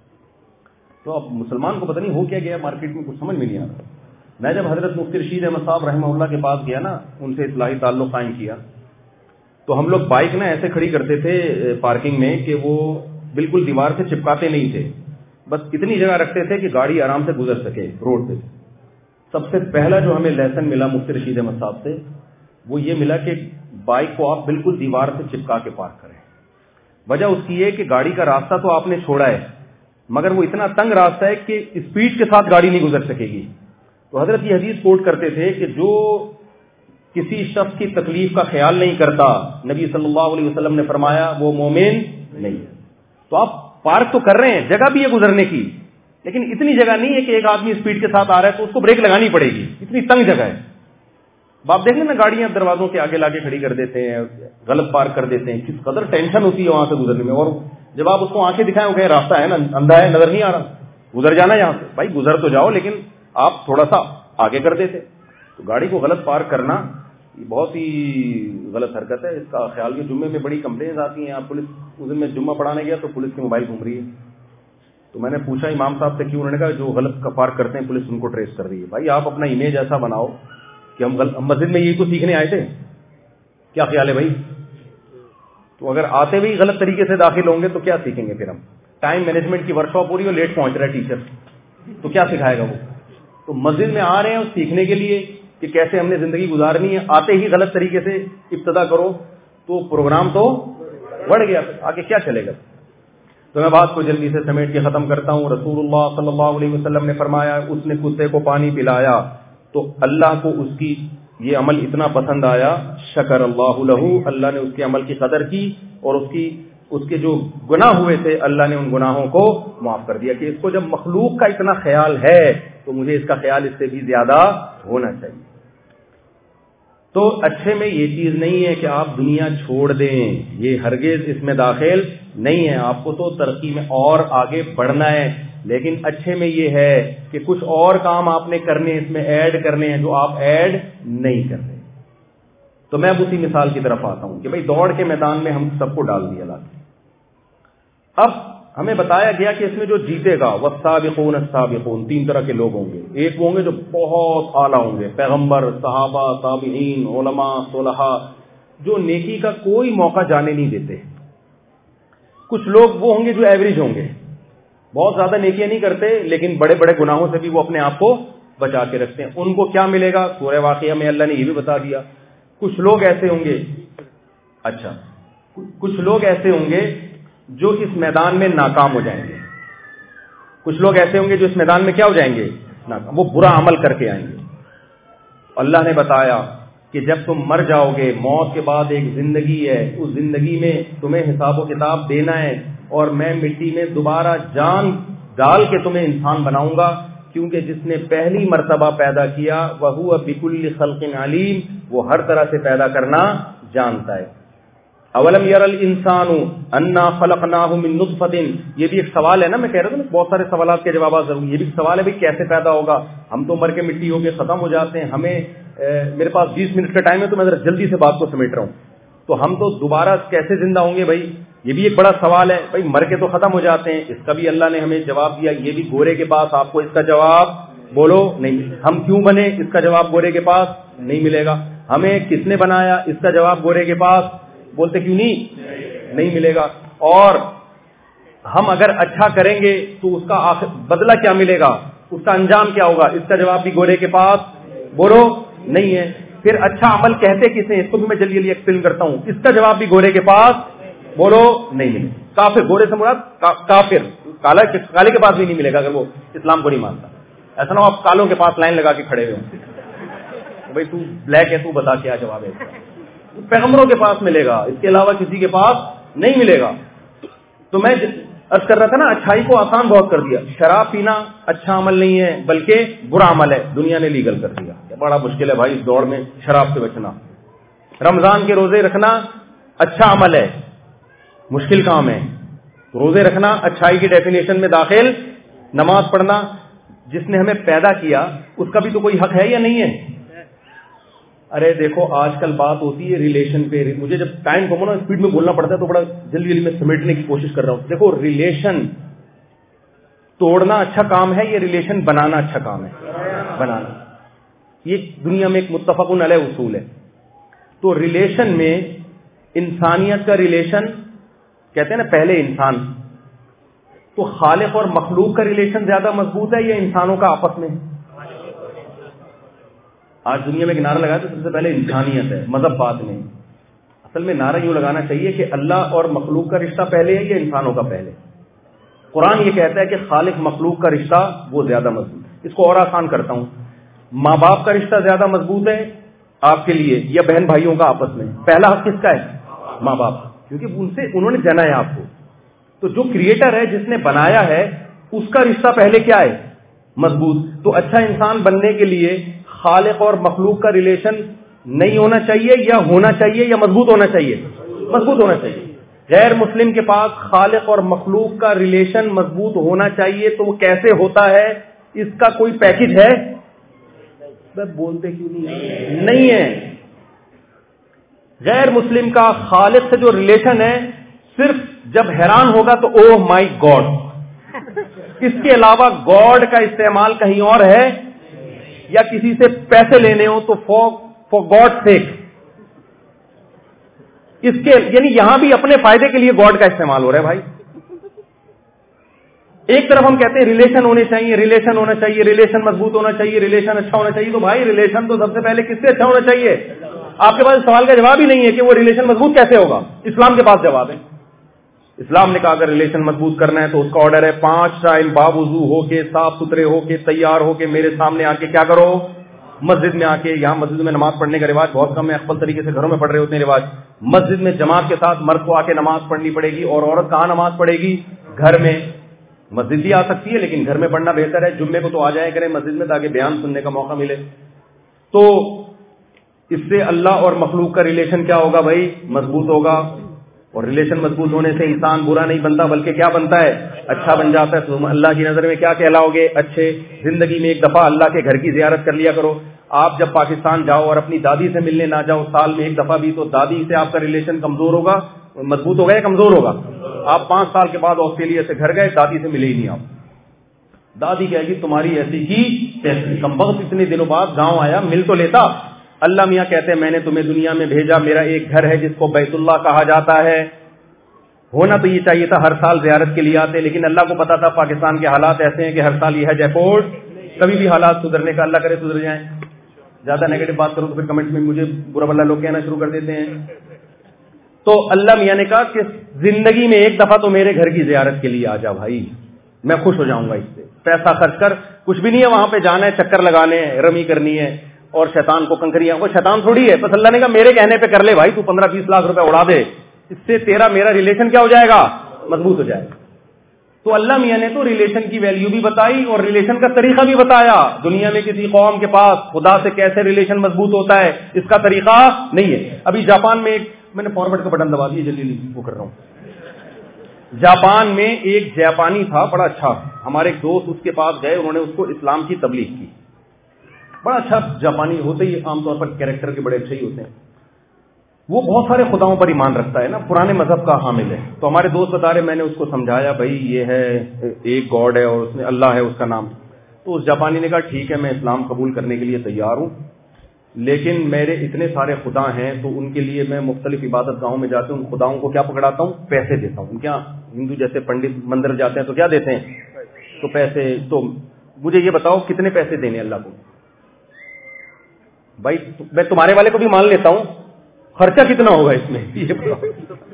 تو اب مسلمان کو پتہ نہیں ہو کیا گیا مارکیٹ میں, کچھ سمجھ میں نہیں آ رہا. میں جب حضرت مفتی رشید احمد صاحب رحمہ اللہ کے پاس گیا نا, ان سے اصلاحی تعلق قائم کیا, تو ہم لوگ بائک نا ایسے کھڑی کرتے تھے پارکنگ میں کہ وہ بالکل دیوار سے چپکاتے نہیں تھے, بس اتنی جگہ رکھتے تھے کہ گاڑی آرام سے گزر سکے روڈ پہ. سب سے پہلا جو ہمیں لیسن ملا مفتی رشید احمد صاحب سے, وہ یہ ملا کہ بائک کو آپ بالکل دیوار سے چپکا کے پارک کریں. وجہ اس کی ہے کہ گاڑی کا راستہ تو آپ نے چھوڑا ہے, مگر وہ اتنا تنگ راستہ ہے کہ اسپیڈ کے ساتھ گاڑی نہیں گزر سکے گی. تو حضرت یہ حدیث کوٹ کرتے تھے کہ جو کسی شخص کی تکلیف کا خیال نہیں کرتا, نبی صلی اللہ علیہ وسلم نے فرمایا وہ مومن نہیں ہے. تو آپ پارک تو کر رہے ہیں, جگہ بھی ہے گزرنے کی, لیکن اتنی جگہ نہیں ہے کہ ایک آدمی اسپیڈ کے ساتھ آ رہا ہے تو اس کو بریک لگانی پڑے گی, اتنی تنگ جگہ ہے. آپ دیکھ لیں نا, گاڑیاں دروازوں کے آگے لاگے کھڑی کر دیتے ہیں, غلط پارک کر دیتے ہیں, کس قدر ٹینشن ہوتی ہے وہاں سے گزرنے میں. اور جب آپ اس کو آنکھیں دکھائیں, وہ کہیں راستہ ہے نا, اندھا ہے, نظر نہیں آ رہا, گزر جانا یہاں سے. بھائی گزر تو جاؤ, لیکن آپ تھوڑا سا آگے کر دیتے. تو گاڑی کو غلط پارک کرنا یہ بہت ہی غلط حرکت ہے. اس کا خیال کہ جمعے میں بڑی کمپلینز آتی ہیں. آپ پولیس اس دن میں جمعہ پڑھانے گیا تو پولیس کی موبائل گھوم رہی ہے. تو میں نے پوچھا امام صاحب سے کیوں؟ انہوں نے کہا جو غلط پارک کرتے ہیں پولیس ان کو ٹریس کر رہی ہے. بھائی آپ اپنا امیج ایسا بناؤ کہ ہم مسجد میں یہی تو سیکھنے آئے تھے. کیا خیال ہے بھائی؟ تو اگر آتے ہوئے غلط طریقے سے داخل ہوں گے تو کیا سیکھیں گے پھر ہم؟ ٹائم مینجمنٹ کی ورک شاپ ہو رہی ہے اور لیٹ پہنچ رہا ہے ٹیچر, تو کیا سکھائے گا وہ؟ تو مسجد میں آ رہے ہیں سیکھنے کے لیے کہ کیسے ہم نے زندگی گزارنی ہے. آتے ہی غلط طریقے سے ابتدا کرو تو پروگرام تو بڑھ گیا, آگے کیا چلے گا؟ تو میں بات کو جلدی سے سمیٹ کے ختم کرتا ہوں. رسول اللہ صلی اللہ علیہ وسلم نے فرمایا اس نے کتے کو پانی پلایا تو اللہ کو اس کی یہ عمل اتنا پسند آیا, شکر اللہ لہ, اللہ نے اس کے عمل کی قدر کی اور اس کی اس کے جو گناہ ہوئے تھے اللہ نے ان گناہوں کو معاف کر دیا. کہ اس کو جب مخلوق کا اتنا خیال ہے تو مجھے اس کا خیال اس سے بھی زیادہ ہونا چاہیے. تو اچھے میں یہ چیز نہیں ہے کہ آپ دنیا چھوڑ دیں, یہ ہرگز اس میں داخل نہیں ہے. آپ کو تو ترقی میں اور آگے بڑھنا ہے, لیکن اچھے میں یہ ہے کہ کچھ اور کام آپ نے کرنے, اس میں ایڈ کرنے ہیں جو آپ ایڈ نہیں کر رہے. تو میں اب اسی مثال کی طرف آتا ہوں کہ بھائی دوڑ کے میدان میں ہم سب کو ڈال دیا لاتے. اب ہمیں بتایا گیا کہ اس میں جو جیتے گا والسابقون السابقون, تین طرح کے لوگ ہوں گے. ایک ہوں گے جو بہت اعلیٰ ہوں گے, پیغمبر, صحابہ, تابعین, علماء, صلحاء, جو نیکی کا کوئی موقع جانے نہیں دیتے. کچھ لوگ وہ ہوں گے جو ایوریج ہوں گے, بہت زیادہ نیکیاں نہیں کرتے لیکن بڑے بڑے گناہوں سے بھی وہ اپنے آپ کو بچا کے رکھتے ہیں. ان کو کیا ملے گا؟ سورہ واقعہ میں اللہ نے یہ بھی بتا دیا. کچھ لوگ ایسے ہوں گے, اچھا کچھ لوگ ایسے ہوں گے جو اس میدان میں ناکام ہو جائیں گے. کچھ لوگ ایسے ہوں گے جو اس میدان میں کیا ہو جائیں گے؟ ناکام. وہ برا عمل کر کے آئیں گے. اللہ نے بتایا کہ جب تم مر جاؤ گے, موت کے بعد ایک زندگی ہے, اس زندگی میں تمہیں حساب و کتاب دینا ہے اور میں مٹی میں دوبارہ جان ڈال کے تمہیں انسان بناؤں گا, کیونکہ جس نے پہلی مرتبہ پیدا کیا وَهُوَ بِكُلِّ خَلْقٍ عَلِيمٌ, وہ ہر طرح سے پیدا کرنا جانتا ہے. اولم یر الانسان انا خلقناہ من نطفۃ, یہ بھی ایک سوال ہے نا, میں کہہ رہا تھا نا بہت سارے سوالات کے جوابات ضرور. یہ بھی ایک سوال ہے بھائی کیسے پیدا ہوگا؟ ہم تو مر کے مٹی ہو کے ختم ہو جاتے ہیں. ہمیں میرے پاس بیس منٹ کا ٹائم ہے تو میں ذرا جلدی سے بات کو سمیٹ رہا ہوں. تو ہم تو دوبارہ کیسے زندہ ہوں گے بھائی؟ یہ بھی ایک بڑا سوال ہے. بھائی مر کے تو ختم ہو جاتے ہیں, اس کا بھی اللہ نے ہمیں جواب دیا. یہ بھی گورے کے پاس آپ کو اس کا جواب بولو نہیں. ہم کیوں بنے, اس کا جواب گورے کے پاس نہیں ملے گا. ہمیں کس نے بنایا, اس کا جواب گورے کے پاس بولتے کیوں نہیں نہیں ملے گا. اور ہم اگر اچھا کریں گے تو اس کا آخر بدلہ کیا ملے گا, اس کا انجام کیا ہوگا, اس کا جواب بھی گورے کے پاس بولو نہیں ہے. پھر اچھا عمل کہتے کسے, اس کو بھی میں جلدی جلدی ایکسپلین کرتا ہوں. اس کا جواب بھی گورے کے پاس بولو نہیں ملے. کافر, گورے سے مراد کافر, کالا کالے کے پاس بھی نہیں ملے گا اگر وہ اسلام کو نہیں مانتا. ایسا نہ ہو آپ کالوں کے پاس لائن لگا کے کھڑے ہوئے ہوں بھائی تو بلیک ہے تو بتا کیا جواب ہے. پیغمبروں کے پاس ملے گا, اس کے علاوہ کسی کے پاس نہیں ملے گا. تو میں عرض کر رہا تھا نا, اچھائی کو آسان بہت کر دیا. شراب پینا اچھا عمل نہیں ہے بلکہ برا عمل ہے, دنیا نے لیگل کر دیا. بڑا مشکل ہے بھائی اس دور میں شراب سے بچنا. رمضان کے روزے رکھنا اچھا عمل ہے, مشکل کام ہے. روزے رکھنا اچھائی کی ڈیفینیشن میں داخل. نماز پڑھنا, جس نے ہمیں پیدا کیا اس کا بھی تو کوئی حق ہے یا نہیں ہے؟ ارے دیکھو آج کل بات ہوتی ہے ریلیشن پہ. مجھے جب ٹائم کم ہونا اسپیڈ میں بولنا پڑتا ہے تو بڑا جلدی جلدی میں سمیٹنے کی کوشش کر رہا ہوں. دیکھو ریلیشن توڑنا اچھا کام ہے یا ریلیشن بنانا اچھا کام ہے؟ بنانا. یہ دنیا میں ایک متفق علیہ اصول ہے. تو ریلیشن میں انسانیت کا ریلیشن کہتے ہیں نا پہلے انسان, تو خالق اور مخلوق کا ریلیشن زیادہ مضبوط ہے یا انسانوں کا آپس میں؟ آج دنیا میں ایک نعرہ لگایا تو سب سے پہلے انسانیت ہے, مذہب بعد میں. اصل میں نعرہ یوں لگانا چاہیے کہ اللہ اور مخلوق کا رشتہ پہلے ہے یا انسانوں کا پہلے. قرآن یہ کہتا ہے کہ خالق مخلوق کا رشتہ وہ زیادہ مضبوط ہے. اس کو اور آسان کرتا ہوں, ماں باپ کا رشتہ زیادہ مضبوط ہے آپ کے لیے یا بہن بھائیوں کا آپس میں؟ پہلا حق کس کا ہے؟ ماں باپ, کیونکہ ان سے انہوں نے جنا ہے آپ کو. تو جو کریٹر ہے, جس نے بنایا ہے, اس کا رشتہ پہلے کیا ہے؟ مضبوط. تو اچھا انسان بننے کے لیے خالق اور مخلوق کا ریلیشن نہیں ہونا چاہیے یا ہونا چاہیے یا مضبوط ہونا چاہیے؟ مضبوط ہونا چاہیے. غیر مسلم کے پاس خالق اور مخلوق کا ریلیشن مضبوط ہونا چاہیے, تو وہ کیسے ہوتا ہے؟ اس کا کوئی پیکج ہے؟ بولتے کیوں نہیں نہیں ہے. غیر مسلم کا خالق سے جو ریلیشن ہے صرف جب حیران ہوگا تو اوہ مائی گاڈ، اس کے علاوہ گاڈ کا استعمال کہیں اور ہے، یا کسی سے پیسے لینے ہو تو فور فور گاڈ سیک، اس کے یعنی یہاں بھی اپنے فائدے کے لیے گاڈ کا استعمال ہو رہا ہے بھائی. ایک طرف ہم کہتے ہیں ریلیشن ہونے چاہیے، ریلیشن ہونا چاہیے، ریلیشن مضبوط ہونا چاہیے، ریلیشن اچھا ہونا چاہیے. تو بھائی ریلیشن تو سب سے پہلے کس سے اچھا ہونا چاہیے؟ آپ کے پاس سوال کا جواب ہی نہیں ہے کہ وہ ریلیشن مضبوط کیسے ہوگا. اسلام کے پاس جواب ہے. اسلام نے کہا اگر ریلیشن مضبوط کرنا ہے تو اس کا آرڈر ہے پانچ ٹائم باوضو ہو کے، صاف ستھرے ہو کے، تیار ہو کے میرے سامنے آ کے کیا کرو؟ مسجد میں آ کے. یہاں مسجد میں نماز پڑھنے کا رواج بہت کم ہے، اخبل طریقے سے گھروں میں پڑھ رہے ہوتے ہیں رواج. مسجد میں جماعت کے ساتھ مرد کو آ کے نماز پڑھنی پڑے گی، اور عورت کہاں نماز پڑھے گی؟ گھر میں. مسجد بھی آ سکتی ہے لیکن گھر میں پڑھنا بہتر ہے. جمعے کو تو آ جائے کریں مسجد میں تاکہ بیان سننے کا موقع ملے. تو اس سے اللہ اور مخلوق کا ریلیشن کیا ہوگا بھائی؟ مضبوط ہوگا. اور ریلیشن مضبوط ہونے سے انسان برا نہیں بنتا بلکہ کیا بنتا ہے؟ اچھا بن جاتا ہے. تم اللہ کی نظر میں کیا کہلاؤ گے؟ اچھے. زندگی میں ایک دفعہ اللہ کے گھر کی زیارت کر لیا کرو. آپ جب پاکستان جاؤ اور اپنی دادی سے ملنے نہ جاؤ سال میں ایک دفعہ بھی، تو دادی سے آپ کا ریلیشن کمزور ہوگا، مضبوط ہوگا یا کمزور ہوگا؟ آپ پانچ سال کے بعد آسٹریلیا سے گھر گئے، دادی سے ملے ہی نہیں. آپ دادی کہے گی تمہاری ایسی کی تیسی، کم وقت اتنے دنوں بعد گاؤں آیا، مل تو لیتا. اللہ میاں کہتے ہیں میں نے تمہیں دنیا میں بھیجا، میرا ایک گھر ہے جس کو بیت اللہ کہا جاتا ہے. ہونا تو یہ چاہیے تھا ہر سال زیارت کے لیے آتے، لیکن اللہ کو پتا تھا پاکستان کے حالات ایسے ہیں کہ ہر سال یہ ہے جیپورٹ، کبھی بھی حالات سدھرنے کا، اللہ کرے سدھر جائیں. زیادہ نیگیٹو بات کروں تو پھر کمنٹ میں مجھے برا بلا لوگ کہنا شروع کر دیتے ہیں. تو اللہ میاں نے کہا کہ زندگی میں ایک دفعہ تو میرے گھر کی زیارت کے لیے آ جا بھائی، میں خوش ہو جاؤں گا. اس سے پیسہ خرچ کر، کچھ بھی نہیں ہے وہاں پہ جانا ہے، چکر لگانے ہیں، رمی کرنی ہے اور شیطان کو کنکریاں. وہ شیطان تھوڑی ہے، بس اللہ نے کہا میرے کہنے پہ کر لے بھائی، تو پندرہ بیس لاکھ روپے اڑا دے، اس سے تیرا میرا ریلیشن کیا ہو جائے گا؟ مضبوط ہو جائے گا. تو اللہ میاں نے تو ریلیشن کی ویلیو بھی بتائی اور ریلیشن کا طریقہ بھی بتایا. دنیا میں کسی قوم کے پاس خدا سے کیسے ریلیشن مضبوط ہوتا ہے اس کا طریقہ نہیں ہے. ابھی جاپان میں ایک، میں نے فارورڈ کا بٹن دبا دیا جلدی وہ کر رہا ہوں. جاپان میں ایک جاپانی تھا بڑا اچھا، ہمارے ایک دوست اس کے پاس گئے، انہوں نے اس کو اسلام کی تبلیغ کی. بڑا اچھا جاپانی ہوتے ہی عام طور پر کیریکٹر کے بڑے اچھے ہی ہوتے ہیں. وہ بہت سارے خداؤں پر ایمان رکھتا ہے نا، پرانے مذہب کا حامل ہے. تو ہمارے دوست بتا رہے، میں نے اس کو سمجھایا بھائی یہ ہے ایک گاڈ ہے اور اس میں اللہ ہے اس کا نام. تو اس جاپانی نے کہا ٹھیک ہے میں اسلام قبول کرنے کے لیے تیار ہوں، لیکن میرے اتنے سارے خدا ہیں تو ان کے لیے میں مختلف عبادت گاہوں میں جاتے ہوں، ان خداؤں کو کیا پکڑاتا ہوں؟ پیسے دیتا ہوں. کیا ہندو جیسے پنڈت مندر جاتے ہیں تو کیا دیتے ہیں؟ تو پیسے. تو مجھے یہ بتاؤ کتنے پیسے دینے اللہ کو؟ بھائی میں تمہارے والے کو بھی مان لیتا ہوں، خرچہ کتنا ہوگا اس میں یہ بتاؤ.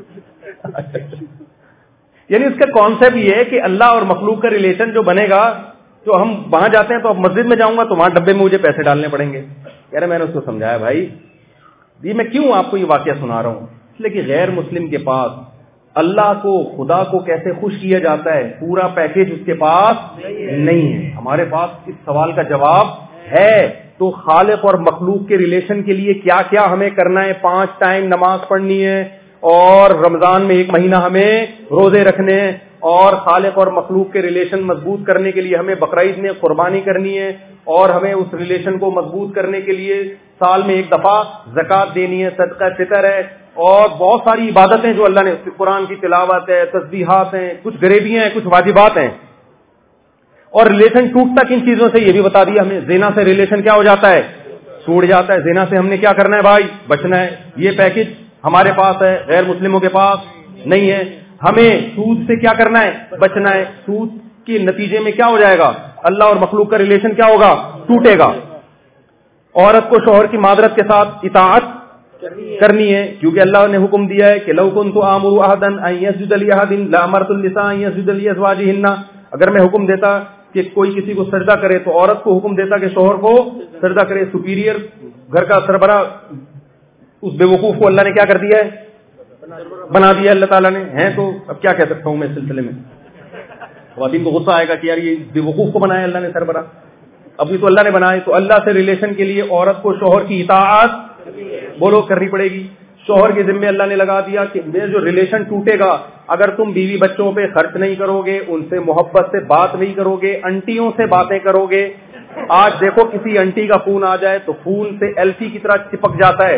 یعنی اس کا کانسیپٹ یہ ہے کہ اللہ اور مخلوق کا ریلیشن جو بنے گا، جو ہم وہاں جاتے ہیں تو اب مسجد میں جاؤں گا تو وہاں ڈبے میں مجھے پیسے ڈالنے پڑیں گے. یار میں نے اس کو سمجھایا بھائی یہ میں کیوں آپ کو یہ واقعہ سنا رہا ہوں، اس لیے کہ غیر مسلم کے پاس اللہ کو، خدا کو کیسے خوش کیا جاتا ہے پورا پیکیج اس کے پاس نہیں ہے. ہمارے پاس اس سوال کا جواب ہے. تو خالق اور مخلوق کے ریلیشن کے لیے کیا کیا ہمیں کرنا ہے؟ پانچ ٹائم نماز پڑھنی ہے، اور رمضان میں ایک مہینہ ہمیں روزے رکھنے ہیں، اور خالق اور مخلوق کے ریلیشن مضبوط کرنے کے لیے ہمیں بقرعید میں قربانی کرنی ہے، اور ہمیں اس ریلیشن کو مضبوط کرنے کے لیے سال میں ایک دفعہ زکوٰۃ دینی ہے، صدقہ فطر ہے، اور بہت ساری عبادتیں جو اللہ نے، قرآن کی تلاوت ہے، تسبیحات ہیں، کچھ غریبیاں ہیں، کچھ واجبات ہیں. اور ریلیشن ٹوٹتا کن چیزوں سے یہ بھی بتا دیا ہمیں. زنا سے ریلیشن کیا ہو جاتا ہے؟ ٹوٹ جاتا ہے. زنا سے ہم نے کیا کرنا ہے بھائی؟ بچنا ہے. یہ پیکج ہمارے پاس ہے، غیر مسلموں کے پاس نہیں ہے. ہمیں سود سے کیا کرنا ہے؟ بچنا ہے. سود کے نتیجے میں کیا ہو جائے گا؟ اللہ اور مخلوق کا ریلیشن کیا ہوگا؟ ٹوٹے گا. عورت کو شوہر کی معذرت کے ساتھ اطاعت کرنی ہے، کیونکہ اللہ نے حکم دیا ہے کہ لو کنت آمر احدا ان یسجد لاحد لامرت النساء ان یسجد لازواجهن. اگر میں حکم دیتا کہ کوئی کسی کو سجدہ کرے تو عورت کو حکم دیتا کہ شوہر کو سجدہ کرے. سپیریئر گھر کا سربراہ اس بے وقوف کو اللہ نے کیا کر دیا ہے؟ بنا دیا اللہ تعالیٰ نے. ہیں تو اب کیا کہہ سکتا ہوں میں اس سلسلے میں. خواتین کو غصہ آئے گا کہ یار یہ بے وقوف کو بنایا اللہ نے سربراہ. ابھی تو اللہ نے بنائے. تو اللہ سے ریلیشن کے لیے عورت کو شوہر کی اطاعت بولو کرنی پڑے گی. شوہر کے ذمے اللہ نے لگا دیا کہ میرا جو ریلیشن ٹوٹے گا اگر تم بیوی بچوں پہ خرچ نہیں کرو گے، ان سے محبت سے بات نہیں کرو گے، انٹیوں سے باتیں کرو گے. آج دیکھو کسی انٹی کا فون آ جائے تو فون سے ایلفی کی طرح چپک جاتا ہے.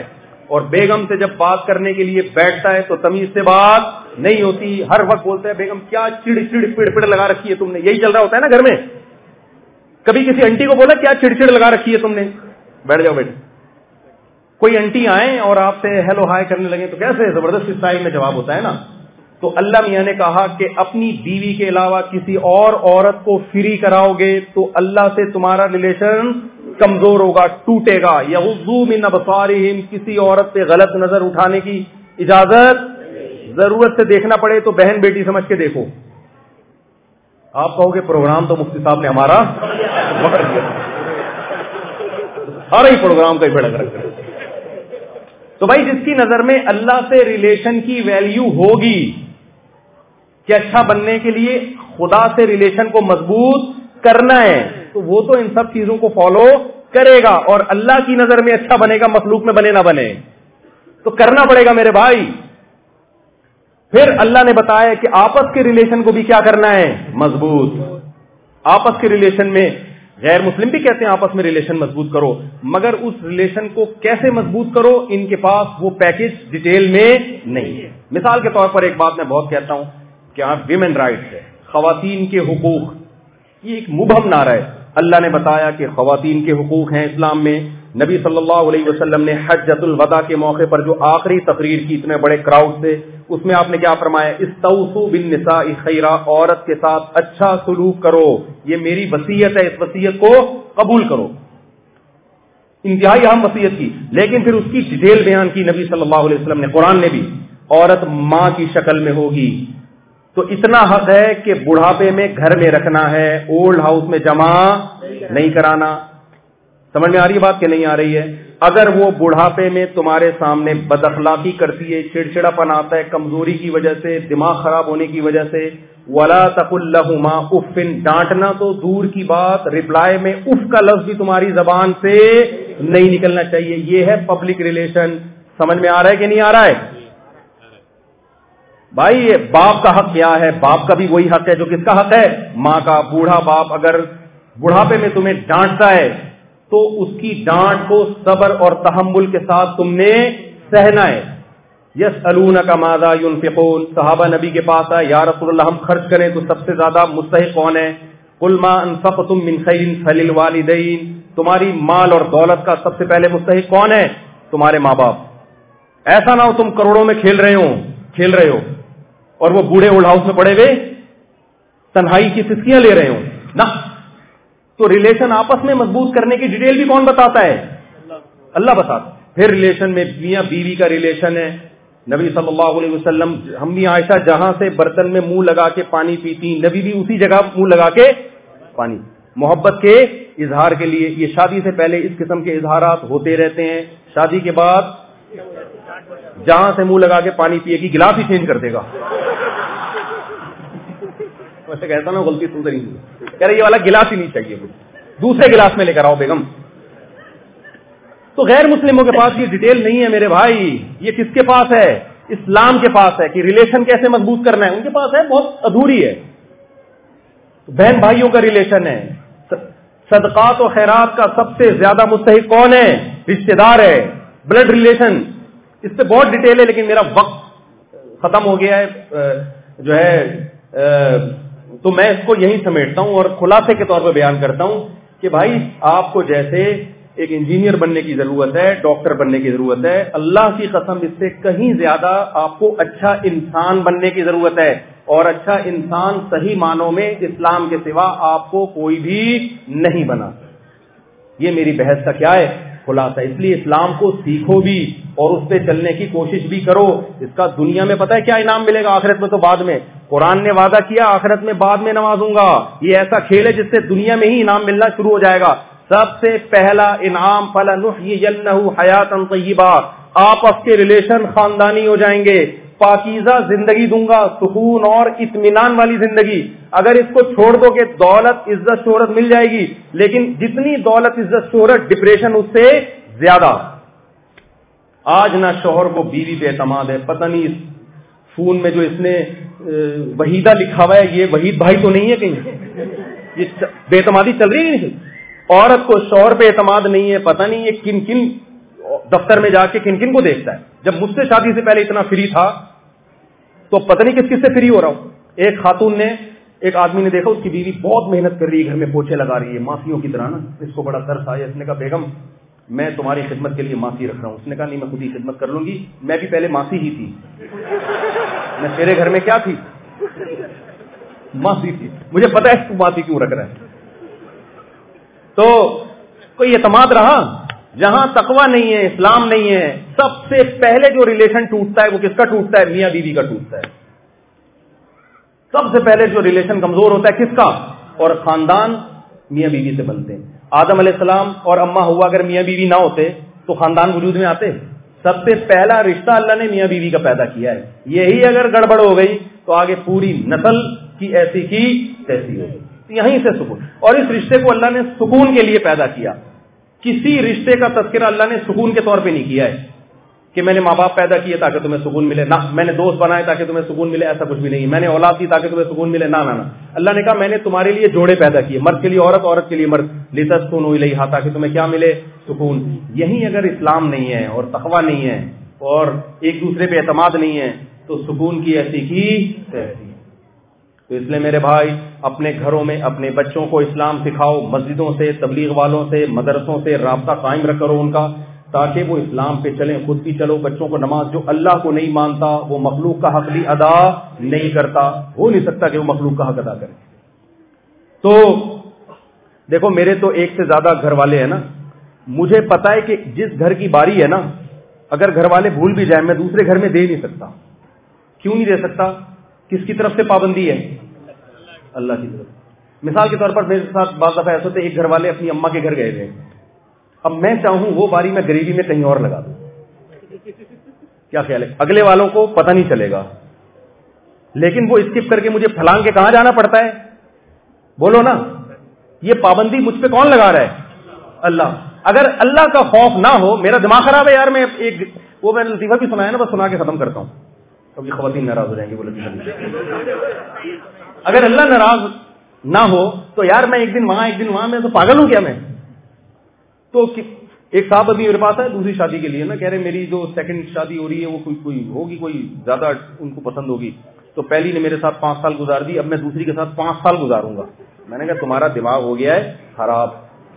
اور بیگم سے جب بات کرنے کے لیے بیٹھتا ہے تو تمیز سے بات نہیں ہوتی, ہر وقت بولتا ہے بیگم کیا چڑ چڑ پڑ پڑ لگا رکھی ہے تم نے, یہی چل رہا ہوتا ہے نا گھر میں. کبھی کسی انٹی کو بولا کیا چڑ چڑ لگا رکھی ہے تم نے, بیٹھ جاؤ بیٹھ. کوئی انٹی آئیں اور آپ سے ہیلو ہائی کرنے لگے تو کیسے زبردست اسٹائل میں جواب ہوتا ہے نا. تو اللہ میاں نے کہا کہ اپنی بیوی کے علاوہ کسی اور عورت کو فری کراؤ گے تو اللہ سے تمہارا ریلیشن کمزور ہوگا, ٹوٹے گا. یغضوا من ابصارہم, کسی عورت پہ غلط نظر اٹھانے کی اجازت, ضرورت سے دیکھنا پڑے تو بہن بیٹی سمجھ کے دیکھو. آپ کہو گے پروگرام تو مفتی صاحب نے ہمارا سارا ہی پروگرام کا ہی بڑا کر رکھا. تو بھائی جس کی نظر میں اللہ سے ریلیشن کی ویلیو ہوگی کہ اچھا بننے کے لیے خدا سے ریلیشن کو مضبوط کرنا ہے, تو وہ تو ان سب چیزوں کو فالو کرے گا. اور اللہ کی نظر میں اچھا بنے گا, مخلوق میں بنے نہ بنے, تو کرنا پڑے گا میرے بھائی. پھر اللہ نے بتایا کہ آپس کے ریلیشن کو بھی کیا کرنا ہے, مضبوط. آپس کے ریلیشن میں غیر مسلم بھی کہتے ہیں آپس میں ریلیشن مضبوط کرو, مگر اس ریلیشن کو کیسے مضبوط کرو ان کے پاس وہ پیکج ڈیٹیل میں نہیں ہے. مثال کے طور پر ایک بات میں بہت کہتا ہوں کہ آپ ویمن رائٹس ہے, خواتین کے حقوق, یہ ایک مبہم نعرہ ہے. اللہ نے بتایا کہ خواتین کے حقوق ہیں اسلام میں. نبی صلی اللہ علیہ وسلم نے حجۃ الوداع کے موقع پر جو آخری تقریر کی اتنے بڑے کراؤڈ سے, اس میں آپ نے کیا فرمایا, استوصوا بالنساء خیرا, عورت کے ساتھ اچھا سلوک کرو, یہ میری وصیت ہے, اس وصیت کو قبول کرو. انتہائی اہم وصیت کی, لیکن پھر اس کی ڈیٹیل بیان کی نبی صلی اللہ علیہ وسلم نے. قرآن نے بھی, عورت ماں کی شکل میں ہوگی تو اتنا حق ہے کہ بڑھاپے میں گھر میں رکھنا ہے, اولڈ ہاؤس میں جمع نہیں کرانا. سمجھ میں آ رہی ہے بات کہ نہیں آ رہی ہے؟ اگر وہ بڑھاپے میں تمہارے سامنے بد اخلاقی کرتی ہے, چڑچڑا پن آتا ہے کمزوری کی وجہ سے, دماغ خراب ہونے کی وجہ سے, ولا تقل لهما اف, ڈانٹنا تو دور کی بات, رپلائی میں اف کا لفظ بھی تمہاری زبان سے نہیں نکلنا چاہیے. یہ ہے پبلک ریلیشن. سمجھ میں آ رہا ہے کہ نہیں آ رہا ہے بھائی؟ یہ باپ کا حق کیا ہے؟ باپ کا بھی وہی حق ہے جو کس کا حق ہے, ماں کا. بوڑھا باپ اگر بڑھاپے میں تمہیں ڈانٹتا ہے تو اس کی ڈانٹ کو صبر اور تحمل کے ساتھ تم نے سہنا ہے. یسألونک ماذا ينفقون, صحابہ نبی کے پاس آئے, یا رسول اللہ ہم خرچ کریں تو سب سے زیادہ مستحق کون ہے؟ قل ما انفقتم من خیر فللوالدین, تمہاری مال اور دولت کا سب سے پہلے مستحق کون ہے؟ تمہارے ماں باپ. ایسا نہ ہو تم کروڑوں میں کھیل رہے ہو کھیل رہے ہو اور وہ بوڑھے اولڈ ہاؤس میں پڑے ہوئے تنہائی کی سسکیاں لے رہے ہو نہ. تو ریلیشن آپس میں مضبوط کرنے کی ڈیٹیل بھی کون بتاتا ہے؟ اللہ بتاتا. پھر ریلیشن میں میاں بیوی کا ریلیشن ہے. نبی صلی اللہ علیہ وسلم امی عائشہ جہاں سے برتن میں منہ لگا کے پانی پیتی, نبی بھی اسی جگہ منہ لگا کے پانی, محبت کے اظہار کے لیے. یہ شادی سے پہلے اس قسم کے اظہارات ہوتے رہتے ہیں, شادی کے بعد جہاں سے منہ لگا کے پانی پیے گی گلاس ہی چینج کر دے گا. ویسے کہتا نا غلطی سن رہی کہہ رہے یہ والا گلاس ہی نہیں چاہیے, دوسرے گلاس میں لے کر آؤ بیگم. تو غیر مسلموں کے پاس یہ ڈیٹیل نہیں ہے میرے بھائی. یہ کس کے پاس ہے؟ اسلام کے پاس ہے کہ ریلیشن کیسے مضبوط کرنا ہے. ان کے پاس ہے, بہت ادھوری ہے. بہن بھائیوں کا ریلیشن ہے. صدقات و خیرات کا سب سے زیادہ مستحق کون ہے؟ رشتے دار ہے, بلڈ ریلیشن. اس پہ بہت ڈیٹیل ہے لیکن میرا وقت ختم ہو گیا ہے جو ہے, تو میں اس کو یہیں سمیٹتا ہوں اور خلاصے کے طور پہ بیان کرتا ہوں کہ بھائی آپ کو جیسے ایک انجینئر بننے کی ضرورت ہے, ڈاکٹر بننے کی ضرورت ہے, اللہ کی قسم اس سے کہیں زیادہ آپ کو اچھا انسان بننے کی ضرورت ہے. اور اچھا انسان صحیح معنوں میں اسلام کے سوا آپ کو کوئی بھی نہیں بنا. یہ میری بحث کا کیا ہے خلاصہ. اس لیے اسلام کو سیکھو بھی اور اس پہ چلنے کی کوشش بھی کرو. اس کا دنیا میں پتہ ہے کیا انعام ملے گا, آخرت میں تو بعد میں. قرآن نے وعدہ کیا آخرت میں بعد میں نوازوں گا. یہ ایسا کھیل ہے جس سے دنیا میں ہی انعام ملنا شروع ہو جائے گا. سب سے پہلا انعام فَلَنُحْيِيَنَّهُ حَيَاةً طَيِّبَةً, آپس کے ریلیشن خاندانی ہو جائیں گے. پاکیزہ زندگی دوں گا, سکون اور اطمینان والی زندگی. اگر اس کو چھوڑ دو کہ دولت عزت شہرت مل جائے گی, لیکن جتنی دولت عزت شہرت ڈپریشن اس سے زیادہ. آج نہ شوہر کو بیوی بے اعتماد ہے, پتہ نہیں اس فون میں جو اس نے وحیدہ لکھا ہوا ہے یہ وحید بھائی تو نہیں ہے کہیں, یہ بے اعتمادی چل رہی ہے. عورت کو شوہر پہ اعتماد نہیں ہے, پتہ نہیں یہ کن کن دفتر میں جا کے کن کن کو دیکھتا ہے. جب مجھ سے شادی سے پہلے اتنا فری تھا تو پتہ نہیں کس کس سے فری ہو رہا ہوں. ایک خاتون نے ایک آدمی نے دیکھا اس کی بیوی بہت محنت کر رہی ہے, گھر میں پوچھے لگا رہی ہے ماسیوں کی طرح نا, اس کو بڑا ترس آیا. اس نے کہا بیگم میں تمہاری خدمت کے لیے ماسی رکھ رہا ہوں. اس نے کہا نہیں میں خود ہی خدمت کر لوں گی, میں بھی پہلے ماسی ہی تھی, میں تیرے گھر میں کیا تھی, ماسی تھی, مجھے پتا ہے تو ماسی کیوں رکھ رہا ہے. تو کوئی اعتماد رہا؟ جہاں تقوی نہیں ہے, اسلام نہیں ہے, سب سے پہلے جو ریلیشن ٹوٹتا ہے وہ کس کا ٹوٹتا ہے؟ میاں بیوی کا ٹوٹتا ہے. سب سے پہلے جو ریلیشن کمزور ہوتا ہے کس کا؟ اور خاندان میاں بیوی سے بنتے ہیں. آدم علیہ السلام اور اما ہوا اگر میاں بیوی نہ ہوتے تو خاندان وجود میں آتے؟ سب سے پہلا رشتہ اللہ نے میاں بیوی کا پیدا کیا ہے. یہی اگر گڑبڑ ہو گئی تو آگے پوری نسل کی ایسی کی تیسی ہوگی. یہیں سے سکون, اور اس رشتے کو اللہ نے سکون کے لیے پیدا کیا. کسی رشتے کا تذکرہ اللہ نے سکون کے طور پہ نہیں کیا ہے کہ میں نے ماں باپ پیدا کیے تاکہ تمہیں سکون ملے, نہ میں نے دوست بنائے تاکہ تمہیں سکون ملے, ایسا کچھ بھی نہیں. میں نے اولاد دی تاکہ تمہیں سکون ملے, نہ نہ نہ. اللہ نے کہا میں نے تمہارے لیے جوڑے پیدا کیے, مرد کے لیے عورت, عورت کے لیے مرد, لتسکنوا الیہا, تاکہ تمہیں کیا ملے؟ سکون. یہیں اگر اسلام نہیں ہے اور تقوی نہیں ہے اور ایک دوسرے پہ اعتماد نہیں ہے تو سکون کی ایسی کی تیسی. تو اس لیے میرے بھائی اپنے گھروں میں اپنے بچوں کو اسلام سکھاؤ, مسجدوں سے, تبلیغ والوں سے, مدرسوں سے رابطہ قائم رکھ کرو ان کا, تاکہ وہ اسلام پہ چلیں. خود بھی چلو, بچوں کو نماز, جو اللہ کو نہیں مانتا وہ مخلوق کا حق بھی ادا نہیں کرتا, ہو نہیں سکتا کہ وہ مخلوق کا حق ادا کرے. تو دیکھو میرے تو ایک سے زیادہ گھر والے ہیں نا, مجھے پتا ہے کہ جس گھر کی باری ہے نا, اگر گھر والے بھول بھی جائیں میں دوسرے گھر میں دے نہیں سکتا. کیوں نہیں دے سکتا؟ کس کی طرف سے پابندی ہے؟ اللہ کی طرف. مثال کے طور پر میرے ساتھ بعض دفعہ ایسے ہوتے, ایک گھر والے اپنی اماں کے گھر گئے تھے, اب میں چاہوں وہ باری میں غریبی میں کہیں اور لگا دوں, کیا خیال ہے؟ اگلے والوں کو پتہ نہیں چلے گا, لیکن وہ اسکپ کر کے مجھے پھلانگ کے کہاں جانا پڑتا ہے؟ بولو نا, یہ پابندی مجھ پہ کون لگا رہا ہے؟ اللہ. اگر اللہ کا خوف نہ ہو, میرا دماغ خراب ہے یار, میں ایک وہ میں نے لطیفہ بھی سنایا نا, بس سنا کے ختم کرتا ہوں, ابھی خواتین ناراض ہو جائیں گے. بولے اگر اللہ ناراض نہ ہو تو یار میں ایک دن وہاں ایک دن وہاں, میں تو پاگل ہوں کیا میں؟ تو ایک صاحب ابھی میرے پاس ہے دوسری شادی کے لیے نا, کہہ رہے میری جو سیکنڈ شادی ہو رہی ہے وہ کوئی کوئی ہوگی, کوئی زیادہ ان کو پسند ہوگی, تو پہلی نے میرے ساتھ پانچ سال گزار دی, اب میں دوسری کے ساتھ پانچ سال گزاروں گا. میں نے کہا تمہارا دماغ ہو گیا ہے خراب,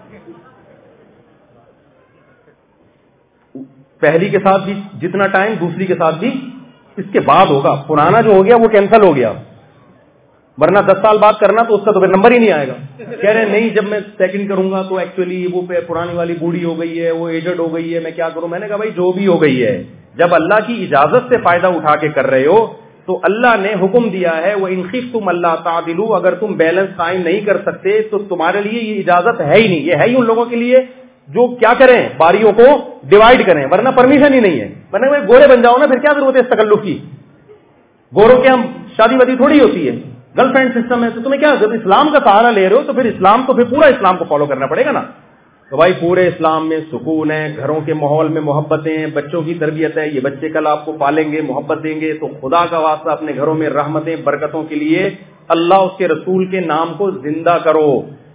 پہلی کے ساتھ بھی جتنا ٹائم دوسری کے ساتھ بھی اس کے بعد ہوگا, پرانا جو ہو گیا وہ کینسل ہو گیا, ورنہ دس سال بعد کرنا تو اس کا تو پھر نمبر ہی نہیں آئے گا. کہہ رہے نہیں جب میں سیکنڈ کروں گا تو ایکچولی وہ پرانی والی بوڑھی ہو گئی ہے, وہ ایجڈ ہو گئی ہے, میں کیا کروں؟ میں نے کہا بھائی جو بھی ہو گئی ہے, جب اللہ کی اجازت سے فائدہ اٹھا کے کر رہے ہو تو اللہ نے حکم دیا ہے وہ ان خفتم اللہ تعدلوا, اگر تم بیلنس قائم نہیں کر سکتے تو تمہارے لیے یہ اجازت ہے ہی نہیں. یہ ہے ہی ان لوگوں کے لیے جو کیا کریں, باریوں کو ڈیوائڈ کریں, ورنہ پرمیشن ہی نہیں ہے. میں نے کہا گورے بن جاؤ نا, پھر کیا ضرورت ہے اس تکلف کی؟ گوروں کے ہم شادی ودی تھوڑی ہوتی ہے, گرل فرینڈ سسٹم ہے, تو تمہیں کیا, جب اسلام کا سہارا لے رہے ہو تو پھر اسلام تو پھر پورا اسلام کو فالو کرنا پڑے گا نا. تو بھائی پورے اسلام میں سکون ہے, گھروں کے ماحول میں محبتیں ہیں, بچوں کی تربیت ہے, یہ بچے کل آپ کو پالیں گے, محبت دیں گے, تو خدا کا واسطہ اپنے گھروں میں رحمتیں برکتوں کے لیے اللہ اس کے رسول کے نام کو زندہ کرو.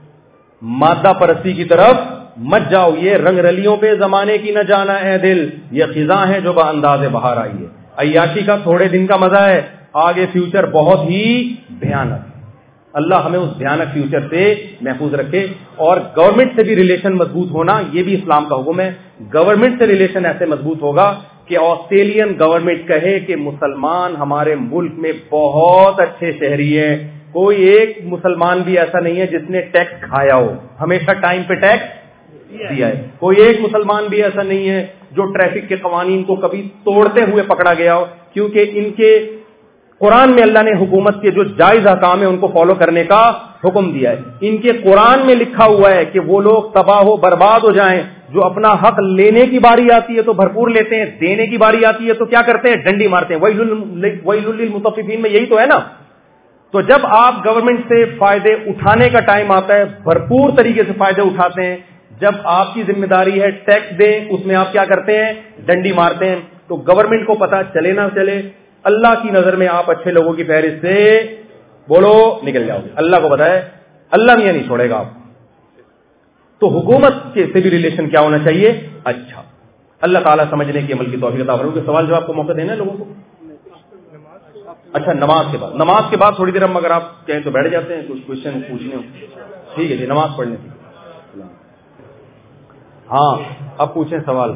مادہ پرستی کی طرف مت جاؤ, یہ رنگ رلیوں پہ زمانے کی نہ جانا اے دل, یہ خزاں ہے جو با انداز بہار آئی ہے. عیاشی کا تھوڑے دن کا مزہ ہے, آگے فیوچر بہت ہی بھیانک. اللہ ہمیں اس بھیانک فیوچر سے محفوظ رکھے. اور گورنمنٹ سے بھی ریلیشن مضبوط ہونا یہ بھی اسلام کا حکم ہے. گورنمنٹ سے ریلیشن ایسے مضبوط ہوگا کہ آسٹریلین گورنمنٹ کہے کہ مسلمان ہمارے ملک میں بہت اچھے شہری ہیں, کوئی ایک مسلمان بھی ایسا نہیں ہے جس نے ٹیکس کھایا ہو, ہمیشہ ٹائم پہ ٹیکس دیا ہے. کوئی ایک مسلمان بھی ایسا نہیں ہے جو ٹریفک کے قوانین کو کبھی توڑتے ہوئے پکڑا گیا ہو, کیونکہ ان کے قرآن میں اللہ نے حکومت کے جو جائز احکام ہیں ان کو فالو کرنے کا حکم دیا ہے. ان کے قرآن میں لکھا ہوا ہے کہ وہ لوگ تباہ و برباد ہو جائیں جو اپنا حق لینے کی باری آتی ہے تو بھرپور لیتے ہیں, دینے کی باری آتی ہے تو کیا کرتے ہیں, ڈنڈی مارتے ہیں. ویل للمطففین میں یہی تو ہے نا. تو جب آپ گورنمنٹ سے فائدے اٹھانے کا ٹائم آتا ہے بھرپور طریقے سے فائدے اٹھاتے ہیں, جب آپ کی ذمہ داری ہے ٹیکس دیں, اس میں آپ کیا کرتے ہیں, ڈنڈی مارتے ہیں. تو گورنمنٹ کو پتا چلے نہ چلے, اللہ کی نظر میں آپ اچھے لوگوں کی فہرست سے بولو نکل جاؤ گے. اللہ کو بتائے اللہ میاں نہیں چھوڑے گا آپ. تو حکومت کے سے بھی ریلیشن کیا ہونا چاہیے, اچھا. اللہ تعالیٰ سمجھنے کی عمل کی توفیق عطا فرمائے. سوال جواب کو موقع دینا ہے لوگوں کو. اچھا نماز کے بعد, نماز کے بعد تھوڑی دیر ہم اگر آپ کہیں تو بیٹھ جاتے ہیں, کچھ کوشچن پوچھنے ہو. ٹھیک ہے جی, نماز پڑھنے کی. ہاں اب پوچھیں سوال.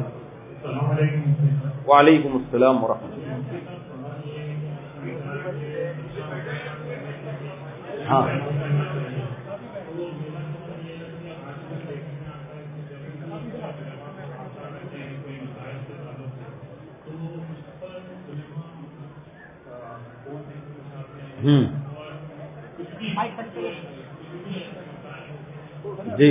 وعلیکم السلام ورحمۃ اللہ. ہاں ہوں جی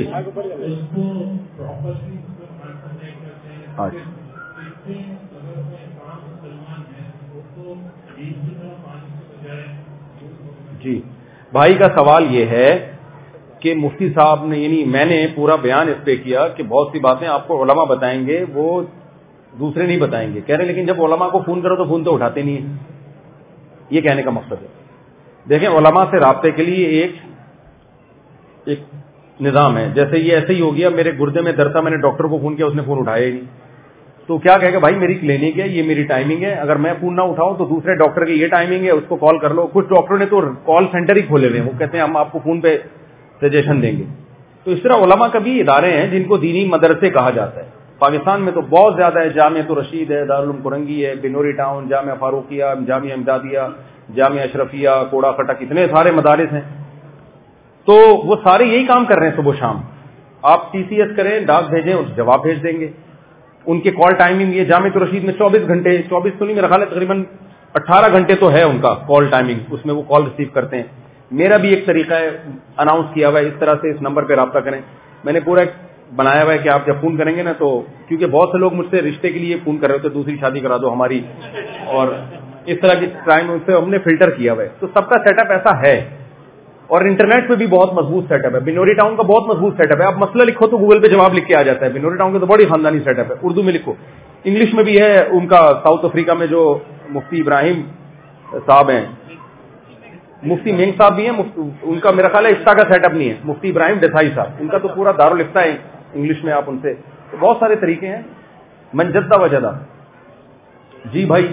جی بھائی کا سوال یہ ہے کہ مفتی صاحب نے, یعنی میں نے پورا بیان اس پہ کیا کہ بہت سی باتیں آپ کو علماء بتائیں گے وہ دوسرے نہیں بتائیں گے. کہہ رہے لیکن جب علماء کو فون کرو تو فون تو اٹھاتے نہیں ہیں. یہ کہنے کا مقصد ہے. دیکھیں علماء سے رابطے کے لیے ایک ایک نظام ہے. جیسے یہ ایسے ہی ہو گیا, میرے گردے میں درد تھا, میں نے ڈاکٹر کو فون کیا, اس نے فون اٹھایا ہی نہیں. تو کیا کہے گا بھائی میری کلینک ہے, یہ میری ٹائمنگ ہے, اگر میں فون نہ اٹھاؤں تو دوسرے ڈاکٹر کی یہ ٹائمنگ ہے, اس کو کال کر لو. کچھ ڈاکٹروں نے تو کال سینٹر ہی کھولے ہوئے ہیں, وہ کہتے ہیں ہم آپ کو فون پہ سجیشن دیں گے. تو اس طرح علماء کا بھی ادارے ہیں جن کو دینی مدرسے کہا جاتا ہے. پاکستان میں تو بہت زیادہ ہے. جامعہ رشید ہے, دارالعلوم کرنگی ہے, بنوری ٹاؤن, جامعہ فاروقیہ, جامعہ امدادیہ, جامعہ اشرفیہ, کوڑا کٹک, اتنے سارے مدارس ہیں. تو وہ سارے یہی کام کر رہے ہیں صبح شام. آپ ٹی سی ایس کریں, ڈاک بھیجیں, اس جواب بھیج دیں گے. ان کے کال ٹائمنگ یہ جامعہ رشید میں چوبیس گھنٹے, چوبیس تو نہیں میرا خیال ہے تقریباً اٹھارہ گھنٹے تو ہے ان کا کال ٹائمنگ, اس میں وہ کال ریسیو کرتے ہیں. میرا بھی ایک طریقہ ہے اناؤنس کیا ہوا ہے, اس طرح سے اس نمبر پہ رابطہ کریں. میں نے پورا بنایا ہوا ہے کہ آپ جب فون کریں گے نا, تو کیونکہ بہت سے لوگ مجھ سے رشتے کے لیے فون کر رہے ہوتے, دوسری شادی کرا دو ہماری, اور اس طرح کی ٹائم سے ہم نے فلٹر کیا ہوا ہے. تو سب کا سیٹ اپ ایسا ہے, اور انٹرنیٹ پہ بھی بہت مضبوط سیٹ اپ ہے. بنوری ٹاؤن کا بہت مضبوط سیٹ اپ ہے. آپ مسئلہ لکھو تو گوگل پہ جواب لکھ کے آ جاتا ہے. بنوری ٹاؤن کا تو بڑی خاندانی سیٹ اپ ہے. اردو میں لکھو, انگلش میں بھی ہے. ان کا ساؤتھ افریقہ میں جو مفتی ابراہیم صاحب ہیں, مفتی مینگ صاحب بھی ہیں, ان کا میرا خیال ہے افتا کا سیٹ اپ نہیں ہے. مفتی ابراہیم دسائی صاحب, ان کا تو پورا دارالفتہ ہے انگلش میں. آپ ان سے بہت سارے طریقے ہیں. من جدہ وجدہ. جی بھائی.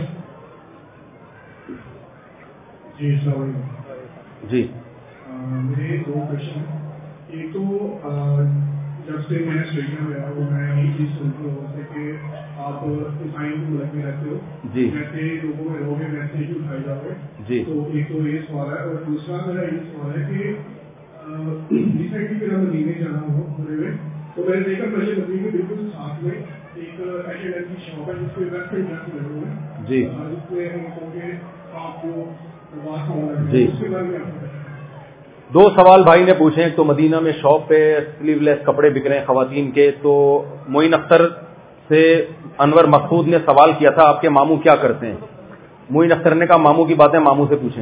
جی السلام علیکم. جی میرے دو کوشچن. ایک تو جب سے میں اسٹیشن میں آیا ہوں, میں یہی چیز سنتا ہوں سے کہ آپ عیسائی ملک میں رہتے ہو, جی ویسے لوگوں میں رہو گے ویسے ہی اٹھائے جاؤ گے. جی تو ایک تو یہ سوال ہے, اور دوسرا میرا یہ سوال ہے کہ ریسنٹلی میرا مدینے جانا ہو پورے میں, تو میں نے دیکھا پہلے مدینے کے بالکل ساتھ میں ایک ایش اینڈ کی شاپ ہے جس پہ ویسٹرن ڈریس لگے ہوئے ہیں, جی جس میں ہم کہوں گے آپ کو بات ہونا جی. اس کے بارے میں آپ دو سوال بھائی نے پوچھے. ایک تو مدینہ میں شاپ پہ سلیو لیس کپڑے بک رہے ہیں خواتین کے, تو معین اختر سے انور مقصود نے سوال کیا تھا آپ کے ماموں کیا کرتے ہیں. معین اختر نے کہا ماموں کی باتیں ماموں سے پوچھیں.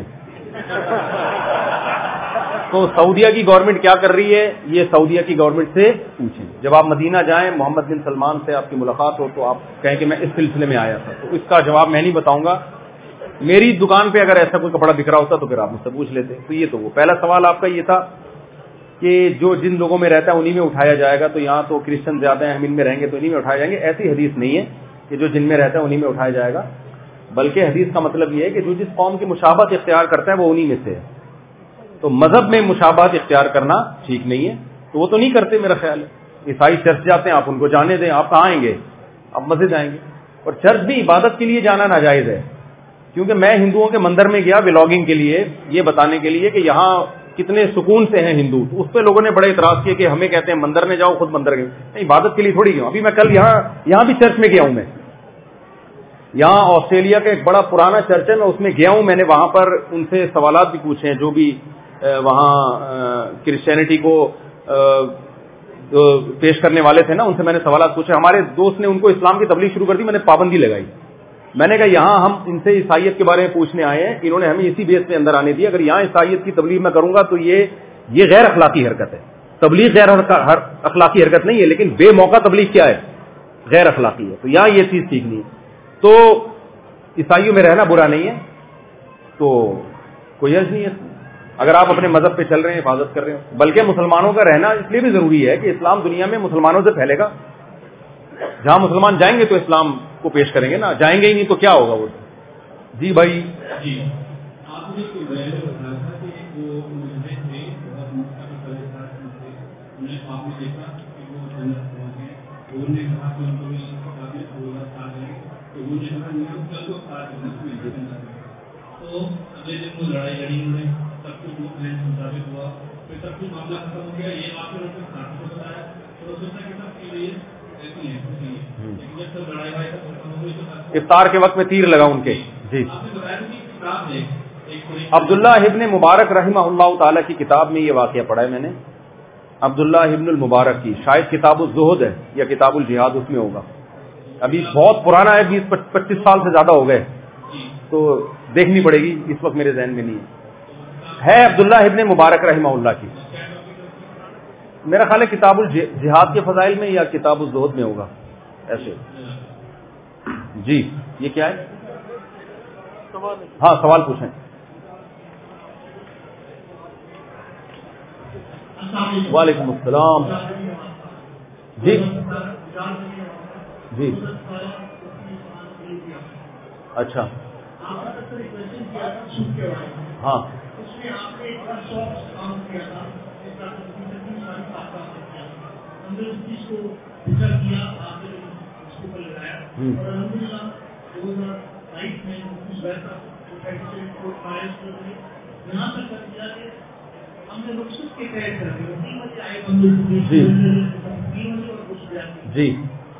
تو سعودیہ کی گورنمنٹ کیا کر رہی ہے یہ سعودیہ کی گورنمنٹ سے پوچھیں. جب آپ مدینہ جائیں, محمد بن سلمان سے آپ کی ملاقات ہو, تو آپ کہیں کہ میں اس سلسلے میں آیا تھا. تو اس کا جواب میں نہیں بتاؤں گا. میری دکان پہ اگر ایسا کوئی کپڑا بک رہا ہوتا تو پھر آپ مجھ سے پوچھ لیتے. تو یہ تو وہ پہلا سوال آپ کا یہ تھا کہ جو جن لوگوں میں رہتا ہے انہی میں اٹھایا جائے گا. تو یہاں تو کرسچن زیادہ ہیں, ہم ان میں رہیں گے تو انہی میں اٹھائے جائیں گے. ایسی حدیث نہیں ہے کہ جو جن میں رہتا ہے انہی میں اٹھایا جائے گا, بلکہ حدیث کا مطلب یہ ہے کہ جو جس قوم کی مشابہت اختیار کرتا ہے وہ انہی میں سے ہے. تو مذہب میں مشابہت اختیار کرنا ٹھیک نہیں ہے, تو وہ تو نہیں کرتے میرا خیال ہے. عیسائی چرچ جاتے ہیں, آپ ان کو جانے دیں. آپ کہاں آئیں گے؟ آپ مسجد آئیں گے. اور چرچ بھی عبادت کے لیے جانا ناجائز ہے, کیونکہ میں ہندوؤں کے مندر میں گیا بلاگنگ کے لیے, یہ بتانے کے لیے کہ یہاں کتنے سکون سے ہیں ہندو. تو اس پہ لوگوں نے بڑے اعتراض کیے کہ ہمیں کہتے ہیں مندر میں جاؤ, خود مندر گئے. نہیں, عبادت کے لیے تھوڑی گیا. ابھی میں کل یہاں یہاں بھی چرچ میں گیا ہوں. میں یہاں آسٹریلیا کا ایک بڑا پرانا چرچ ہے, میں اس میں گیا ہوں. میں نے وہاں پر ان سے سوالات بھی پوچھے ہیں جو بھی وہاں کرسچینٹی کو پیش کرنے والے تھے نا, ان سے میں نے سوالات پوچھے. ہمارے دوست نے ان کو اسلام کی تبلیغ شروع کر دی, میں نے پابندی لگائی. میں نے کہا یہاں ہم ان سے عیسائیت کے بارے میں پوچھنے آئے ہیں, انہوں نے ہمیں اسی بیس پہ اندر آنے دیا. اگر یہاں عیسائیت کی تبلیغ میں کروں گا تو یہ یہ غیر اخلاقی حرکت ہے. تبلیغ غیر اخلاقی حرکت نہیں ہے, لیکن بے موقع تبلیغ کیا ہے؟ غیر اخلاقی ہے. تو یہاں یہ چیز ٹھیک نہیں ہے. تو عیسائیوں میں رہنا برا نہیں ہے, تو کوئی حرج نہیں ہے اگر آپ اپنے مذہب پہ چل رہے ہیں, حفاظت کر رہے ہیں. بلکہ مسلمانوں کا رہنا اس لیے بھی ضروری ہے کہ اسلام دنیا میں مسلمانوں سے پھیلے گا. جہاں مسلمان جائیں گے تو اسلام کو پیش کریں گے نا, جائیں گے ہی نہیں تو کیا ہوگا وہ. جی بھائی. جی آپ نے بتایا تھا کہ وہ تھے اور آپ نے دیکھا کہ وہ جنت پہنچ گئے, انہوں نے کہا کہ ان کو بھی تو وہ نے کہا کو تو اگلے دن وہ لڑائی لڑی, انہوں نے سب کچھ مطابق ہوا, پھر سب کچھ معاملہ ختم ہو گیا. یہ آپ نے ساتھ کو بتایا تو وہ سوچا کہ سب کے لیے ایسی ہے, لیکن جب سب لڑائی وڑائی ختم ہو گئی تو افطار کے وقت میں تیر لگا ان کے. جی آپ نے بتایا کہ کتاب ہے عبداللہ ابن مبارک رحمہ اللہ تعالی کی کتاب میں یہ واقعہ پڑھا ہے میں نے, عبداللہ ابن المبارک کی, شاید کتاب الزہد ہے یا کتاب الجہاد اس میں ہوگا. ابھی بہت پرانا ہے, بیس پچیس سال سے زیادہ ہو گئے تو دیکھنی پڑے گی, اس وقت میرے ذہن میں نہیں ہے. ہے عبداللہ ابن مبارک رحمہ اللہ کی, میرا خیال ہے کتاب الجہاد کے فضائل میں یا کتاب الزہد میں ہوگا ایسے. جی یہ کیا ہے؟ ہاں سوال پوچھیں. وعلیکم السلام. جی جی اچھا ہاں جی جی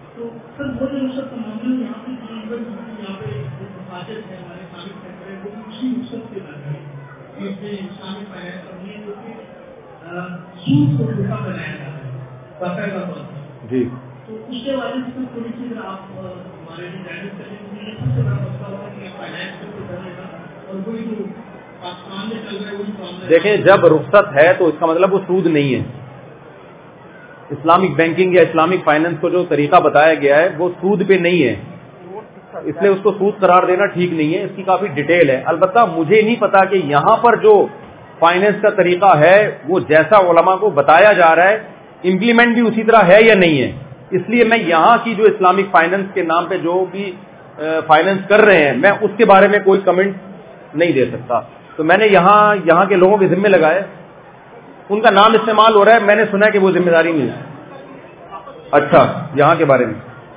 جی تو اس کے بارے میں تھوڑی سی آپ ہمارے لیے گائیڈنس کریں گے. یہ سب سے بڑا مسئلہ ہوگا کہ فائنانس کو کرنے کا, اور کوئی جو پاکستان میں چل رہا ہے وہی. دیکھیں جب رخصت ہے تو اس کا مطلب وہ سود نہیں ہے. اسلامک بینکنگ یا اسلامک فائنانس کو جو طریقہ بتایا گیا ہے وہ سود پہ نہیں ہے, اس لیے اس کو سود قرار دینا ٹھیک نہیں ہے. اس کی کافی ڈیٹیل ہے. البتہ مجھے نہیں پتا کہ یہاں پر جو فائنانس کا طریقہ ہے وہ جیسا علماء کو بتایا جا رہا ہے امپلیمنٹ بھی اسی طرح ہے یا نہیں ہے. اس لیے میں یہاں کی جو اسلامک فائنانس کے نام پہ جو بھی فائنانس کر رہے ہیں میں اس کے بارے میں کوئی کمنٹ نہیں دے سکتا. تو میں نے یہاں یہاں کے لوگوں کے ذمہ لگائے, ان کا نام استعمال ہو رہا ہے, میں نے سنا کہ وہ ذمہ داری نہیں ہے. اچھا یہاں کے بارے میں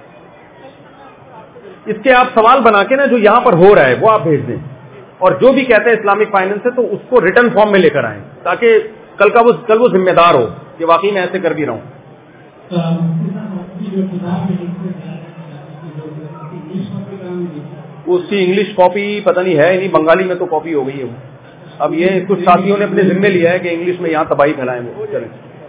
اس کے آپ سوال بنا کے نا جو یہاں پر ہو رہا ہے وہ آپ بھیج دیں, اور جو بھی کہتے ہیں اسلامک فائنانس سے تو اس کو ریٹرن فارم میں لے کر آئیں تاکہ کل کا وہ کل وہ ذمہ دار ہو کہ واقعی میں ایسے کر بھی رہا ہوں. اس کی انگلش کاپی پتہ نہیں ہے نہیں, بنگالی میں تو کاپی ہو گئی ہے. اب یہ کچھ ساتھیوں نے اپنے ذمہ لیا ہے کہ انگلش میں یہاں تباہی پھیلائیں. وہ چلیں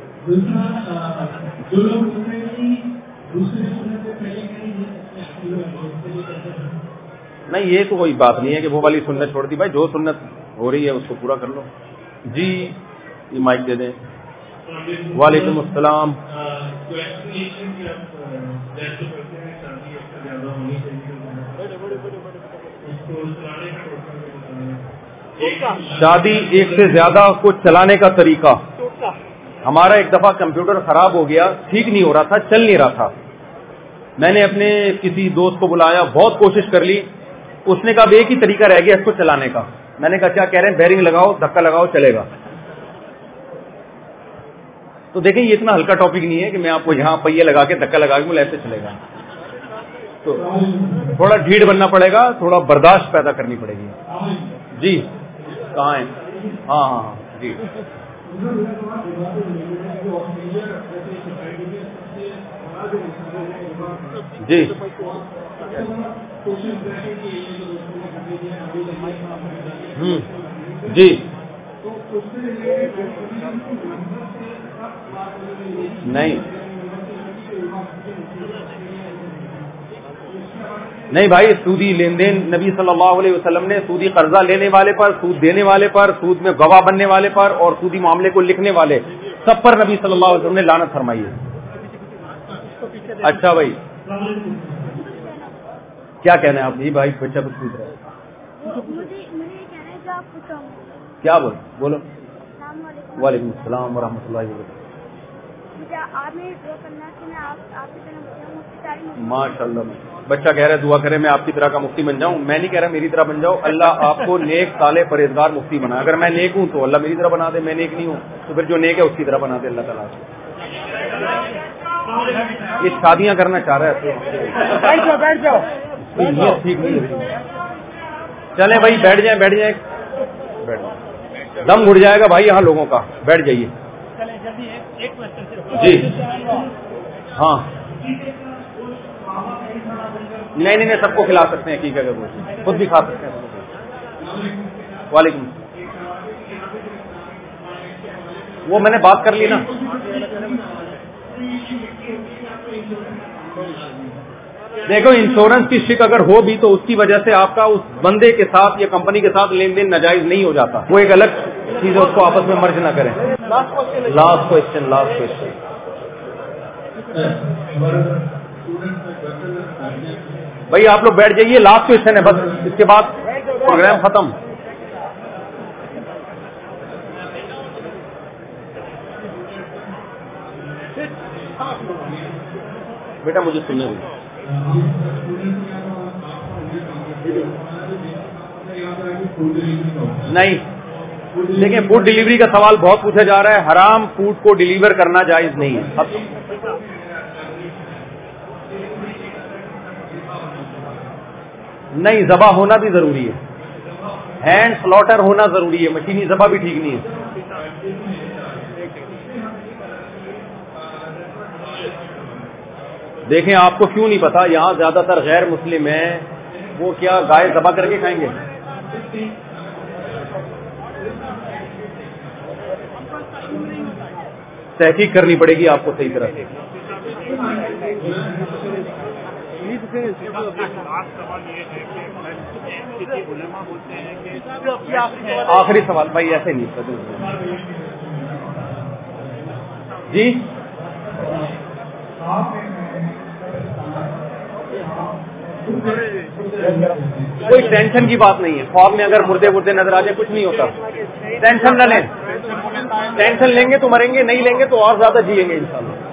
نہیں یہ تو کوئی بات نہیں ہے کہ وہ والی سنت چھوڑ دی. بھائی جو سنت ہو رہی ہے اس کو پورا کر لو. جی یہ مائک دے دیں. وعلیکم السلام. شادی ایک سے زیادہ کو چلانے کا طریقہ. ہمارا ایک دفعہ کمپیوٹر خراب ہو گیا, ٹھیک نہیں ہو رہا تھا, چل نہیں رہا تھا. میں نے اپنے کسی دوست کو بلایا, بہت کوشش کر لی, اس نے کہا ایک ہی طریقہ رہ گیا اس کو چلانے کا. میں نے کہا کیا کہہ رہے ہیں؟ بیرنگ لگاؤ, دھکا لگاؤ, چلے گا. تو دیکھیں یہ اتنا ہلکا ٹاپک نہیں ہے کہ میں آپ کو یہاں پہیے لگا کے دھکا لگا کے بولے ایسے چلے گا. تو تھوڑا ڈھیڑ بننا پڑے گا, تھوڑا برداشت پیدا کرنی پڑے گی. جی کہاں ہیں؟ ہاں ہاں ہاں جی جی ہوں جی نہیں نہیں بھائی, سودی لین دین نبی صلی اللہ علیہ وسلم نے سودی قرضہ لینے والے پر, سود دینے والے پر, سود میں گواہ بننے والے پر اور سودی معاملے کو لکھنے والے سب پر نبی صلی اللہ علیہ وسلم نے لعنت فرمائی ہے. اچھا بھائی کیا کہنا ہے آپ؟ جی بھائی بچہ کچھ پوچھ رہا ہے. کیا بول بولو. وعلیکم السلام ورحمۃ اللہ وبرکاتہ. آپ نے جو کرنا ہے میں آپ آپ ماشاء اللہ. بچہ کہہ رہا ہے دعا کرے میں آپ کی طرح کا مفتی بن جاؤں. میں نہیں کہہ رہا میری طرح بن جاؤ, اللہ آپ کو نیک صالح پرہیزگار مفتی بنا. اگر میں نیک ہوں تو اللہ میری طرح بنا دے, میں نیک نہیں ہوں تو پھر جو نیک ہے اس کی طرح بنا دے اللہ تعالیٰ. یہ شادیاں کرنا چاہ رہا ہے, بیٹھ جاؤ. ٹھیک نہیں. چلیں بھائی بیٹھ جائیں بیٹھ جائیں بیٹھ جائیں دم گھٹ جائے گا بھائی یہاں لوگوں کا. بیٹھ جائیے جی. ہاں نہیں نہیں نہیں سب کو کھلا سکتے ہیں, ٹھیک ہے خود بھی کھا سکتے ہیں. وعلیکم. وہ میں نے بات کر لی نا. دیکھو انشورنس کی شک اگر ہو بھی تو اس کی وجہ سے آپ کا اس بندے کے ساتھ یا کمپنی کے ساتھ لین دین ناجائز نہیں ہو جاتا. وہ ایک الگ چیز ہے, اس کو آپس میں مرج نہ کریں. لاسٹ کوشچن لاسٹ کوشچن بھائی آپ لوگ بیٹھ جائیے. لاسٹ کوشچن ہے بس, اس کے بعد پروگرام ختم. بیٹا مجھے سننے دیں. نہیں دیکھیں فوڈ ڈیلیوری کا سوال بہت پوچھا جا رہا ہے. حرام فوڈ کو ڈیلیور کرنا جائز نہیں ہے. اب نہیں, ذبح ہونا بھی ضروری ہے, ہینڈ سلاٹر ہونا ضروری ہے, مشینی ذبح بھی ٹھیک نہیں ہے. دیکھیں آپ کو کیوں نہیں پتا, یہاں زیادہ تر غیر مسلم ہیں, وہ کیا گائے ذبح کر کے کھائیں گے؟ تحقیق کرنی پڑے گی آپ کو صحیح طرح سے. آخری سوال بھائی ایسے نہیں جی. کوئی ٹینشن کی بات نہیں ہے. خواب میں اگر مردے مردے نظر آ جائے کچھ نہیں ہوتا, ٹینشن نہ لیں. ٹینشن لیں گے تو مریں گے, نہیں لیں گے تو اور زیادہ جیئیں گے انشاءاللہ.